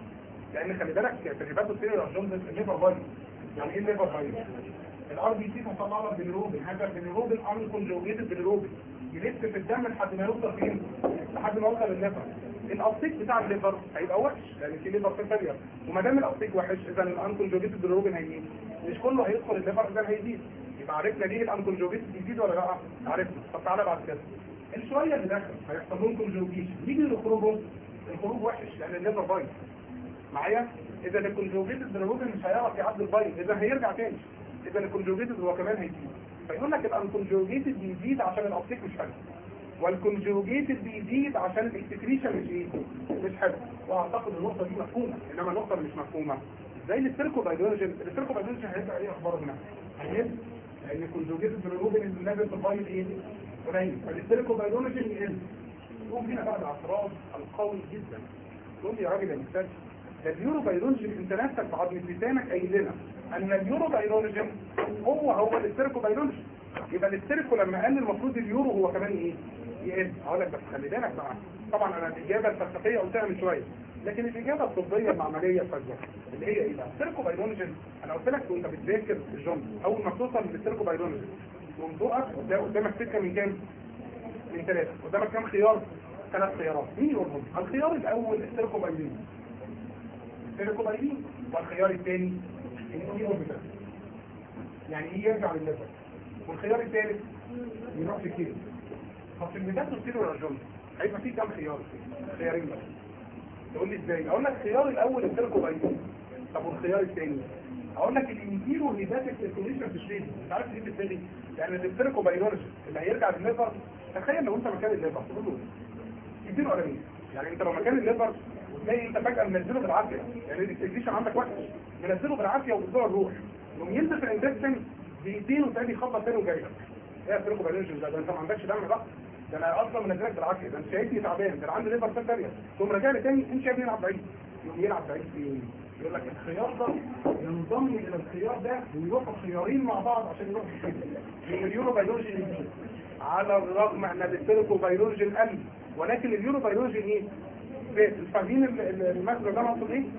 لان خلي بالك في الهيباتو سيلولار جونز الليفر بايل. يعني ايه الليفر بايل؟ الار بي سي مطلع لك بالروبين، هذا بالروبين انكونجوجيتد بالروبين يلف في الدم لحد ما يوصل فين؟ لحد ما يوصل للليفر. الابتيك بتاع الليفر هيبقى وحش لان في ليفر فيلير، وما دام الابتيك وحش اذا الانكونجوجيتد بالروبين هيزيد، مش كله هيدخل الليفر اذا هيزيد. يبقى عرفنا ليه الانكونجوجيتد بيزيد ولا لا؟ عرفنا. طب تعالى بعد كده الشويه اللي داخل هيحصل لهم كونجوجيشن، يجي لخروجهم الخروج وحش لان الليفر بايظ. معايا؟ اذا الكونجوجيتد بالروبين مش هيعرف يعدي البايظ، اذا هيرجع تاني، اذا الكونجوجيتد هو كمان هيزيد. فيقول لك الانكونجوجيتد بيزيد عشان الابتيك مش حلو، والكونجوجيتد بيزيد عشان الاكسكريشن مش ايه؟ مش حلو. واعتقد النقطه دي مفهومه، انما النقطه اللي مش مفهومه زي السيركو بايلونجين. السيركو بايلونجين هيبقى ايه اخباره هنا؟ هيقل لان الكونجوجيتد بالروبين الليفل في البايل ايه؟ قليل، فالسيركو بايلونجين يقل. يقوم هنا بعد اعتراض القوي جدا، يقول لي يا راجل يا مستاذ ده اليورو بايلونجين انت نفسك بعض لسانك قايل لنا ان اليورو بايلونجين هو هو السيركو بايلونجين، يبقى السيركو لما قال المفروض اليورو هو كمان ايه؟ يقل. هقول لك بس خلي بالك بقى، طبعا انا الاجابه الفلسفيه قلتها من شويه، لكن الاجابه الطبيه المعمليه الفذه اللي هي ايه بقى؟ السيركو بايلونجين انا قلت لك وانت بتذاكر الجمله اول ما توصل للسيركو بايلونجين تقوم تقف قدامك سكه من كام؟ من ثلاثه. قدامك كام خيار؟ ثلاث خيارات. مين يقولهم؟ الخيار الاول السيركو بايلين، السيركو بايلين، والخيار الثاني الانيوربيتال يعني ايه؟ يرجع للليفر. والخيار الثالث يروح في كده. طب في الميتات والسيلولار جونز هيبقى فيه كام خيار؟ خيارين بس. تقول لي ازاي؟ اقول لك الخيار الاول السيركو بايلين. طب والخيار الثاني اقول لك الانتيرو هيباتيك سيركيوليشن في الشريط، انت عارف ايه بالتالي؟ يعني الديستريكو بايلوريجي اللي هيرجع للليفر، تخيل لو انت مكان الليفر تقول له اديله قلمين. يعني انت لو مكان الليفر وتلاقي انت فجاه منزله بالعافيه، يعني الاكسجريشن عندك وحش، منزله بالعافيه وبتدور الروح، يقوم يلبس الانجكشن بايدين وتاني يخبط تاني وجاي لك. ايه الديستريكو بايلوريجي ده؟ ده انت ما عندكش دم بقى، ده انا اصلا منزلك بالعافيه، ده انت شايفني تعبان، ده انا عندي ليفر ثانيه، تقوم راجع لي تاني انت شايفني يلعب بعيد، يقوم يلعب بعيد فين؟ يقول لك الخيار ده ينضم الى الخيار ده ويروحوا خيارين مع بعض عشان يروحوا في من اليورو بيولوجي الجديد، على الرغم ان الديستريكو بيولوجي القلب، ولكن اليورو بيولوجي ايه؟ فاهمين المثل ده مقصود ايه؟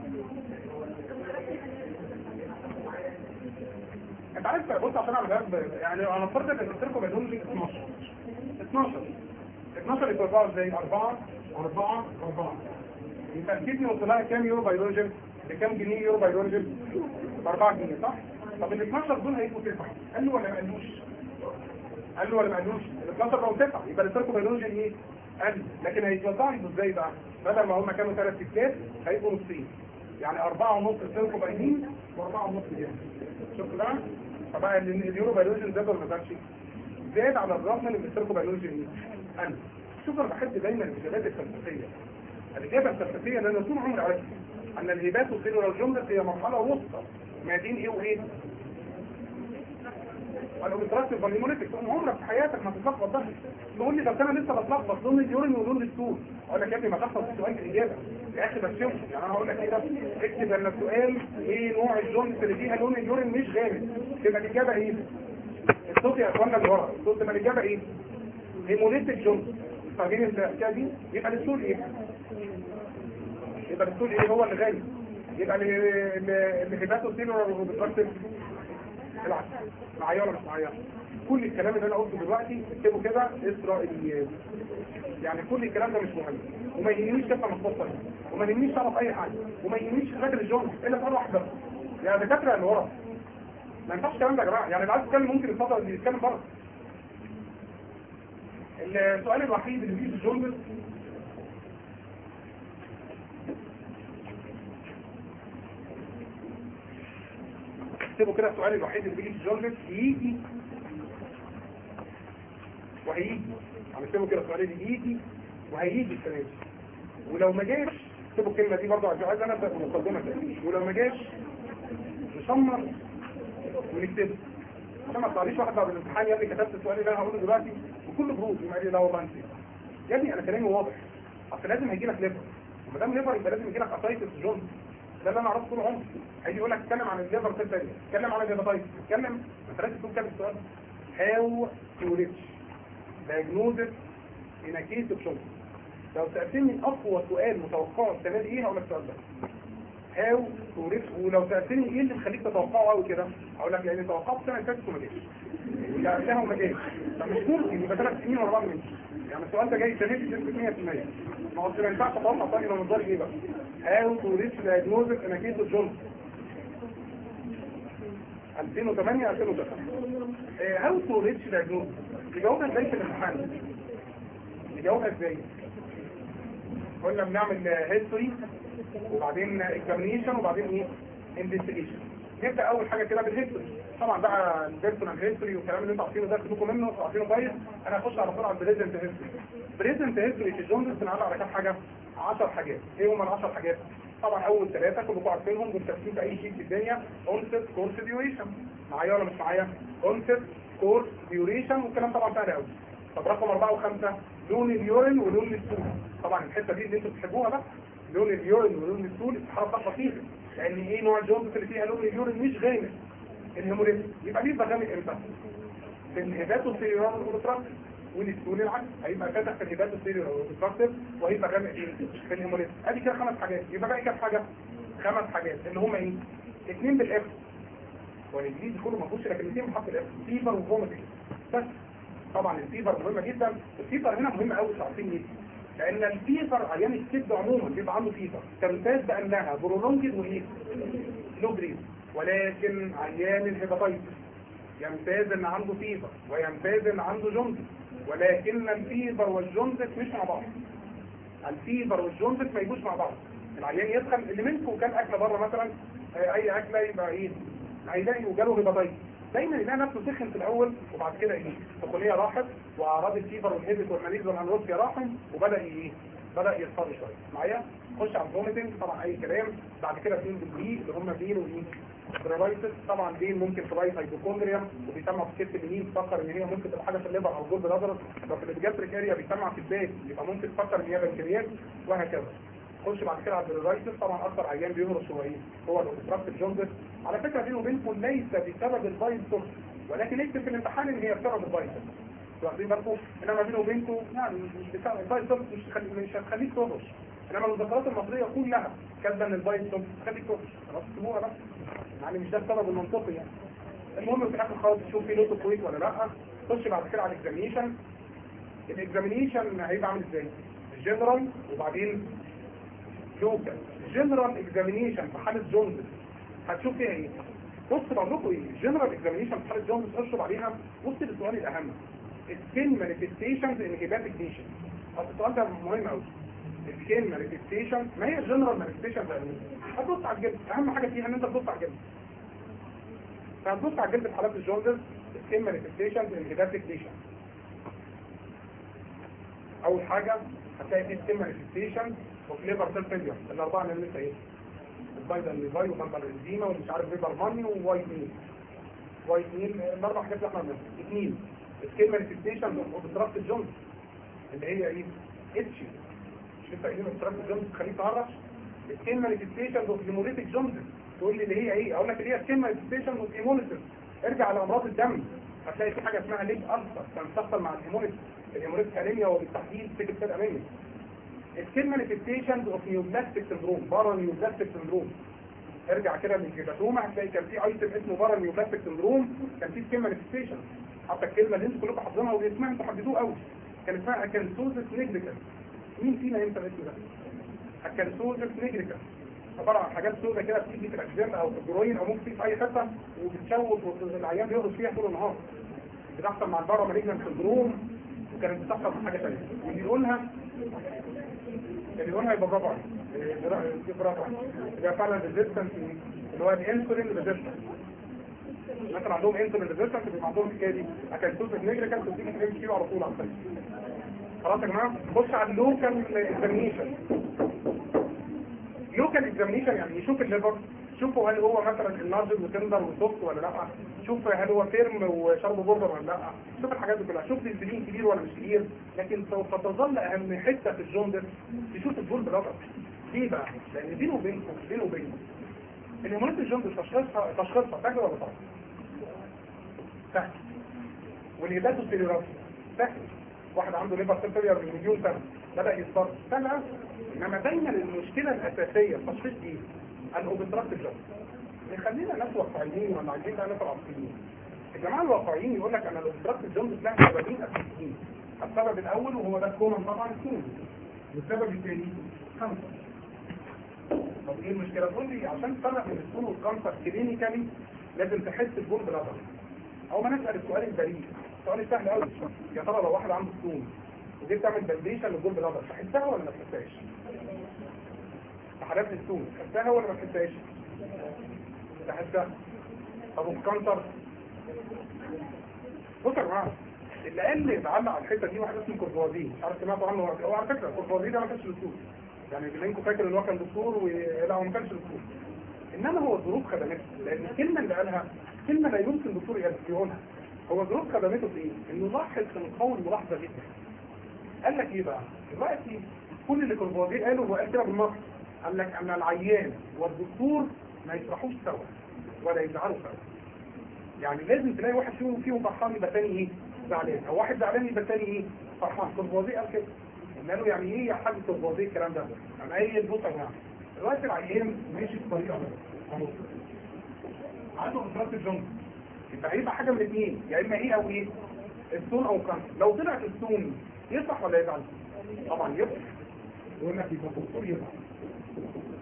انت عارف بص عشان اعمل يعني انا فرضت ان الديستريكو بيولوجي اتناشر اتناشر اتناشر يبقى اربعة ازاي؟ اربعة اربعة اربعة يبقى الكدني وصلها كام يورو بيولوجي؟ بكام جنيه يورو بيولوجي؟ ب أربعة جنيه صح؟ طب ال اتناشر دول هيبقوا تسعة، قال له ولا ما قالوش؟ قال له ولا ما قالوش؟ ال اتناشر بقوا تسعة، يبقى السيركو بيولوجي ايه؟ قال، لكن هيتوزعوا يبقوا ازاي بقى؟ بدل ما هم كانوا ثلاث ستات هيبقوا نصين، يعني أربعة ونص السيركو باينين وأربعة ونص جنيه. شفت بقى؟ فبقى اليورو بيولوجي زاد ولا ما زادش؟ زاد على الرغم من السيركو بيولوجي ايه؟ قال. شوف انا بحب دايما الاجابات الفلسفيه. الاجابه الفلسفيه اللي انا طول عمري عارفها ان الهبات والسيلولار جمله هي مرحله وسطى ما بين ايه وايه؟ الاوبستراكتيف والهيموليتيك. عمرك في حياتك ما تتلخبط ده. تقول لي طب انا لسه بتلخبط لون اليورين ولون الستول، اقول لك يا ابني ما تحفظ السؤال في الاجابه يا اخي بشوف. يعني انا هقول لك ايه ده؟ اكتب ان السؤال ايه نوع الجمله اللي فيها لون اليورين مش غامق، تبقى الاجابه ايه؟ الصوت يا اخوانا اللي ورا الصوت، تبقى الاجابه ايه؟ هيموليتيك جمله. فاهمين الحكايه دي؟ يبقى الستول ايه؟ يبقى الستول ايه هو اللي غالي؟ يبقى الهباتو سيلولار اوبستراكتيف العكس. معايا ولا مش معايا؟ كل الكلام اللي انا قلته دلوقتي اكتبه كده اسرائيليات. يعني كل الكلام ده مش مهم، وما يهمنيش كيف مختصر، وما يهمنيش تعرف اي حاجه، وما يهمنيش فاكر الجمله الا سؤال واحد بس. يا دكاتره اللي ورا ما ينفعش الكلام ده يا جماعه، يعني اللي عايز يتكلم ممكن يتفضل يتكلم بره. السؤال الوحيد اللي فيه في الجمله اكتبوا كده، السؤال الوحيد اللي بيجي في الجورنال يجي وهيجي، هنكتبوا كده السؤال اللي يجي وهيجي السنه دي، ولو ما جاش اكتبوا الكلمه دي برضه عايز انا ابدا بمقدمه تاني، ولو ما جاش نصمم ونكتبه عشان ما تطلعليش واحد بعد الامتحان يا ابني كتبت السؤال اللي انا هقوله دلوقتي وكل برود يقول لي لا والله انت يا ابني انا كلامي واضح، اصل لازم هيجي لك ليفر، وما دام ليفر يبقى لازم يجي لك اسايتس جونز، ده اللي انا اعرفه طول عمري. هيجي يقول لك اتكلم عن الليفر سيل ثانيه، اتكلم عن الهيباتايتس، اتكلم انت لازم تكون كاتب السؤال هاو تو ريتش دايجنوزس ان ا كيس اوف جونز. لو سالتني اقوى سؤال متوقع السنه دي ايه هقول لك السؤال ده هاو تو ريتش، ولو سالتني ايه اللي مخليك تتوقعه قوي كده هقول لك لان توقعت السنه اللي فاتت وما جاش، واللي قبلها وما جاش، فمش ممكن يبقى ثلاث سنين ورا بعض مني. يعني السؤال ده جاي سنه بنسبه مية في المية، ما هو ما ينفعش اتوقع ثاني لو نظري ايه بقى هاو تو ريتش دايجنوزس ان ا كيس اوف جونز ألفين وثمانية ألفين وتسعة. هاو تو ريتش دايجنوزس نجاوبها ازاي في الامتحان؟ نجاوبها ازاي؟ قلنا بنعمل هيستوري وبعدين اكزامينيشن وبعدين ايه؟ انفستيجيشن. نبدا اول حاجه كده بالهيستوري، طبعا بقى البيرسونال هيستوري والكلام اللي انتوا عارفينه ده خدوكم منه وعارفينه كويس. انا هخش على طول على البريزنت هيستوري. بريزنت هيستوري في الجوندس بنعلق على كام حاجه؟ عشر حاجات. ايه هم ال عشر حاجات؟ طبعا اول ثلاثه كلكم عارفينهم بالترتيب في اي شيء في الدنيا، كونسبت كورس ديوريشن. معايا ولا مش معايا؟ كونسبت كورس ديوريشن والكلام طبعا سهل قوي. طب رقم أربعة وخمسة لون اليورين ولون الستول. طبعا الحته دي اللي انتوا بتحبوها بقى، لون اليورين ولون الستول استحاره خطيره، لان ايه نوع الجوندس اللي فيها لون اليورين مش غامق؟ الهيموليتيك. يبقى ليه غامق امتى؟ في الهيباتو سيلولار اوبستراكتيف، والستول العكس هيبقى فاتح في الهيباتو سيلولار اوبستراكتيف وهيبقى غامق في الهيموليتيك. ادي كده خمس حاجات، يبقى باقي كام حاجه؟ خمس حاجات اللي هم ايه؟ اثنين بالاف والانجليزي كله ما فيهوش لكن الاثنين بحرف الاف، فيفر وفوميتنج بس. طبعا الفيفر مهمه جدا، الفيفر هنا مهم قوي عارفين ليه؟ لان الفيفر عيان الكبد عموما بيبقى عنده فيفر تمتاز بانها برولونجد وايه؟ لو جريد، ولكن عيان الهيباتايتس يمتاز ان عنده فيفر ويمتاز ان عنده جوندس، ولكن الفيفر والجوندس مش مع بعض. الفيفر والجوندس ما يجوش مع بعض. العيان يدخل اللي منكم كان اكله بره مثلا اي اكله يبقى ايه؟ هيلاقي وجاله هيباتايتس دايما يلاقي نفسه سخن في الاول وبعد كده ايه السخونيه راحت واعراض الفيفر والهيدك والماليز والانروسيا راحوا وبدا ايه بدا يصفر شويه معايا. خش على الفوميتنج طبعا اي كلام. بعد كده اثنين بالبي اللي هم بين وايه برايتس طبعا بين ممكن تبقى هايبوكوندريا وبيسمع في الكتف اليمين تفكر ان هي ممكن تبقى حاجه في الليفر او جولد بلادر. لو في الجاستريك اريا بيسمع في الباك يبقى ممكن تفكر ان هي بنكرياس وهكذا. خش بعد كده على البرايتس طبعا اكثر عيان بيهرش هو ايه هو الاوبستراكتيف جوندس. على فكره بينه وبينكم ليس بسبب البايل سورس ولكن اكتب في الامتحان ان هي بسبب البايل سورس. واخدين بالكم انما بينه وبينكم يعني مش بسبب البايل سورس مش هتخلي مش هتخليك تهرش. انما المذكرات المصريه كلها كاتبه ان البايل سورس تخليك تهرش خلاص اكتبوها بس يعني مش ده السبب المنطقي يعني. المهم في الاخر خالص تشوف في نوت كويس ولا لا. خش بعد كده على الاكزامينيشن. الاكزامينيشن هيبقى عامل ازاي؟ الجنرال وبعدين لوكال. جنرال اكزامينيشن في حاله جوندس هتشوف فيها ايه؟ بص بقول لكم ايه الجنرال اكزامينيشن في حاله جوندس اشرب عليها. بص للسؤال الاهم السكين مانيفستيشنز ان هيباتيك ليشن. اصل السؤال ده مهم قوي. السكين مانيفستيشن ما هي الجنرال مانيفستيشن ده هتبص على الجلد. اهم حاجه فيها ان انت تبص على الجلد. فهتبص على الجلد في حالات الجوندس السكين مانيفستيشنز ان هيباتيك ليشن. اول حاجه هتلاقي في سكين مانيفستيشن وفي ليفر سيل فيلير الاربعه اللي لسه ايه البايدا الليفاي ومالبر الانزيما واللي مش عارف ليفر ماني ووايت ميل. وايت ميل الاربع حاجات اللي احنا بنعملها. اثنين سكين مانيفستيشن وبتراكت الجوندس اللي هي ايه اتشي مش لسه قايلين بتراكت الجوندس تخليك تهرش. سكين مانيفستيشن وهيموريتيك جوندس تقول لي اللي هي ايه اقول لك اللي هي سكين مانيفستيشن وهيموليسيس. ارجع على امراض الدم هتلاقي في حاجه اسمها ليج ألسر كان بتحصل مع الهيموليسيس. الهيموليسيس انيميا وبالتحديد سكت سيل انيميا. السكين مانيفستيشنز اوف نيوبلاستيك سندروم بارا نيوبلاستيك سندروم. ارجع كده للجيباتوما هتلاقي كان في ايتم اسمه بارا نيوبلاستيك سندروم كان في سكين مانيفستيشن. حتى الكلمه اللي انتوا كلكم حافظينها واسمها انتوا حبيتوه قوي كان اسمها اكنسوزس نيجريكال. مين فينا ينسى الاسم ده؟ اكنسوزس نيجريكال عباره عن حاجات سوداء كده بتيجي في الاجزام او في الجروين او ممكن في اي حته وبتشوك والعيان بيهرش فيها طول النهار. بتحصل مع البارا مالجنان سندروم وكانت بتحصل في حاجه ثانيه واللي يقولها اللي يقولها يبقى برافو عليك. برافو عليك. يبقى فعلا ريزيستنس اللي هو الانسولين ريزيستنس. مثلا عندهم انسولين ريزيستنس بيبقى عندهم الحكايه دي اكنسوزس نيجريكال بتيجي في الام كيو على طول على الطريق. خلاص يا جماعه نخش على اللوكال اكزامينيشن. لوكال اكزامينيشن يعني يشوف الليفر شوفوا هل هو مثلا النارجل وتندر وسوفت ولا لا. شوف هل هو فيرم وشرب بوردر ولا لا. شوف الحاجات دي كلها. شوف الانسولين كبير ولا مش كبير. لكن سوف تظل اهم حته في الجوندس تشوف الجول بلادر. ليه بقى؟ لان بينه وبينكم بينه وبينكم الهيموليتيك جوندس تشخيصها تشخيصها سهل ولا صعب؟ سهل. والهيباتوسيلولار سهل. واحد عنده ليفر سيل فيلير من مليون سنه بدا يصفر سهل. انما دايما المشكله الاساسيه في تشخيص ايه؟ الاوبستراكتيف جوندس. خلينا ناس واقعيين ولا عايزين بقى ناس عاطفيين. الجماعه الواقعيين يقول لك انا الاوبستراكتيف جوندس لها سببين اساسيين. السبب الاول وهو ده الكومن طبعا السون. والسبب الثاني كانسر. طب ايه المشكله؟ تقول لي عشان تفرق بين السون والكانسر كلينيكالي لازم تحس الجول بلادر. او ما نسال السؤال البريء السؤال السهل قوي يا ترى لو واحد عنده سون وجيت تعمل فاليديشن للجول بلادر تحسها ولا ما تحسهاش؟ في حالات السون تحسها ولا ما تحسهاش؟ تحسها. طب والكانسر؟ بصوا يا جماعه اللي قال لي اتعلق على الحته دي واحد اسمه كورفوازي مش عارف سمعتوا عنه. هو على فكره كورفوازي ده ما كانش دكتور يعني اللي فاكر ان هو كان دكتور ولا هو ما كانش دكتور. انما هو الظروف خدمته لان الكلمه اللي قالها كلمه لا يمكن دكتور يقولها. هو الظروف خدمته في ايه؟ انه لاحظ من قول ملاحظه جدا. قال لك ايه بقى؟ دلوقتي كل اللي كورفوازي قاله هو قال كده بالنص. قال لك ان العيان والدكتور ما يفرحوش سوا ولا يزعلوا سوا. يعني لازم تلاقي واحد فيهم فيهم فرحان يبقى ثاني ايه؟ زعلان. او واحد زعلان يبقى ثاني ايه؟ فرحان. كورفوازي قال كده. قلنا له يعني ايه يا حاج كورفوازي الكلام ده؟ يعني ايه البص يا جماعه؟ دلوقتي العيان ماشي بطريقه عنده اوبستراكتيف جوندس يبقى هيبقى حاجه من الاثنين يا اما ايه او ايه؟ السون او كانسر. لو طلعت السون يصح ولا يزعل؟ طبعا يصح. يقول لك يبقى الدكتور يزعل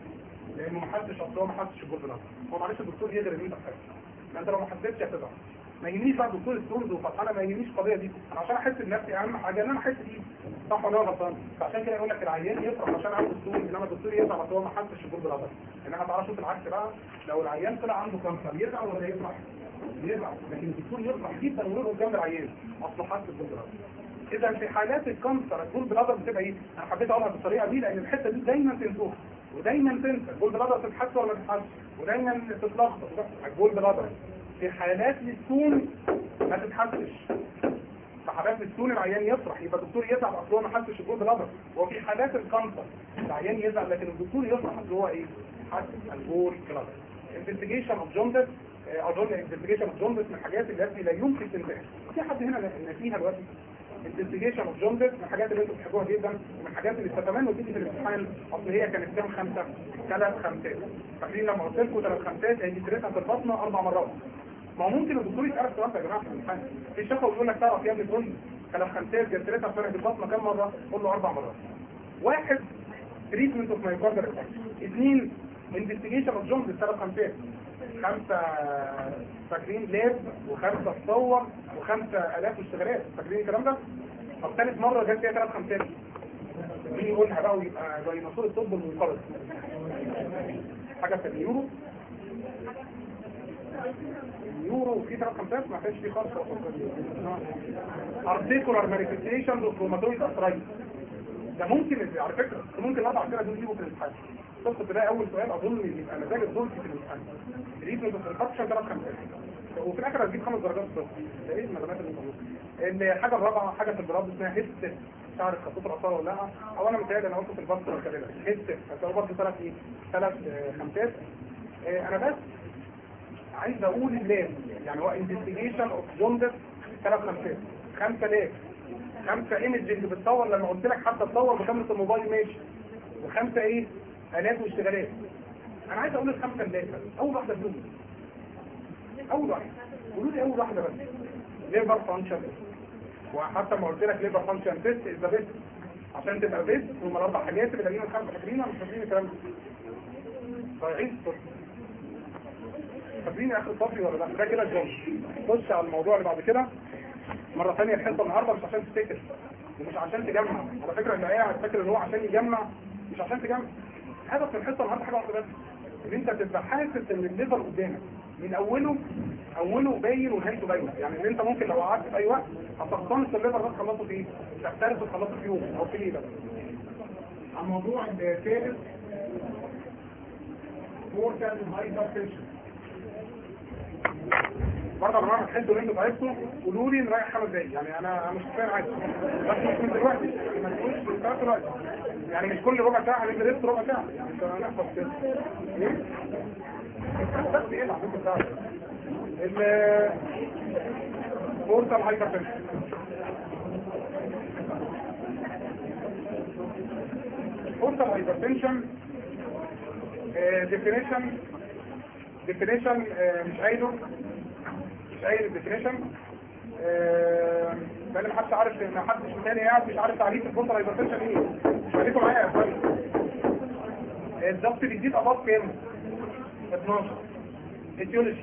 لانه ما حدش اصلا ما حدش الجول بلادر. هو معلش الدكتور يقدر ان انت تحس. انت لو ما حسيتش هتزعل. ما يهمنيش بقى دكتور ستونز وفتحانه، ما يهمنيش القضيه دي، انا عشان احس بنفسي اهم حاجه ان انا احس بيه، صح ولا انا غلطان؟ فعشان كده يقول لك العيان يفرح عشان عنده ستونز، انما الدكتور يزعل عشان هو ما حسش بالجول بلادر. انما تعالى شوف العكس بقى، لو العيان طلع عنده كانسر يزعل ولا يفرح؟ يزعل، لكن الدكتور يفرح جدا ويقف جنب العيان اصله حس بالجول بلادر. اذا في حالات الكانسر الجول بلادر بتبقى ايه؟ انا حبيت اقولها بالطريقه دي لان الحته دي دايما تنسوها ودايما تنسى الجول بلادر تتحس ولا ما تتحسش، ودايما تتلخبط الجول بلادر. في حالات الستون ما تتحسش، في حالات الستون العيان يفرح يبقى الدكتور يزعل اصل هو ما حسش الجول بلادر، وفي حالات الكانسر العيان يزعل لكن الدكتور يفرح اصل هو ايه؟ حس الجول بلادر. انفستيجيشن اوف جوندس، اظن انفستيجيشن اوف جوندس من الحاجات التي لا يمكن تنتهي. في حد هنا نسيها دلوقتي؟ انفستيجيشن اوف جوندس من الحاجات اللي انتم بتحبوها جدا ومن الحاجات اللي تتمنوا تيجي في الامتحان، اصل هي كانت كام خمسه؟ ثلاث خمسات. فاكرين لما قلت لكم ثلاث خمسات هي جبتها في البطنه اربع مرات. ما هو ممكن الدكتور يسالك سؤال يا جماعه في الامتحان، في الشفا ويقول لك تعرف يا ابني تقول لي ثلاث خمسات جبتها في البطنه كام مره؟ قول له اربع مرات. واحد تريتمنت اوف مايوكاردال انفاركشن. اثنين انفستيجيشن اوف جوندس ثلاث خمسات. خمسة فاكرين لاب وخمسة تصور وخمسة آلاف اشتغالات، فاكرين الكلام ده؟ طب ثالث مرة جت فيها ثلاث خمسات. مين يقولها بقى ويبقى زي نصور الطب المنقرض؟ حاجة في اليورو. اليورو في ثلاث خمسات ما كانش فيه خالص. ارتيكولار مانيفستيشن اوف روماتويد ارثرايتس. ده ممكن على فكرة ممكن الاربع كده دول يجيبوا في الامتحان. شفت تلاقي اول سؤال اظن يبقى مزاج الدول في الامتحان. ريتم بالفرقشن ثلاث خمسات. وفي الاخر هتجيب خمس درجات صفر. ده ايه المعلومات اللي موجوده؟ الحاجه الرابعه حاجه في البراد اسمها هيست، مش عارف خطوط الاثار ولا لا، او انا متهيألي انا قلت في الباص ولا كده. هيست هتلاقوا برضه ثلاث ايه؟ ثلاث خمسات. انا بس عايز اقول اللام يعني هو انفستيجيشن اوف جوندس ثلاث خمسات. خمسه لاب، خمسه ايمجنج بتصور لما قلت لك حتى تصور بكاميرا الموبايل ماشي، وخمسه ايه؟ آلات واشتغالات. انا عايز اقول الخمسه اللي اول واحده بدون اول واحده قولوا لي اول واحده بس ليفر فانكشن، وحتى ما قلت لك ليفر فانكشن تيست از ذا بيست عشان تبقى بيست. هم الاربع حاجات اللي قايلين الخمسه فاكرين ولا مش فاكرين الكلام ده؟ ضايعين فاكرين اخر صفري ولا لا؟ ده كده الجمله. خش على الموضوع اللي بعد كده مره ثانيه. الحصه النهارده مش عشان تفتكر ومش عشان تجمع، على فكره اللي قاعد فاكر ان هو عشان يجمع مش عشان تجمع. هدف الحصه النهارده حاجه واحده بس، ان انت تبقى حاسس ان الليفر قدامك من اوله اوله باين ونهايته باينه، يعني ان انت ممكن لو قعدت في اي وقت هتقتنص الليفر ده تخلصه في ايه؟ تحترس وتخلصه في يوم او في ليله. على الموضوع الثالث بورتال هايبرتنشن. برضه لما تحسوا ان انتوا تعبتوا قولوا لي نريح خمس دقايق، يعني انا مش فاهم عادي بس مش من دلوقتي، ما تقولش من ثلاث دقايق، يعني مش كل ربع ساعه هندرس ربع ساعه، يعني مش هنحفظ كده. ايه؟ بس ايه العبط بتاعك؟ البورتال هايبرتنشن. البورتال هايبرتنشن ديفينيشن ديفينيشن مش قايله مش قايل الديفينيشن. ده اللي محدش عارف، ما حدش تاني قاعد مش عارف تعريف البورتال هايبرتنشن ايه. خليكم معايا يا اخوان. الضغط بيزيد اباط كام؟ اتناشر. اتيولوجي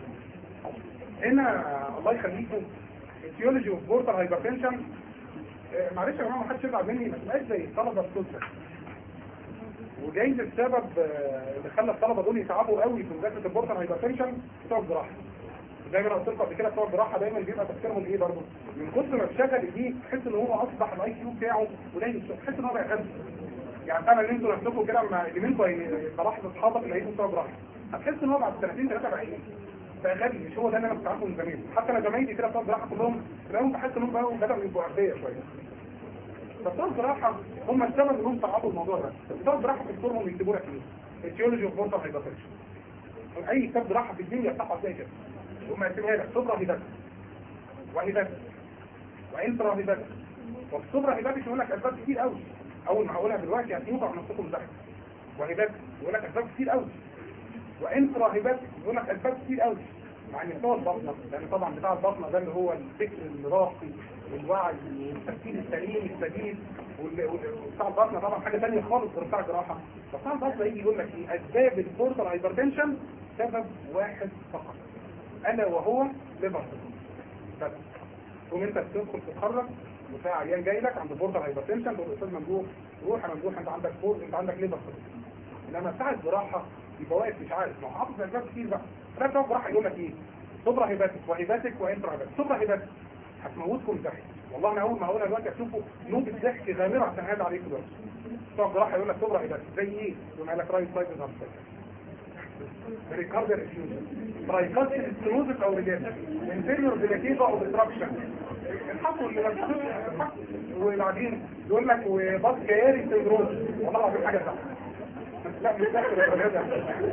هنا الله يخليكم اتيولوجي اوف بورتال هايبرتنشن. معلش يا جماعه ما حدش يزعل مني، ما تبقاش زي الطلبه السلسله. وجايز السبب اللي خلى الطلبه دول يتعبوا قوي في مذاكره البورتال هايبرتنشن بتوع الجراحه. زي ما انا قلت لكم قبل كده بتوع الجراحه دايما بيبقى تفكيرهم ايه برضه؟ من كتر ما اتشغل ايديه تحس ان هو اصبح الاي كيو بتاعه قليل، تحس ان هو بقى غبي. يعني فعلا ان انتوا نفسكم كده لما اليمنتوا صلاح اصحابك اللي هيجوا بتوع جراحه هتحس ان هو بعد سنتين ثلاثه بقى ايه؟ بقى غبي. مش هو ده اللي انا كنت عارفه من زمان. حتى انا زمايلي كده بتوع جراحه كلهم تلاقيهم بحس انهم بقوا بداوا يبقوا اغبياء شويه. بتوع الجراحه هم السبب انهم صعبوا الموضوع ده. بتوع الجراحه في دكتورهم يكتبوا لك ايه؟ اتيولوجي اوف بورتال هايبرتنشن. اي كتاب جراحه في الدنيا يفتحوا هتلاقي كده. هم يقسمها لك صبرة هيباتك وهيباتك وانترا هيباتك. والصبرة هيباتك يقول لك اسباب كتير قوي، اول ما هقولها دلوقتي هتنوبة عن نفسكم ذاكر. وهيباتك يقول لك اسباب كتير قوي، وانترا هيباتك يقول لك اسباب كتير قوي. مع ان بتوع البطنه، لان طبعا بتاع البطنه ده اللي هو الفكر الراقي والوعي والتفكير السليم السديد، وبتاع البطنه طبعا حاجه ثانيه خالص غير بتاع الجراحه. فبتاع البطنه يجي يقول لك ايه؟ اسباب البورتال هايبرتنشن سبب واحد فقط، الا وهو ليفر بس. تقوم انت بتدخل تتخرج وتلاقي عيان جاي لك عنده بوردر هايبرتنشن، تقول الاستاذ ممدوح روح يا ممدوح انت عندك بورد، انت عندك ليفر. انما ساعه جراحه يبقى واقف مش عارف، ما هو حافظ اسباب كتير بقى. ساعه جراحه يقول لك ايه؟ سوبرا هيباتيك وهيباتيك وانترا هيباتيك. سوبرا هيباتيك هتموتكم ضحك، والله انا اول ما هقولها دلوقتي هتشوفوا نوبه ضحك غامره عشان هذا عليكم دلوقتي. بتوع جراحه يقول لك سوبرا هيباتيك زي ايه؟ يقول لك رايت سايد هارت ريكاردر افيوجن، برايكاستيك ستينوزس او ريجيشن، انفيريور فيلاتيفا او ديستراكشن. الحقوا اللي ما وبعدين يقول لك وباس كياري سيندروم. والله العظيم حاجه صح. لا مش داخل الرياضه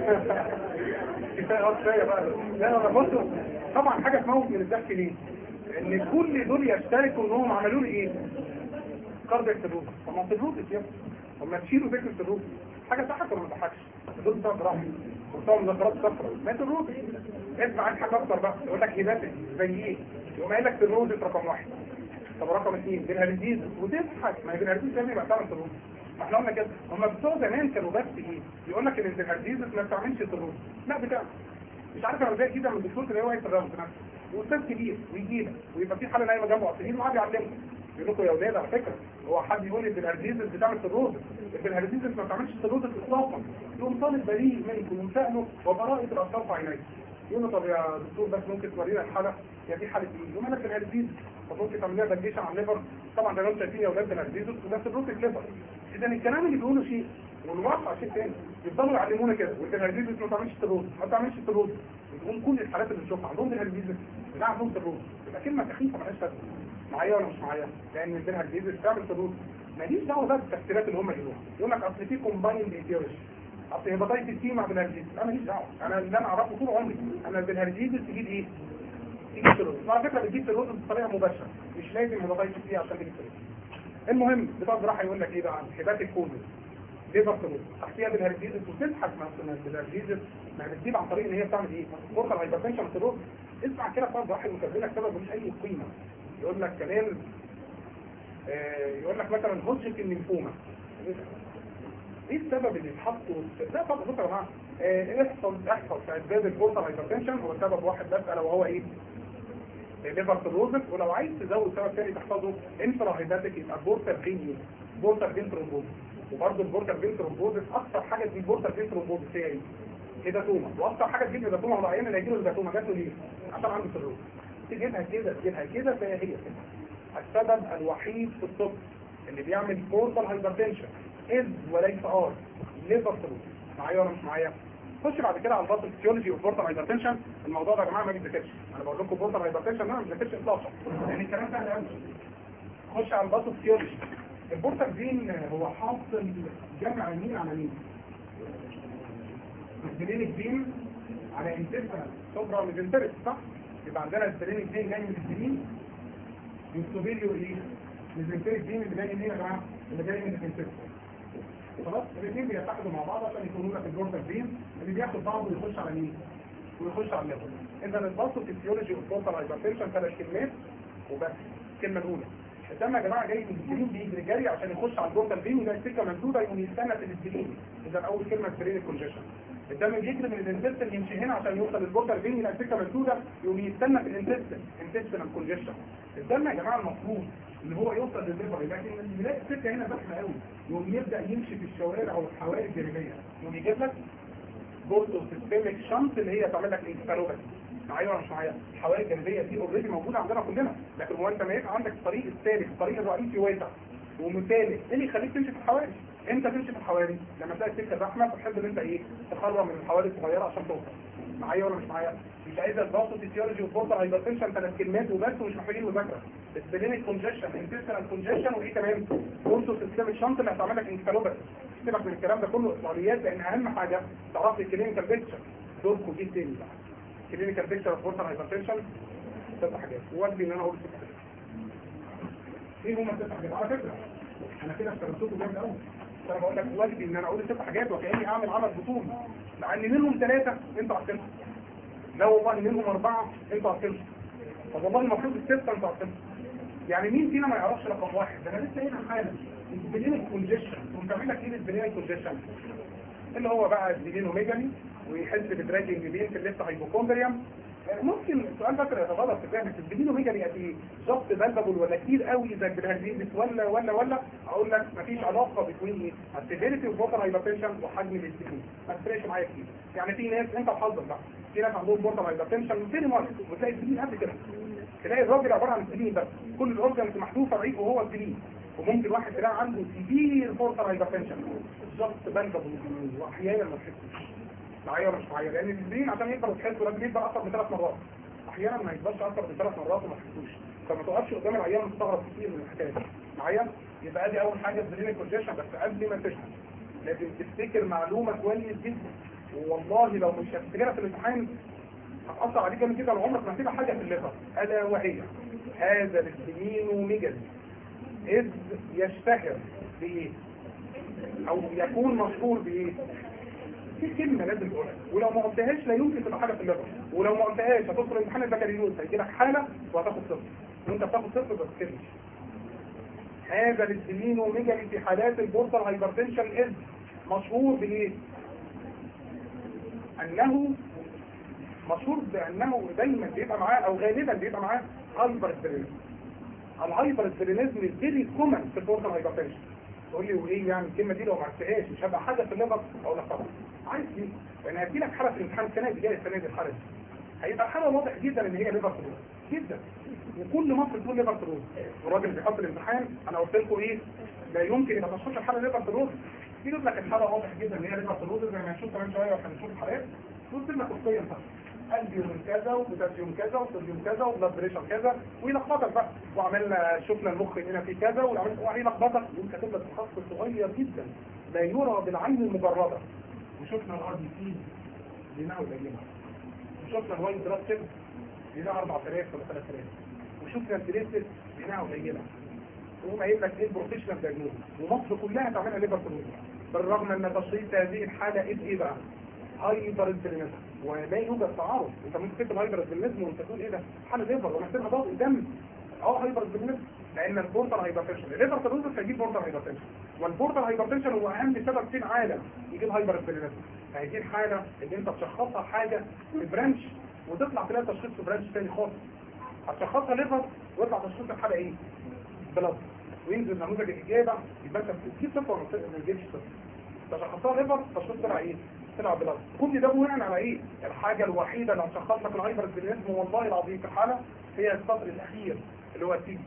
كفايه كفايه بقى. لا انا بصوا طبعا حاجه تموت من الضحك ليه؟ ان كل دول يشتركوا انهم عملوا لي ايه؟ كاردياك سيروز. طب ما سيروز يا طب ما تشيلوا فكره السيروز. حاجه ضحك ولا ما تضحكش؟ دول بتوع جراحه وبتوع مذكرات صفراء ما سيروز. اسمع عن حاجه اكتر بقى، يقول لك هيباتيك زي ايه؟ يقوم قايل لك سيروز رقم واحد. طب رقم اثنين بالهرزيز وتضحك، ما هي بالهرزيز ده بيبقى بتعمل سيروز. احنا قلنا كده هم بتوع زمان كانوا بس ايه؟ يقول لك ان الهرزيز ما بتعملش سيروز. لا بتعمل. مش عارف انا ازاي كده من الدكتور اللي هو واقف في الراوند نفسه واستاذ كبير ويجي لك ويبقى في حاله نايمه جنبه اصلين وقاعد يعلمه يقول لكم يا اولاد على فكره هو حد يقول لي الهرزيز بتعمل سيروز، الهرزيز ما بتعملش سيروز اطلاقا. يقوم طالب بريء منكم ومساله وبراءه الاطفال في عينيه. يقول له طب يا دكتور بس ممكن تورينا الحاله؟ يا دي حاله ايه؟ يقول لك الهرزيز. طب ممكن تعمل لها فاليديشن على الليفر؟ طبعا ده انتم شايفين يا اولاد الهرزيز وده سيروز الليفر. اذا الكلام اللي بيقوله شيء والواقع شيء ثاني. يفضلوا يعلمونا كده والهرزيز ما بتعملش سيروز، ما بتعملش سيروز. يقوم كل الحالات اللي بنشوفها عندهم الهرزيز لا عندهم سيروز. يبقى كلمه سخيفه مالهاش لازمه. معايا ولا مش معايا؟ لان عندنا الهرزيز بتعمل سيروز. ماليش دعوه بقى بالتفسيرات اللي هم يقولوها. يقول لك اصل في كومبايند ايتيولوجي، اصل هيباتايتس سي مع بالهرزيز. انا ماليش دعوه، انا اللي انا اعرفه طول عمري انا بالهرزيز تجيب ايه؟ تجيب سيروز. على فكره بتجيب سيروز بطريقه مباشره، مش لازم هيباتايتس سي عشان تجيب سيروز. المهم بتوع جراحه يقول لك ايه بقى؟ هيباتيك كوزز ليفر سيروز تحتيها بالهرزيز وتضحك مع بالهرزيز. ما بتجيب عن طريق ان هي بتعمل ايه؟ بورتال هايبرتنشن سيروز. اسمع كده بتوع جراحه مكتب لك سبب ملوش اي قيمه. يقول لك كمان آه يقول لك مثلا هوجكن ليمفوما. ايه السبب اللي اتحطوا؟ ده طبعا بصوا يا جماعه آه احصل احصل في اسباب البورتال هايبرتنشن هو سبب واحد بس الا وهو ايه؟ ليفر سيروزس. ولو عايز تزود سبب ثاني تحفظه انفرا هيباتيك يبقى بورتال فين بورتال فين ترومبوزس. وبرضه البورتال فين ترومبوزس اكثر حاجه تجيب بورتال فين ترومبوزس هي ايه؟ هيباتوما. واكثر حاجه تجيب هيباتوما العيان اللي هيجيله هيباتوما جات له ليه؟ عشان عنده سيروز. تجيبها كده تجيبها كده فهي هي كده. السبب الوحيد في الطب اللي بيعمل بورتال هايبرتنشن از وليس ار ليفر سيروز. معايا ولا مش معايا؟ خش بعد كده على الباثوفيسيولوجي اوف بورتال هايبرتنشن. الموضوع ده يا جماعه ما بيتذاكرش، انا بقول لكم بورتال هايبرتنشن انا ما بذاكرش اطلاقا يعني الكلام سهل قوي. خش على الباثوفيسيولوجي. البورتال فين هو حاصل جمع مين على مين؟ السبلينيك فين على انترفال سوبرا ميزنتريك صح؟ يبقى عندنا السبلينيك فين جاي من السبلين والسوبيريور ايه؟ ميزنتريك فين اللي جاي منين يا جماعه؟ اللي جاي من الانترفال. خلاص الاثنين بيتحدوا مع بعض عشان يكونوا لك البورتال فين اللي بياخد بعضه ويخش على مين؟ ويخش على الليفر. اذا الباثوفيسيولوجي اوف بورتال هايبرتنشن ثلاث كلمات وبس. الكلمه الاولى الدم يا جماعه جاي من السبلين بيجري جري عشان يخش على البورتال فين ويلاقي السكه مسدوده يقوم يستنى في السبلين. اذا اول كلمه سبلين كونجيشن. الدم بيجري من الانتستين يمشي هنا عشان يوصل للبورتال فين يلاقي السكه مسدوده يقوم يستنى في الانتستين انتستينال كونجيشن. الدم يا جماعه المفروض ان هو يوصل للليفر لكن يلاقي السكه هنا زحمه قوي يقوم يبدا يمشي في الشوارع او الحواري الجانبيه يقوم يجيب لك بورتو سيستميك شنط اللي هي تعمل لك انسفالوباثي. معايا ولا مش معايا؟ الحواري الجانبيه دي اوريدي موجوده عندنا كلنا، لكن هو انت ما يبقى عندك الطريق الثالث الطريق الرئيسي واسع ومثالث ايه اللي يخليك تمشي في الحواري؟ انت تمشي في الحواري لما تلاقي السكه زحمه فتحب ان انت ايه؟ تخرج من الحواري الصغيره عشان توصل. معايا ولا مش معايا؟ مش عايز الباثوفيسيولوجي وبورتال هايبرتنشن ثلاث كلمات وبس ومش محتاجين مذاكره. السبلينيك كونجيشن انتستينال كونجيشن وايه كمان؟ بورتو سيستميك شنط اللي هتعمل لك انسفالوباثي. سيبك من الكلام ده كله اصطلاحيات لان اهم حاجه تعرف الكلينيكال بيكتشر. دوركم ايه تاني بقى؟ كلينيكال بيكتشر اوف بورتال هايبرتنشن ست حاجات وادي ان انا اقول ست حاجات. ايه هما الست حاجات؟ على فكره انا كده اشتغلتكم جامد قوي. انا بقول لك واجبي ان انا اقول ست حاجات وكاني اعمل عمل بطول مع ان منهم ثلاثه انتوا عارفينهم. لا والله منهم اربعه انتوا عارفينهم. طب والله المفروض السته انتوا عارفينهم. يعني مين فينا ما يعرفش رقم واحد؟ ده انا لسه هنا حالا السبلينيك كونجيشن. كنت عامل لك ايه السبلينيك كونجيشن؟ اللي هو بقى السبلينوميجالي ويحس بدراجنج بين في الليفت هايبوكوندريوم ممكن السؤال ده يتغلط في فهمك، الدينو ميجالي قد ايه؟ ضغط بلبل ولا كتير قوي زي الجرهازيز ولا ولا ولا اقول لك مفيش علاقه بين ايه؟ السيفيريتي والبورتال هايبرتنشن وحجم الدينو، ما تفرقش معايا كتير. يعني في ناس انت وحظك بقى، في ناس عندهم بورتال هايبرتنشن فيري ماركت وتلاقي الدين قد كده، تلاقي الراجل عباره عن الدين بس، كل الاورجنز محذوفه بعيد وهو الدين. وممكن واحد تلاقي عنده سيفير بورتال هايبرتنشن ضغط بلبل واحيانا ما تحسش معايا ولا مش معايا، لان الدين عشان يقدر تحسه لازم يبقى اكتر من ثلاث مرات، احيانا ما يقدرش اكتر من ثلاث مرات وما تحسوش، فما تقفش قدام العيان مستغرب كتير من الحكايه دي معايا. يبقى ادي اول حاجه البرين كونجيشن، بس قبل ما تشحن لازم تفتكر معلومه كويس جدا، والله لو مش هتفتكرها في الامتحان هتاثر عليك جامد جدا وعمرك ما هتبقى حاجه في الليفر، الا وهي هذا السمين ميجالي اذ يشتهر بايه؟ او يكون مشهور بايه؟ في كلمه لازم تقولها، ولو ما قلتهاش لا يمكن تبقى حاجه في الليفر، ولو ما قلتهاش هتدخل امتحان البكالوريوس هيجي لك حاله وهتاخد صفر، وانت بتاخد صفر ما تتكلمش. هذا السمين ميجالي في حالات البورتال هايبرتنشن اذ مشهور بايه؟ انه مشهور بانه دايما بيبقى معاه او غالبا بيبقى معاه هايبر سبلينيزم. الهايبر سبلينيزم فيري كومن في البورتال هايبرتنشن. تقول لي وايه يعني الكلمه دي لو ما عرفتهاش مش هبقى حاجه في الليفر؟ اقول لك طبعا عايز ليه؟ لان هتجي لك حاله في الامتحان السنه دي، جايه السنه دي الحاله دي هيبقى حاله واضح جدا ان هي ليفر سيروز جدا، وكل مصر تقول ليفر سيروز، والراجل بيحط الامتحان انا قلت لكم ايه؟ لا يمكن يبقى تشخيص الحاله ليفر سيروز، يجيب لك الحاله واضح جدا ان هي ليفر سيروز زي ما هنشوف كمان شويه واحنا هنشوف الحالات، قلت لك قصيا بقى البيوم كذا وبوتاسيوم كذا وصوديوم كذا وبلاد بريشر كذا ويلخبطك بقى، وعملنا شفنا المخ هنا في كذا ويلخبطك وانت كاتب لك خط صغير جدا لا يرى بالعين المجرده. وشفنا الار دي سي بناء قليله، وشفنا الوايت بلاد سيل بناء أربعة آلاف ولا ثلاثة آلاف، وشفنا البليتلت بناء قليله، وهم قايل لك ايه البروفيشنال دايجنوز، ومصر كلها تعملها ليفر سيروز بالرغم ان تشخيص هذه الحاله ايه ايه بقى؟ هايبر سبلينيزم، ولا يوجد تعارض. انت ممكن تكتب هايبر سبلينيزم وانت تقول ايه ده؟ حاله ليفر ومحتاجها ضغط دم، اه هايبر سبلينيزم، لان البورتال هايبرتنشن الليفر سيروز هيجيب بورتال هايبرتنشن، والبورتال هايبرتنشن هو اهم سبب في العالم يجيب هايبر سبلينيزم. فهذه الحاله اللي انت تشخصها حاجه في برانش وتطلع تلاقي تشخيص في برانش ثاني خالص، هتشخصها ليفر ويطلع تشخيص الحاله ايه؟ بلاد، وينزل نموذج الاجابه يبقى انت بتجيب صفر ولا ما تجيبش صفر. تشخصها ليفر تشخيص طلع ايه؟ طلع بلاد. كل ده بناء على ايه؟ الحاجه الوحيده اللي هتشخص لك الهايبر سبلينيزم والله العظيم في الحاله هي السطر الاخير اللي هو التي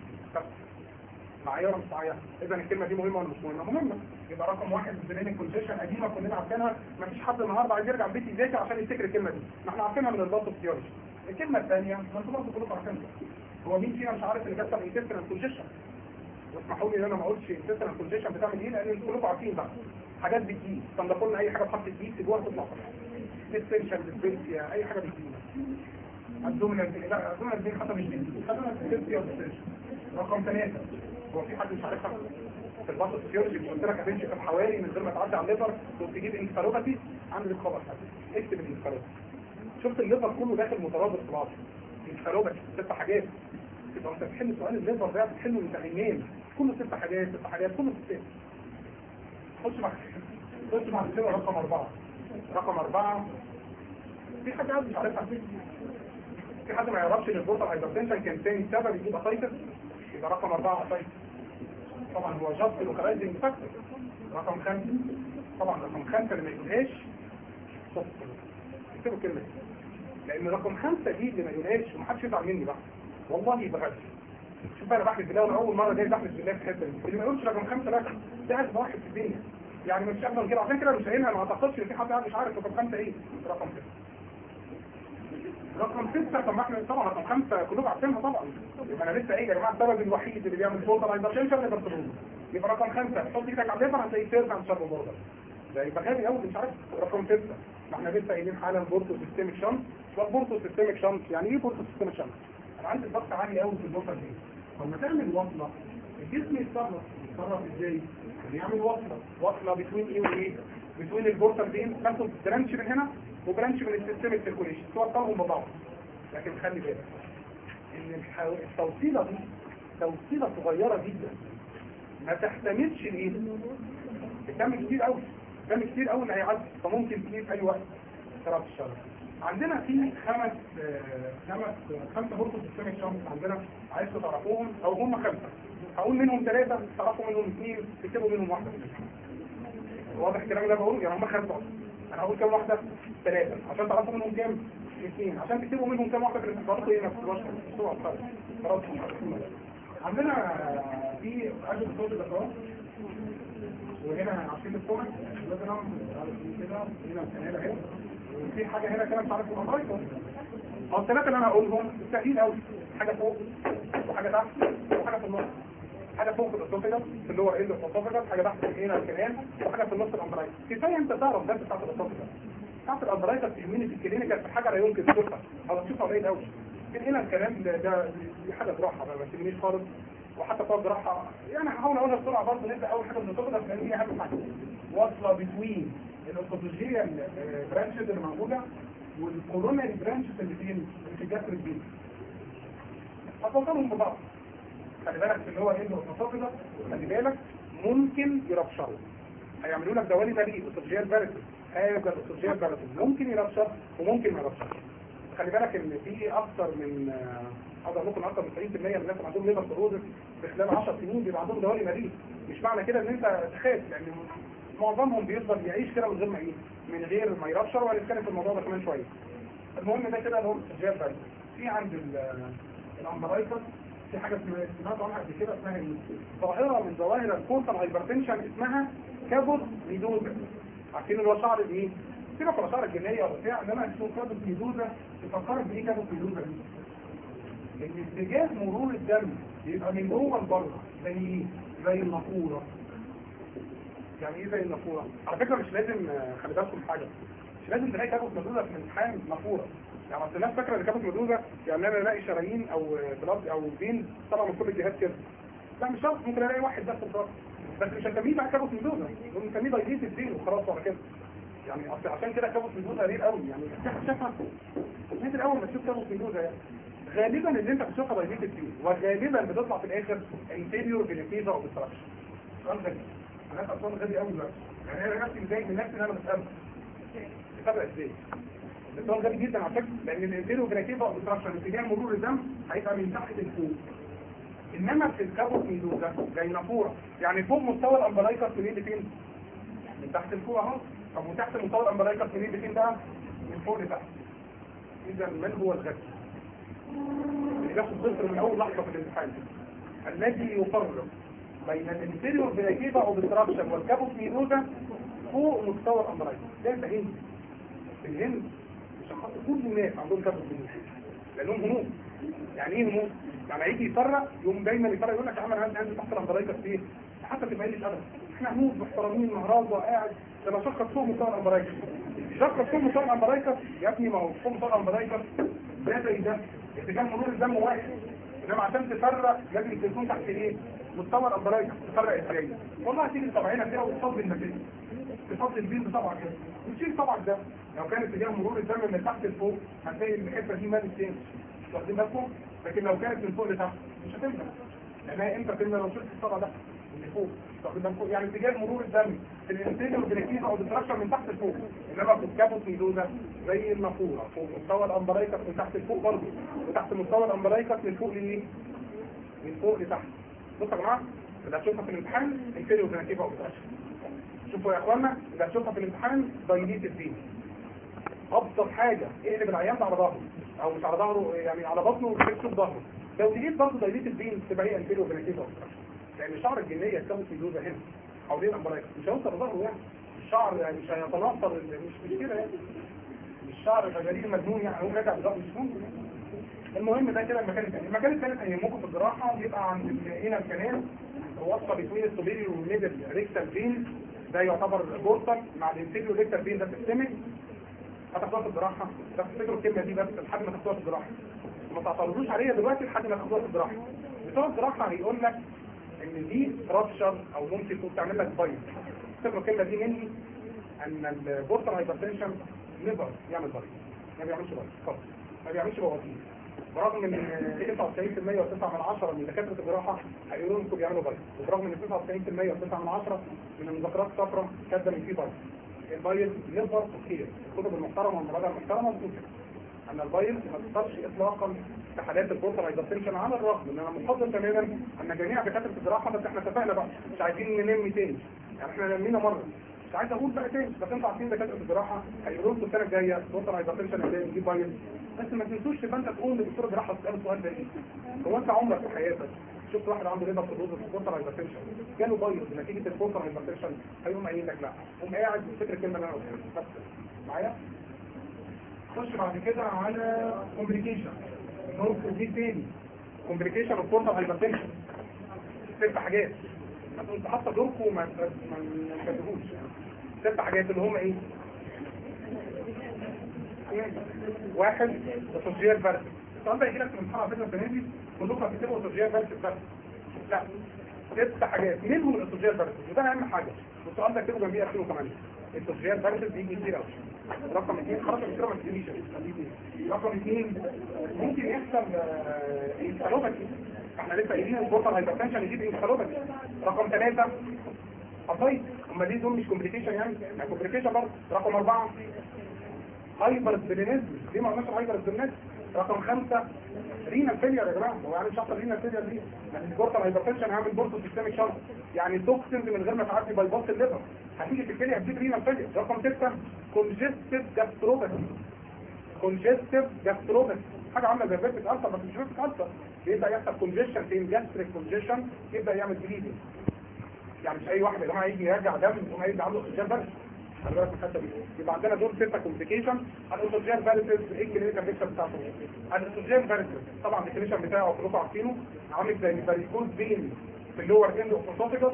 معايا ولا مش معايا؟ اذا الكلمه دي مهمه ولا مش مهمه؟ مهمه. يبقى رقم واحد البرين كونجيشن قديمه كلنا عارفينها، ما فيش حد النهارده عايز يرجع البيت يذاكر عشان يفتكر الكلمه دي، ما احنا عارفينها من الباطو ثيوري. الكلمه الثانيه ما انتوا برضه كلكم عارفينها، هو مين فينا مش عارف اللي بيحصل انتستينال كونجيشن؟ واسمحوا لي ان انا ما اقولش انتستينال كونجيشن بتعمل ايه لان كلكم عارفين بقى حاجات بتجي، تنضفوا لنا اي حاجه بحرف الدي سيبوها تطلع ديستنشن ديسبنسيا اي حاجه بتجي، الدومينال لا الدومينال دي حتى مش دي خدونا ديسبنسيا وديستنشن. رقم ثلاثه هو في حد مش عارفها في الباث فيسيولوجي مش قلت لك هتمشي في الحواري من غير ما تعدي على الليفر وتجيب انكفالوباثي؟ عندي خبر حد اكتب الانكفالوباثي. شفت الليفر كله داخل مترابط في بعض، انكفالوباثي ست حاجات، يبقى انت بتحل سؤال الليفر ده بتحله من تعيين كله ست حاجات ست حاجات كله ست. خش مع خش مع السنه رقم اربعه. رقم اربعه في حد عايز مش عارفها؟ في حد ما يعرفش ان البورتال هايبرتنشن كان ثاني سبب يجيب اسايتس؟ يبقى رقم اربعه اسايتس. طبعا هو جاست لوكالايزنج فاكتور. رقم خمسه طبعا رقم خمسه اللي ما يقولهاش صفر. اكتبوا الكلمه دي لان رقم خمسه دي اللي ما يقولهاش ومحدش يزعل مني بقى والله يبقى غش. شوف بقى انا بحلف بالله وانا اول مره جاي بحلف بالله في الحته دي، اللي ما يقولش رقم خمسه لا ده عايز واحد في الدنيا يعني مش افضل كده، عشان كده مش قايلها، ما اعتقدش ان في حد مش عارف رقم خمسه ايه. رقم سته رقم سته طب ما احنا طبعا رقم خمسه كلكم عارفينها طبعا، يبقى انا لسه ايه يا جماعه السبب الوحيد اللي بيعمل بورتال هايبرتنشن ليفر سيروز. يبقى رقم خمسه تحط ايدك على الليفر هتلاقي سيرفع عن شر بوردر ده يبقى غالي قوي مش عارف. رقم سته ما احنا لسه قايلين حالا بورتو سيستميك شنط. والبورتو سيستميك شنط يعني ايه بورتو سيستميك شنط؟ انا عندي الضغط عالي قوي في البورتال دي، لما تعمل وصله الجسم يتصرف يتصرف ازاي؟ يعمل وصله وصله بين ايه وايه؟ بين البورتال بين تاخد برانش من هنا وبرانش من السيستميك سيركوليشن توصلهم ببعض. لكن خلي بالك ان التوصيله دي توصيله صغيره جدا ما تحتملش الايه؟ الدم كتير قوي، الدم كتير قوي اللي هيعدي فممكن تجيب في اي وقت اضطراب الشرج. عندنا في خمس خمس خمسه برضه سيستميك شامبس عندنا عايز تعرفوهم، او هم خمسه هقول منهم ثلاثه تعرفوا منهم اثنين تكتبوا منهم واحده. واضح الكلام اللي انا بقوله؟ يعني هم خمسه انا هقول كام واحده؟ ثلاثه عشان تعرفوا منهم كام؟ اثنين عشان تكتبوا منهم كام واحده في الاختبارات ايه نفس الوقت الصور خلاص. عندنا في عدد صوت الاخراج، وهنا عارفين الصوت لازم نعمل كده هنا الكنال اهي، وفي حاجه هنا كده مش عارف الامرايكو. اه الثلاثه اللي انا هقولهم سهلين قوي، حاجه فوق وحاجه تحت وحاجه في النص. حاجه فوق في الاسوفيجاس في اللور اند الاسوفيجاس، حاجه تحت في هنا الكنال، وحاجه في النص الامرايكو. كفايه انت تعرف ده بتاعت الاسوفيجاس. بتاعت الامرايكو في اليمين في الكلينيكال في حاجه لا يمكن تشوفها او تشوفها قليل قوي. لكن هنا الكلام ده ده دي حاجه جراحه ما تهمنيش خالص، وحتى فوق جراحه يعني هحاول اقولها بسرعه برضه. نبدا اول حاجه من الاسوفيجاس لان هي اهم حاجه، واصله بتوين الاسوفيجيال برانشز اللي موجوده والكوروناري برانشز اللي فين اللي في الجسر الجديد. هتوصلهم ببعض. خلي بالك في اللي هو اند الاسوفيجاس، خلي بالك ممكن يربشروا، هيعملوا لك دوالي بريء اسوفيجيال باراسيت. هذا الاسوفيجيال باراسيت ممكن يربشر وممكن ما يربشرش. خلي بالك ان في اكثر من اقدر ممكن اكثر من تسعين بالمية من الناس اللي عندهم ليفر سيروزس في خلال عشر سنين بيبقى عندهم دوالي بريء. مش معنى كده ان انت تخاف، لان معظمهم بيفضل يعيش كده من غير ما ايه من غير ما يربشر، وهنتكلم في الموضوع ده كمان شويه. المهم ده كده اللي هو الاسوفيجيال باراسيت. في عند الامبرايكس في حاجه سمعت عنها قبل كده اسمها ظاهره من ظواهر الكورتال هايبرتنشن اسمها كابوس ميدوزا. عارفين اللي هو شعر الايه؟ سيبك من الشعر الجنيه ولا بتاع، انما اسمه كابوس ميدوزا. تفكرت بايه كابوس ميدوزا دي؟ ان اتجاه مرور الدم يبقى من جوه لبره زي ايه؟ زي النافوره. يعني ايه زي النافوره؟ على فكره مش لازم، خلي بالكم حاجه، مش لازم تلاقي كابوس ميدوزا في الامتحان نافوره. يعني اصل الناس فاكره ان كابوس ميدوزا يعني انا الاقي شرايين او بلاد او فين طبعا من كل الجهات كده. لا مش شرط، ممكن الاقي واحد بس بالظبط، بس مش هنسميه بقى كابوس ميدوزا، بنسميه دايليت الدين وخلاص على كده. يعني اصل عشان كده كابوس ميدوزا قليل قوي، يعني شافها الناس الاول ما تشوف كابوس ميدوزا يعني غالبا اللي انت بتشوفها دايليت الدين، وغالبا بتطلع في الاخر انتيريور فينيتيزا او ديستراكشن. سؤال غبي، انا اصلا غبي قوي دلوقتي، يعني انا نفسي متضايق من نفسي ان انا بسالها بتابع ازاي. السؤال غبي جدا على فكره، لان الانتيريور فينيتيزا او ديستراكشن اتجاه مرور الدم هيبقى من تحت لفوق، انما في الكابوس ميدوزا زي نافوره، يعني فوق مستوى الامبلايكر منين لفين؟ من تحت لفوق اهو. طب وتحت مستوى الامبلايكر منين لفين بقى؟ من فوق لتحت. اذا من هو الغبي؟ اللي بياخد صفر من اول لحظه في الامتحان، الذي يفرق بين الانتيريور فينيتيفا او ديستراكشن والكابوس ميدوزا فوق مستوى الامبلايكر. ده انت هند الهند مش هنحط كل الناس عندهم كابوس ميدوزا لانهم هنود. يعني ايه هنود؟ يعني هيجي يفرق يوم دايما يفرق يقول لك يا عم انا عندي تحت الامبلايكر فيه حتى تبقى لي ابدا. احنا هنود محترمين مهراض وقاعد لما شخص فوق مستوى الامبلايكر، شخص فوق مستوى الامبلايكر يا ابني، ما هو فوق مستوى الامبلايكر ده زي ده اتجاه مرور الدم واحد، انما عشان تفرق لازم تكون تحت ايه؟ مستوى الامبلايكر. تفرق ازاي؟ والله هتيجي طبعينها كده وتصب النتيجه، تصب البيض بطبعك كده وتشيل طبعك ده. لو كان اتجاه مرور الدم من تحت لفوق هتلاقي الحته دي مالت تاني، واخدين بالكم؟ لكن لو كانت من فوق لتحت مش هتملى، لانها امتى تملى؟ لو شلت الطبع ده اللي فوق، واخدين بالكم؟ يعني اتجاه مرور الدم في الانتيريور فينيتيفا او ديستراكشن من تحت لفوق، انما في الكابوس ميدوزا زي النافوره فوق مستوى الامبلايكر من تحت لفوق برضه، وتحت مستوى الامبلايكر من فوق لايه؟ من فوق لتحت. بصوا يا جماعه اللي هتشوفها في الامتحان انتيريور فينيتيفا او ديستراكشن. شوفوا يا اخوانا اللي هتشوفها في الامتحان دايليت الدين. ابسط حاجه اقلب العيان على ظهره او مش على ظهره، يعني على بطنه وتكتب ظهره. لو تجيب برضه دايليت الدين تبقى هي انتيريور فينيتيفا او ديستراكشن، لان شعر الجنيه الكابوس ميدوزا هنا حوالين الامبلايكر مش هيوصل لظهره، يعني الشعر يعني مش هيتناثر، مش مش كده يعني، الشعر غريب مجنون يعني هو راجع بظهره مش ممكن. المهم ده كده المكان الثاني. المكان الثالث هيهمكم في الجراحه بيبقى عند هنا الكنال وصفه بين السوبيريور والميدل ريكتال فين، ده يعتبر بورتال مع الانتيريور ريكتال فين ده سيستميك. هتاخدوها في الجراحه، تفتكروا الكلمه دي بس لحد ما تاخدوها في الجراحه، ما تعترضوش عليها دلوقتي لحد ما تاخدوها في الجراحه. بتوع الجراحه هيقول لك ان دي رابشر او ممكن تكون تعمل لك بايظ. تفتكروا الكلمه دي مني ان البورتال هايبرتنشن نيفر يعمل بايظ، ما بيعملش بايظ خالص، ما بيعملش بوظيف، برغم ان تسعة وتسعين بالمية وتسعة من عشرة من دكاتره الجراحه هيقولوا لكم بيعملوا بايظ، وبرغم ان تسعة وتسعين بالمية وتسعة من عشرة من المذكرات الصفراء كاتبه ان في بايظ. البايل ليفر خير. الكتب المحترمه والمراجع المحترمه بتقول ان البايل ما تقدرش اطلاقا في حالات البورتال هايبرتنشن، على الرغم ان انا مفضل تماما ان جميع دكاتره الجراحه، بس احنا اتفقنا بقى مش عايزين ننمي تاني، يعني احنا نمينا مره مش عايز اقول بقى تاني، بس انتوا عارفين دكاتره الجراحه هيقولوا لكم السنه الجايه البورتال هايبرتنشن ازاي نجيب بايل، بس ما تنسوش تبقى انت تقول لدكتور الجراحه تساله السؤال ده ايه؟ هو انت عمرك في حياتك شفت واحد عنده ليفر سيروز في البورتال هايبرتنشن جاله بايل نتيجه البورتال هايبرتنشن هيقوم قايل لك لا، قوم قاعد بتفتكر الكلمه اللي انا قلتها بس معايا؟ خش بعد كده على كومبليكيشن نقطه دي تاني، كومبليكيشن اوف بورتال هايبرتنشن ست حاجات انت حاطه دوركم وما تكتبوش. ست حاجات اللي هم ايه؟ واحد اسوشيال فيرتيكس. السؤال ده يجي لك في الامتحان على فكره السنه دي كلكم هتكتبوا اسوشيال فيرتيكس بس. لا ست حاجات منهم الاسوشيال فيرتيكس وده اهم حاجه، والسؤال ده اكتبه جنبيه ألفين وثمانية. الاسوشيال فيرتيكس بيجي كتير قوي. رقم اثنين خلاص الدكتوره ما تقوليش. رقم اثنين ممكن يحصل انسالوباتي، احنا لسه قايلين البورتال هايبرتنشن يجيب انسالوباتي. رقم ثلاثه طيب امال ليه دول مش كومبليكيشن يعني؟ يعني كومبليكيشن برضه. رقم اربعه هايبر سبلينيزم، ليه ما قلناش هايبر سبلينيزم؟ رقم خمسه رينال فيلير يا جماعه، هو يعني مش هيحصل رينال فيلير ليه؟ يعني البورتال هايبرتنشن هيعمل بورتو سيستميك شنط، يعني توكسنز من غير ما تعدي باي باس الليفر هتيجي في الكليه هتجيب رينال فيلير. رقم سته كونجستيف جاستروباثي، كونجستيف جاستروباثي حاجه عامله زي فيرتيك ألسر بس مش فيرتيك ألسر، بيبدا يحصل كونجيشن في الجاستريك كونجيشن يبدا يعمل بليدنج. يعني مش اي واحد يا جماعه يجي يرجع دم يقوم هيبقى عنده اكسجين بس. خلي بالك من الحته دي. يبقى عندنا دول ستة كومبليكيشن. الاكسجين فاليتس ايه الكلينيكال بيكتشر بتاعته؟ الاكسجين فاليتس طبعا الديفينيشن بتاعه كلكم عارفينه، عامل زي الفاريكوز فين في اللور اند اوف اسوفيجاس.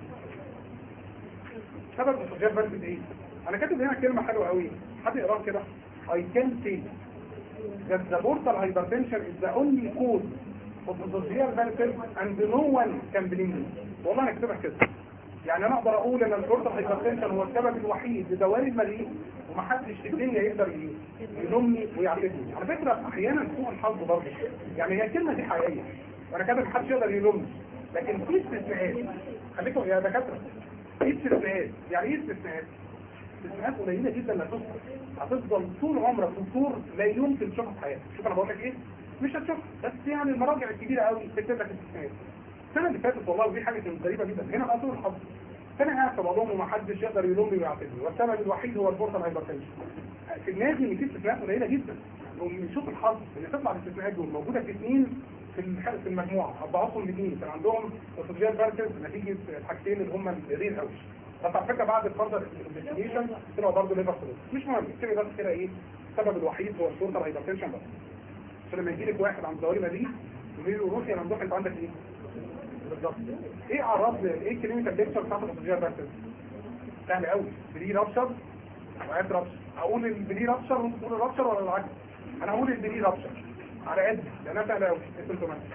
سبب الاكسجين فاليتس ايه؟ انا كاتب هنا كلمه حلوه قوي، حد يقراها كده. I can say that the portal hypertension is the only cause of esophageal varices and no one can blame me. والله هكتبها كده. يعني انا اقدر اقول ان البورتال هايبرتنشن هو السبب الوحيد لدوام المريء ومحدش في الدنيا يقدر يلومني ويعاتبني. على فكره احيانا سوء الحظ برضه، يعني هي الكلمه دي حقيقيه وانا كاتب محدش يقدر يلومني، لكن في استثناءات. خليكم يا دكاتره في استثناءات. يعني ايه استثناءات؟ استثناءات قليله جدا لا تذكر، هتفضل طول عمرك دكتور لا يمكن تشوفها في حياتك. شوف انا بقول لك ايه؟ مش هتشوفها، بس يعني المراجع الكبيره قوي بتكتب لك استثناءات. السنه اللي فاتت والله ودي حاجه كانت غريبه جدا، هنا بقى طول الحظ انا قاعد في بعضهم ومحدش يقدر يلومني ويعاتبني، والسبب الوحيد هو البورتال هايبرتنشن. في الناس ان في استثناءات قليله جدا، ونشوف الحظ ان تطلع الاستثناءات دول موجوده في اثنين في في المجموعه، اضعافهم الاثنين كان عندهم اسوفيجيال فارتيز نتيجه الحاجتين اللي هم الرين اوش. بس على فكره بعد الفرض الانفستيجيشن طلعوا برضه ليفر سيروز. مش مهم اكتبي بس كده ايه السبب الوحيد هو البورتال هايبرتنشن بس. عشان لما يجي لك واحد عن ظواهر مريء يقول له روح يا ممدوح انت عندك ايه؟ بالظبط. ايه اعراض ايه الكلينيكال بيكتشر بتاعت الاسوفيجيال فارتيز؟ سهل قوي، بري رابشر وعاد رابشر. اقول البري رابشر وانت تقول الرابشر ولا العكس؟ انا هقول البري رابشر على قد لانها سهله قوي. انتوا كمان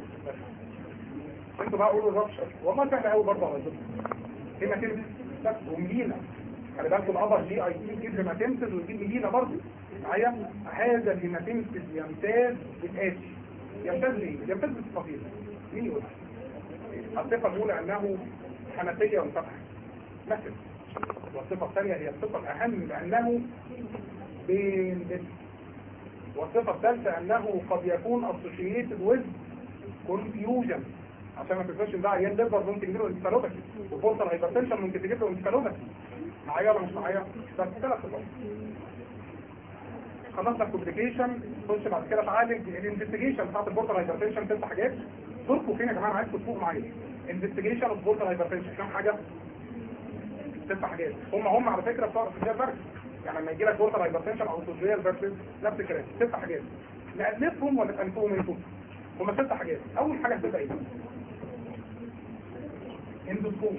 انتوا بقى قولوا الرابشر والله سهله قوي برضه على فكره. هيماتيمسيس بس وميلينا، خلي بالكم الابر جي اي تي يجيب هيماتيمسيس ويجيب ميلينا برضه معايا. هذا الهيماتيمسيس يمتاز بالاتي. يمتاز ليه؟ يمتاز بالصفير. مين يقول؟ الصفه الاولى انه حنفيه وانفتح مثل، والصفه الثانيه هي الصفه الاهم لانه بين، والصفه الثالثه انه قد يكون associated with confusion، عشان ما تنساش ان ده عيان ليفر ممكن يجيله انسفالوباثي، وبورتال هايبرتنشن ممكن تجيب له انسفالوباثي. معايا ولا مش معايا؟ بس ثلاث صفات. خلصنا الكومبليكيشن، خش بعد كده تعالج الانفستيجيشن بتاعت البورتال هايبرتنشن. ست حاجات دوركم فين يا جماعه؟ عايزكم تفوقوا معايا. انفستيجيشن اوف بورتال هايبرتنشن كام حاجه؟ ست حاجات. هم هم على فكره بتوع الاسوفيجيال فارتيز، يعني لما يجي لك بورتال هايبرتنشن او اسوفيجيال فارتيز نفس الكلام. ست حاجات نألفهم ولا تألفهم انتم؟ هم ست حاجات. اول حاجه هتبقى ايه؟ اندوسكوب،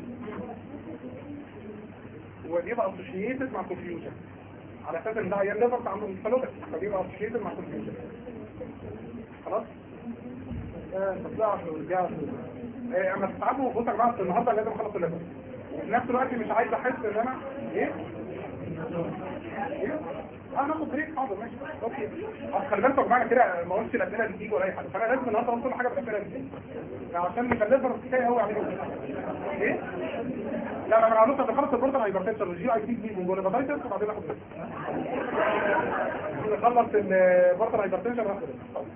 وبيبقى اسوشيتد مع كونفيوجن على اساس ان ده عيان ليفر عنده انسفالوباثي فبيبقى اسوشيتد مع كونفيوجن. خلاص؟ اه ما تطلعش ورجعش. ايه اما تتعبوا بصوا يا جماعه النهارده لازم اخلص الليفر، وفي نفس الوقت مش عايز احس ان انا ايه؟ اه ناخد بريك حاضر ماشي اوكي. اصل خلي بالكم يا جماعه كده ما قلتش الاسئله اللي بتيجي ولا اي حاجه، فانا لازم النهارده اقول كل حاجه بالاسئله دي عشان نخليها كفايه قوي عليكم. ايه؟ لا لا انا هقول لكم خلص البورتال هايبرتنشن والجي اي تي دي والباتايتس وبعدين اخد بريك. نخلص البورتال هايبرتنشن وناخد بريك.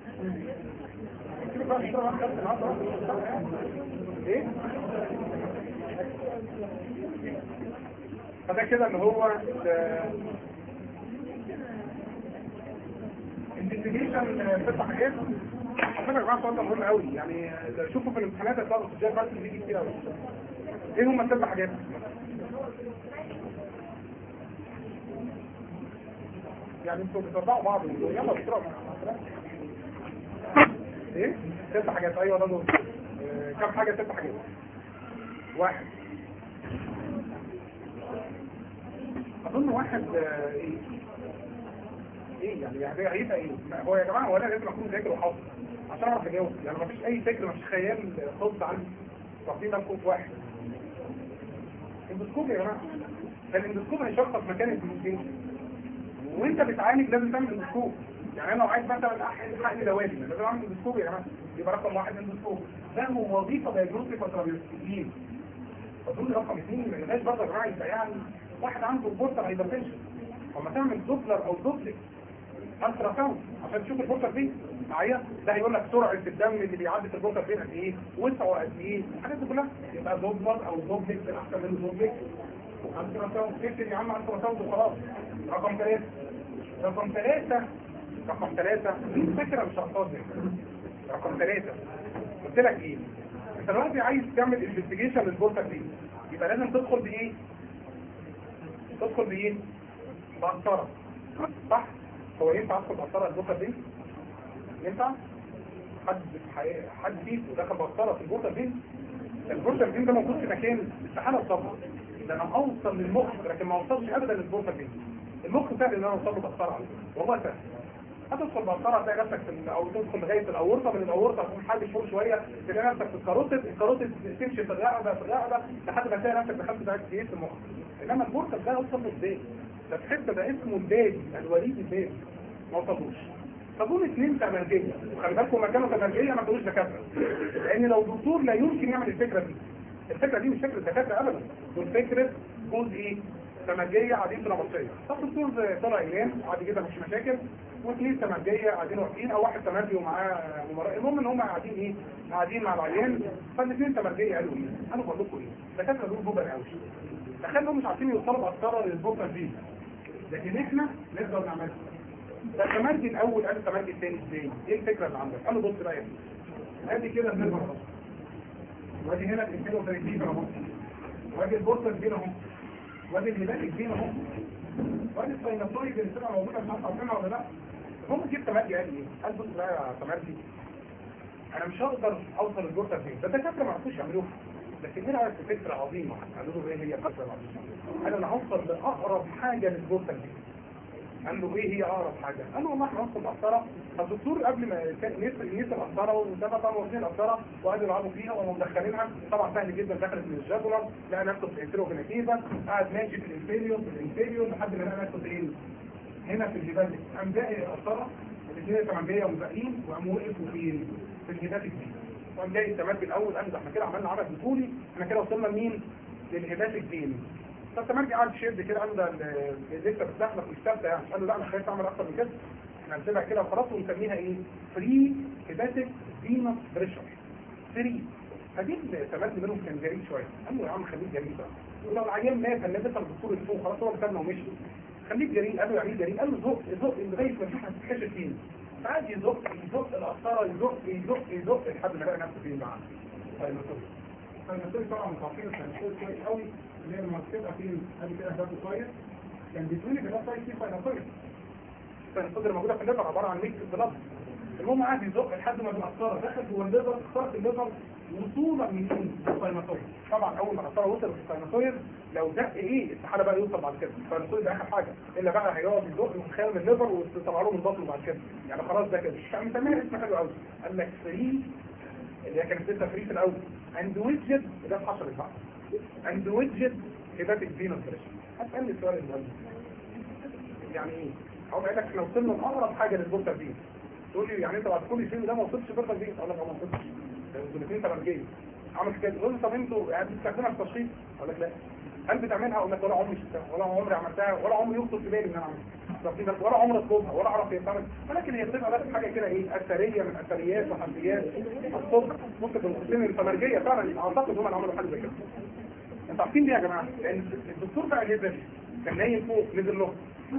ايه؟ فده كده اللي هو انفستيجيشن ست حاجات. على فكره يا جماعه السؤال ده مهم قوي، يعني شوفوا في الامتحانات هتلاقوا السجاد بس بيجي كتير قوي. ايه هم الست حاجات؟ يعني انتوا بتطبقوا بعض يلا بسرعه. ايه؟ ست حاجات. ايوه ده دول. اه كم حاجه؟ ست حاجات. واحد اظن واحد اه ايه ايه يعني يعني هيبقى ايه؟ هو يا جماعه هو انا لازم اكون ذاكر وحافظ عشان اعرف اجاوب، يعني مفيش اي فكر مفيش خيال خالص عندي. واخدين بالكم في واحد اندوسكوب يا جماعه. فالاندوسكوب هيشخص مكان الفلوسين وانت بتعالج لازم تعمل اندوسكوب. يعني انا لو عايز مثلا احقن حقن دوالي لازم اعمل اندوسكوب يا جماعه. يبقى رقم واحد اندوسكوب ده هو وظيفه دايجنوستيك وترابيوتيك. اظن رقم اثنين ما يبقاش برضه يا جماعه يبقى يعني واحد عنده بورتال هايبرتنشن اما تعمل دوبلر او دوبلكس الترا ساوند عشان تشوف البورتال فين معايا. ده هيقول لك سرعه الدم اللي بيعدي في البورتال فين قد ايه، وسعه قد ايه، الحاجات دي كلها. يبقى دوبلر او دوبلكس احسن منه دوبلكس. الترا ساوند تكتب يا عم الترا ساوند وخلاص. رقم ثلاثه رقم ثلاثه رقم ثلاثه فكره مش هتفاضل. رقم ثلاثه قلت لك ايه؟ انت دلوقتي عايز تعمل انفستيجيشن للبورتال فين، يبقى لازم تدخل بايه؟ تدخل بايه؟ بقسطره صح؟ هو ينفع ادخل بقسطره البورتال فين؟ ينفع؟ حد حد فيكم دخل بقسطره في البورتال فين؟ البورتال فين ده موجود في مكان استحاله اوصله. ده انا اوصل للمخ لكن ما اوصلش ابدا للبورتال فين. المخ سهل ان انا اوصل له بقسطره على فكره والله سهل. هتدخل بقسطره تلاقي نفسك في او تدخل لغايه الاورطه، من الاورطه تكون حل فوق شويه تلاقي نفسك في الكاروتيد، الكاروتيد تمشي في الرقبه في الرقبه لحد ما تلاقي نفسك دخلت بقى في المخ. انما البورتال ده اوصل له ازاي؟ ده الحته ده اسمه البادي الوليد البادي ما وصلوش. فدول اثنين تمرجيه وخلي بالكم ما كانوا تمرجيه ما كانوش دكاتره، لان لو دكتور لا يمكن يعمل الفكره دي. الفكره دي مش فكره دكاتره ابدا، دول فكره جزء ايه؟ تمرجيه قاعدين في نبطشيه. طب الدكتور طلع ايام عادي جدا مش مشاكل، واثنين تمرجيه قاعدين واقفين او واحد تمرجي ومعاه ممرض. المهم ان هم قاعدين ايه؟ قاعدين مع العيان. فالاثنين تمرجيه قالوا ايه؟ قالوا بقول لكم ايه؟ الدكاتره دول جبر قوي. تخيلوا مش عارفين يوصلوا بقسطره للبورتال دي، لكن احنا نقدر نعملها. ده التمرجي الاول قال التمرجي الثاني ازاي؟ ايه الفكره اللي عندك؟ قالوا بص بقى ادي كده النيرف اهو، وادي هنا الانتيروفيريتيف اهو، وادي البورتال فين اهو، وادي الهيباتيك فين اهو، وادي الساينوسويد اللي بتبقى موجوده مش عارف عارفينها ولا لا. المهم جبت تمرجي قال ايه؟ قال بص بقى يا تمرجي انا مش هقدر اوصل للبورتال فين، ده الدكاتره ما عرفوش يعملوها. لكن هنا عرفت فكره عظيمه. قالوا له ايه هي الفكره العظيمه؟ قال انا هوصل لاقرب حاجه للبورتال فين. قال له ايه هي اقرب حاجه؟ قال له والله احنا هنوصل القسطره. فالدكتور قبل ما نقيس القسطره وده طبعا واخدين القسطره وقعدوا يلعبوا فيها ومدخلينها طبعا سهل جدا دخلت من الجاكولار لقى نفسه في الانتيروفينيتيفا قاعد ماشي في الانفيريور في الانفيريور لحد ما لقى نفسه فين؟ هنا في الهيباتيك. قام باقي القسطره الاثنين التمرجيه ومباقيين وقاموا وقفوا فين؟ في الهيباتيك دي. وقام جاي التمرجي الاول قال ده احنا كده عملنا عمل بطولي، احنا كده وصلنا لمين؟ للهيباتيك فين. فالتمرجي قاعد يشد كده قال ده لسه بتدخل مش ثابته يعني. قال له لا انا خايف اعمل اكتر من كده، احنا هنسيبها كده وخلاص ونسميها ايه؟ فري هيباتيك فينوس بريشر فري. فدي التمرجي منهم كان جريء شويه. قال له يا عم خليك جريء بقى، ولو العيان مات هنلبسها الدكتور اللي فوق خلاص هو اللي سابنا ومشي. خليك جريء. قال له يعني ايه جريء؟ قال له زق زق لغايه ما تشوف هتتكشف فين. فقعد يزق يزق القسطره يزق يزق يزق لحد ما لقى نفسه فين معاه. فالمسؤول طبعا متعرفين الساينوسويد كويس قوي اللي هي لما تبقى فين ادي كده هدفه كويس كان بيدوني كده كويس فيه ساينوسويد. الساينوسويد الموجوده في الليفر عباره عن ميكس بلاد. المهم قاعد يزق لحد ما القسطره دخلت جوه الليفر اخترت الليفر وصولا من الساينوسويد. طبعا اول ما القسطره وصلت للساينوسويد لو دق ايه استحاله بقى يوصل بعد كده. الساينوسويد ده اخر حاجه الا بقى هيقعد يزق من خلال الليفر ويطلع له من بطنه بعد كده. يعني خلاص ده كده فمسميها اسم حلو قوي. قال لك فري اللي هي كانت لسه فري في الاول. عند ويدجت ده في حشر البحر. عند ويدجت هيباتيك فينوس بريشر. هتسالني السؤال المهم يعني ايه؟ هقول لك احنا وصلنا لاقرب حاجه للبورتال بين. تقول لي يعني انت بعد كل شيء ده ما وصلتش بورتال بين؟ اقول لك ما وصلتش. الاثنين تمرجيه عملت كده. تقول لي طب انتوا بتستخدمها في التشخيص؟ اقول لك لا. هل بتعملها؟ اقول لك ولا عمري شفتها ولا عمري عملتها ولا عمري يخطر في بالي ان انا اعملها ولا عمري اطلبها ولا اعرف هي بتعمل، ولكن هي بتبقى بس حاجه كده ايه اثريه من اثريات وحمديات الصدق. ممكن المختصين التمرجيه فعلا اعتقد هم اللي عملوا حاجه زي كده. انتوا عارفين ليه يا جماعه؟ لان الدكتور بقى نزل كان نايم فوق نزل له.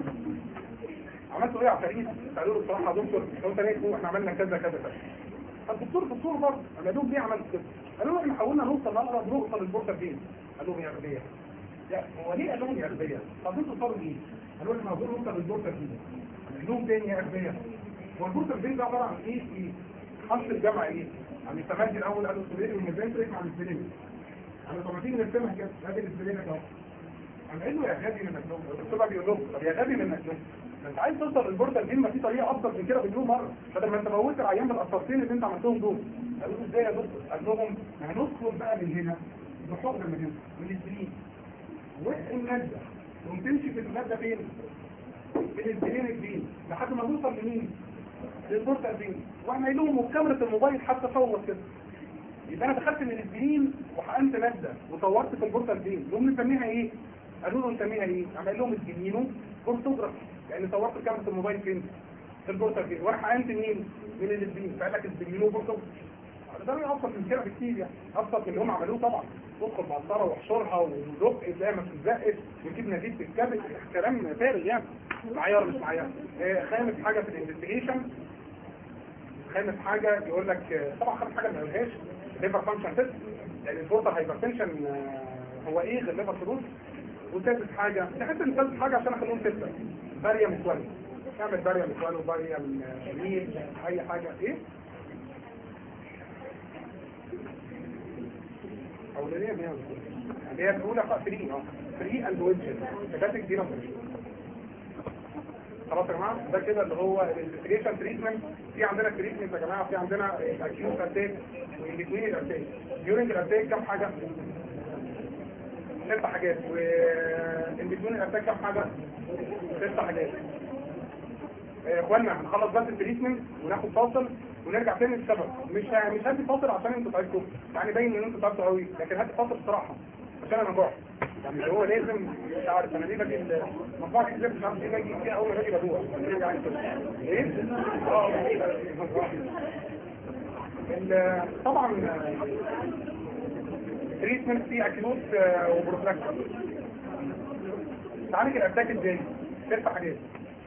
عملتوا ايه يا عفاريت؟ قالوا له بصراحه يا دكتور لو انت نايم فوق احنا عملنا كذا كذا كذا. فالدكتور دكتور برضه قال لهم ليه عملت كده؟ قالوا له احنا حاولنا نوصل لاقرب نقطه للبورتال فين؟ قال لهم يا غبيه. لا هو ليه قال لهم يا غبيه؟ طب انتوا صاروا ايه؟ قالوا احنا عاوزين نوصل للبورتال فين؟ قال لهم تاني يا غبيه. هو البورتال فين ده عباره عن ايه؟ ايه؟ خمس الجامعه ايه؟ يعني التمدي الاول قالوا السبيل والميزانتريك مع السبيلين. انا طب ما تيجي نرسمها كده ادي السبيلين اهو. انا قايل له يا غبي من النوم. الدكتور بقى بيقول له طب يا غبي من النوم. انت عايز توصل للبورتال فين؟ ما في طريقه ابسط من كده مليون مره بدل ما انت موتت العيان بالقسطرتين اللي انت عملتهم دول. قالوا له ازاي يا دكتور؟ قال لهم هندخل بقى من هنا بحقن من هنا من السبيلين والماده وتمشي في الماده فين؟ من السبيلين الجديد لحد ما نوصل لمين؟ للبورتال فين. واحنا قايل لهم وبكاميرا الموبايل حتى صور كده. يبقى انا دخلت من الاسبرين وحقنت ماده وصورت في البورتال فين. لهم نسميها ايه؟ قالوا له نسميها ايه؟ عمل لهم اسبرينو بورتوجرافي لان صورت كاميرا الموبايل فين؟ في البورتال فين. وانا حقنت منين؟ من الاسبرين. فقال لك اسبرينو بورتوجرافي. ده ابسط من كده بكتير يعني ابسط من اللي هم عملوه طبعا. تدخل بعصاره واحشرها ودق زي ما بتزقش وتجيب نتيجه الكبد. كلام فارغ يعني. معايا ولا مش معايا؟ آه خامس حاجه في الانفستيجيشن. خامس حاجه يقول لك طبعا خامس حاجه ما يقولهاش ليفر فانكشن تيست لان البورتال هايبرتنشن هو ايه غير ليفر فلوس. وثالث حاجه تحس ان ثالث حاجه عشان اخليهم سته باريا مكواني. اعمل باريا مكواني وباريا مين اي حاجه ايه اولانيه اللي هي الاولى فري اه فري اند ويدجت كاتك دي نمبر. خلاص يا جماعه ده كده اللي هو الانفستيجيشن تريتمنت. في عندنا تريتمنت يا جماعه في عندنا اكيوت اتاك وان بتوين الاتاك. ديورنج الاتاك كام حاجه؟ ست حاجات. وان بتوين الاتاك كام حاجه؟ ست حاجات. يا اخوانا هنخلص بس التريتمنت وناخد فاصل ونرجع تاني للسبب. مش مش هدي فاصل عشان انتوا تعبتوا يعني باين ان انتوا تعبتوا قوي لكن هدي فاصل بصراحه عشان انا جوع يعني هو لازم مش عارف انا ليه باجي مجموعه كتير مش عارف ليه باجي فيها اول ما باجي بدوق ايه اه طبعا تريتمنت في اكيوت وبروفلاكتيك. تعالج الاتاك ازاي؟ ست حاجات.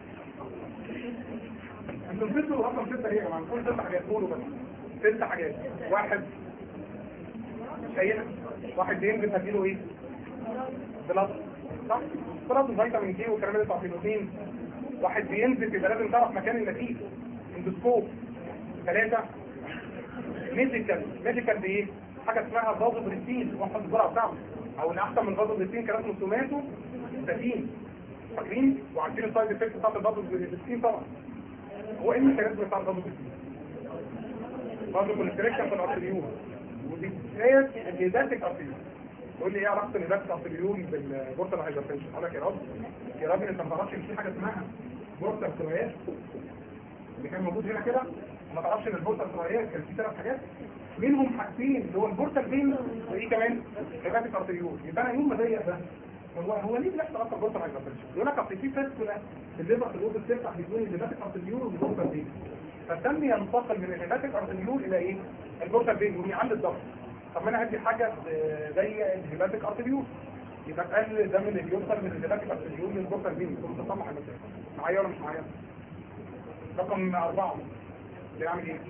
انتوا نسيتوا رقم ستة ايه يا جماعه؟ نقول ست حاجات قولوا بس. ست حاجات. واحد شيء واحد بينزل هديله ايه؟ بلاد صح؟ بلاد فيتامين كي والكلام اللي بتاع فيتامين. واحد بينزل يبقى لازم تعرف مكان النتيجه. اندوسكوب. ثلاثة ميديكال. ميديكال بايه؟ حاجه اسمها فازو بريستين واحد الجرعه بتاعته او اللي احسن من فازو بريستين كان اسمه سوماتو ستاتين. فاكرين؟ وعارفين السايد افكت بتاعت الفازو بريستين طبعا. هو ايه الميكانيزم بتاع الفازو بريستين؟ فازو كونستريكشن في الارتريول ودي بدايه الهيداتيك ارتريول. تقول لي ايه علاقه الهيداتيك ارتريول بالبورتال هايبرتنشن؟ اقول لك يا راجل يا راجل انت ما تعرفش ان في حاجه اسمها بورتال ثريات اللي كان موجود هنا كده؟ ما تعرفش ان البورتال ثريات كان فيه ثلاث حاجات منهم حاجتين اللي هو البورتال فين وايه كمان؟ هيداتيك ارتريول. يبقى انا يوم ما ضيق ده هو هو ليه بيحصل اصلا بورتال هايبرتنشن؟ يقول لك اصل في فاسكولا الليفر في الوسط بتفتح بين الهيداتيك ارتريول والبورتال فين. فالدم ينتقل من الهيداتيك ارتريول الى ايه؟ البورتال فين ويعلي الضغط. طب ما انا هدي حاجه زي الهيباتيك ارتريول يبقى تقلل الدم اللي بيوصل من الهيباتيك ارتريول للبورتال فين. كنت بطلع حاجه معايا ولا مش معايا؟ رقم أربعة بيعمل ايه؟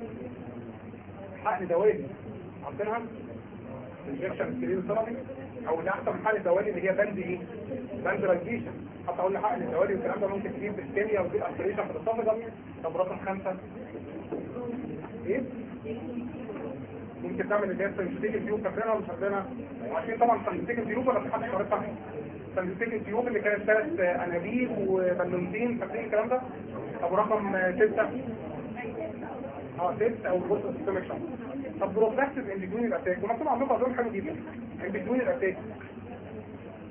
حقن دوالي عارفينها؟ انجكشن ستيريد ثيرابي او اللي احسن حقن دوالي اللي هي باند ايه؟ باند راديشن. حتى اقول حقن الدوالي والكلام ده ممكن تجيب بالكيمياء وتجيب اسبريشن في الاسوفاجس. طب رقم خمسه ايه؟ ممكن تعمل اللي هي سنجستيك تيوب. فاكرينها ولا مش فاكرينها؟ عارفين طبعا سنجستيك تيوب ولا في حد شاركها؟ سنجستيك تيوب اللي كانت ثلاث انابيب وبالونتين. فاكرين الكلام ده؟ طب رقم ستة اه ست او بوست سيستميك شوك. طب بروفلاكسيس ان بتوين الاتاك ومكتوب عندكم اظن حاجه جديده ان بتوين الاتاك.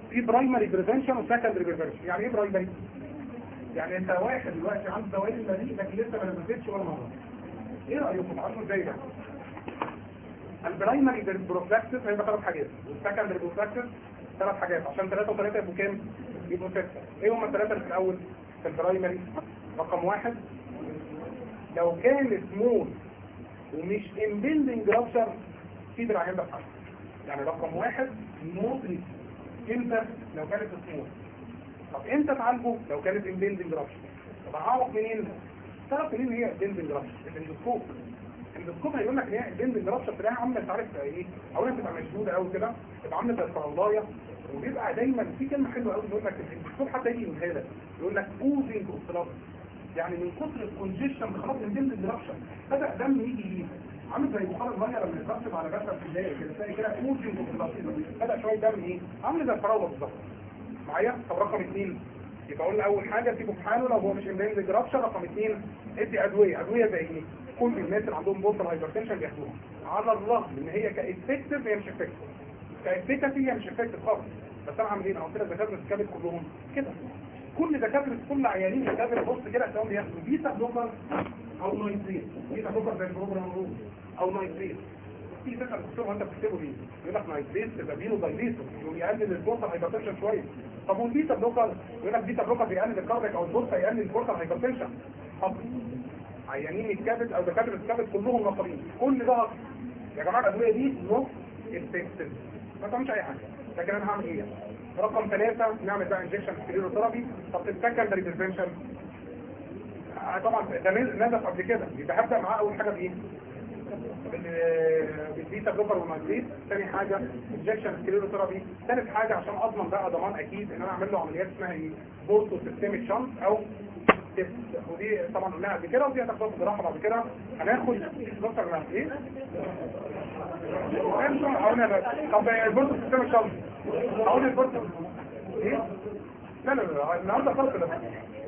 في برايمري بريفنشن وسكندري بريفنشن. يعني ايه برايمري؟ يعني انت واحد دلوقتي عنده دوائر المريء لكن لسه ما نزلتش ولا مره. ايه رايكم عارفوا ازاي ده؟ البرايمري بروفلاكسس هيبقى ثلاث حاجات، والسكندري بروفلاكسس ثلاث حاجات، عشان ثلاثه وثلاثه يبقوا كام؟ يبقوا سته. ايه هم الثلاثه اللي في الاول؟ في البرايمري رقم واحد، لو كان سمول ومش امبندنج رابشر في دراعين ده بحاجه. يعني رقم واحد نوت امتى؟ لو كانت سمول. طب امتى تعالجه؟ لو كانت امبندنج رابشر. طب اعرف منين؟ تعرف منين هي امبندنج رابشر؟ الاندوسكوب. الاندوسكوب هيقول لك ان هي امبندنج رابشر تلاقيها عامله مش عارف ايه، اولا تبقى مشدوده قوي كده، تبقى عامله زي الفراولايه، وبيبقى دايما في كلمه حلوه قوي يقول لك الاندوسكوب حتى يجي يقولها لك، يقول لك اوزنج اوبستراكشن. يعني من كتر الكونجيشن خلاص امبندنج رابشر بدا دم يجي يجي عامل زي بخار الميه لما يترسب على جسد في البدايه كده، تلاقي كده اوزنج اوبستراكشن، بدا شويه دم ايه، عامل زي الفراوله بالظبط. معايا؟ طب رقم اثنين، يبقى قلنا اول حاجه سيبه في حاله لو هو مش امبندنج رابشر. رقم اثنين، ادي ادويه، ادويه زي ايه؟ كل الناس اللي عندهم بورتال هايبرتنشن بياخدوها، على الرغم ان هي كافكتيف هي مش افكتيف، كافكتيف هي مش افكتيف خالص. بس انا عامل ايه؟ انا قلت لك دكاتره الكبد كلهم كده، كل دكاتره كل عيانين الكبد بص كده هتلاقيهم بياخدوا بيتا بلوكر او نايتريت. بيتا بلوكر زي البروجرام روم او نايتريت. في فكره الدكتور وانت بتكتبه ليه؟ يقول لك نايتريت تبقى بينو دايليتور يقلل البورتال هايبرتنشن شويه. طب والبيتا بلوكر يقول لك بيتا بلوكر بيقلل الكاردياك او البورتال يقلل البورتال هايبرتنشن. طب عيانين الكبد او دكاتره الكبد كلهم ناقصين، كل ده يا جماعه الادويه دي نص افكتيف ما تعملش اي حاجه. لكن انا هعمل ايه؟ رقم ثلاثة نعمل بقى انجكشن سكليروثيرابي. طب السكندري بريفنشن طبعا ده نزف قبل كده، يبقى هبدا معاه اول حاجه بايه؟ بالبيتا بلوكر والماجنيت. ثاني حاجه انجكشن سكليروثيرابي. ثالث حاجه عشان اضمن بقى ضمان اكيد ان انا اعمل له عمليات اسمها ايه؟ بورتو سيستميك شنط او تيست، ودي طبعا قلناها قبل كده ودي هتاخدها في الجراحه بعد كده. هناخد دكتور من ايه؟ طب البورتو سيستميك شنط اقول البورتو ايه؟ لا لا لا النهارده فرق ده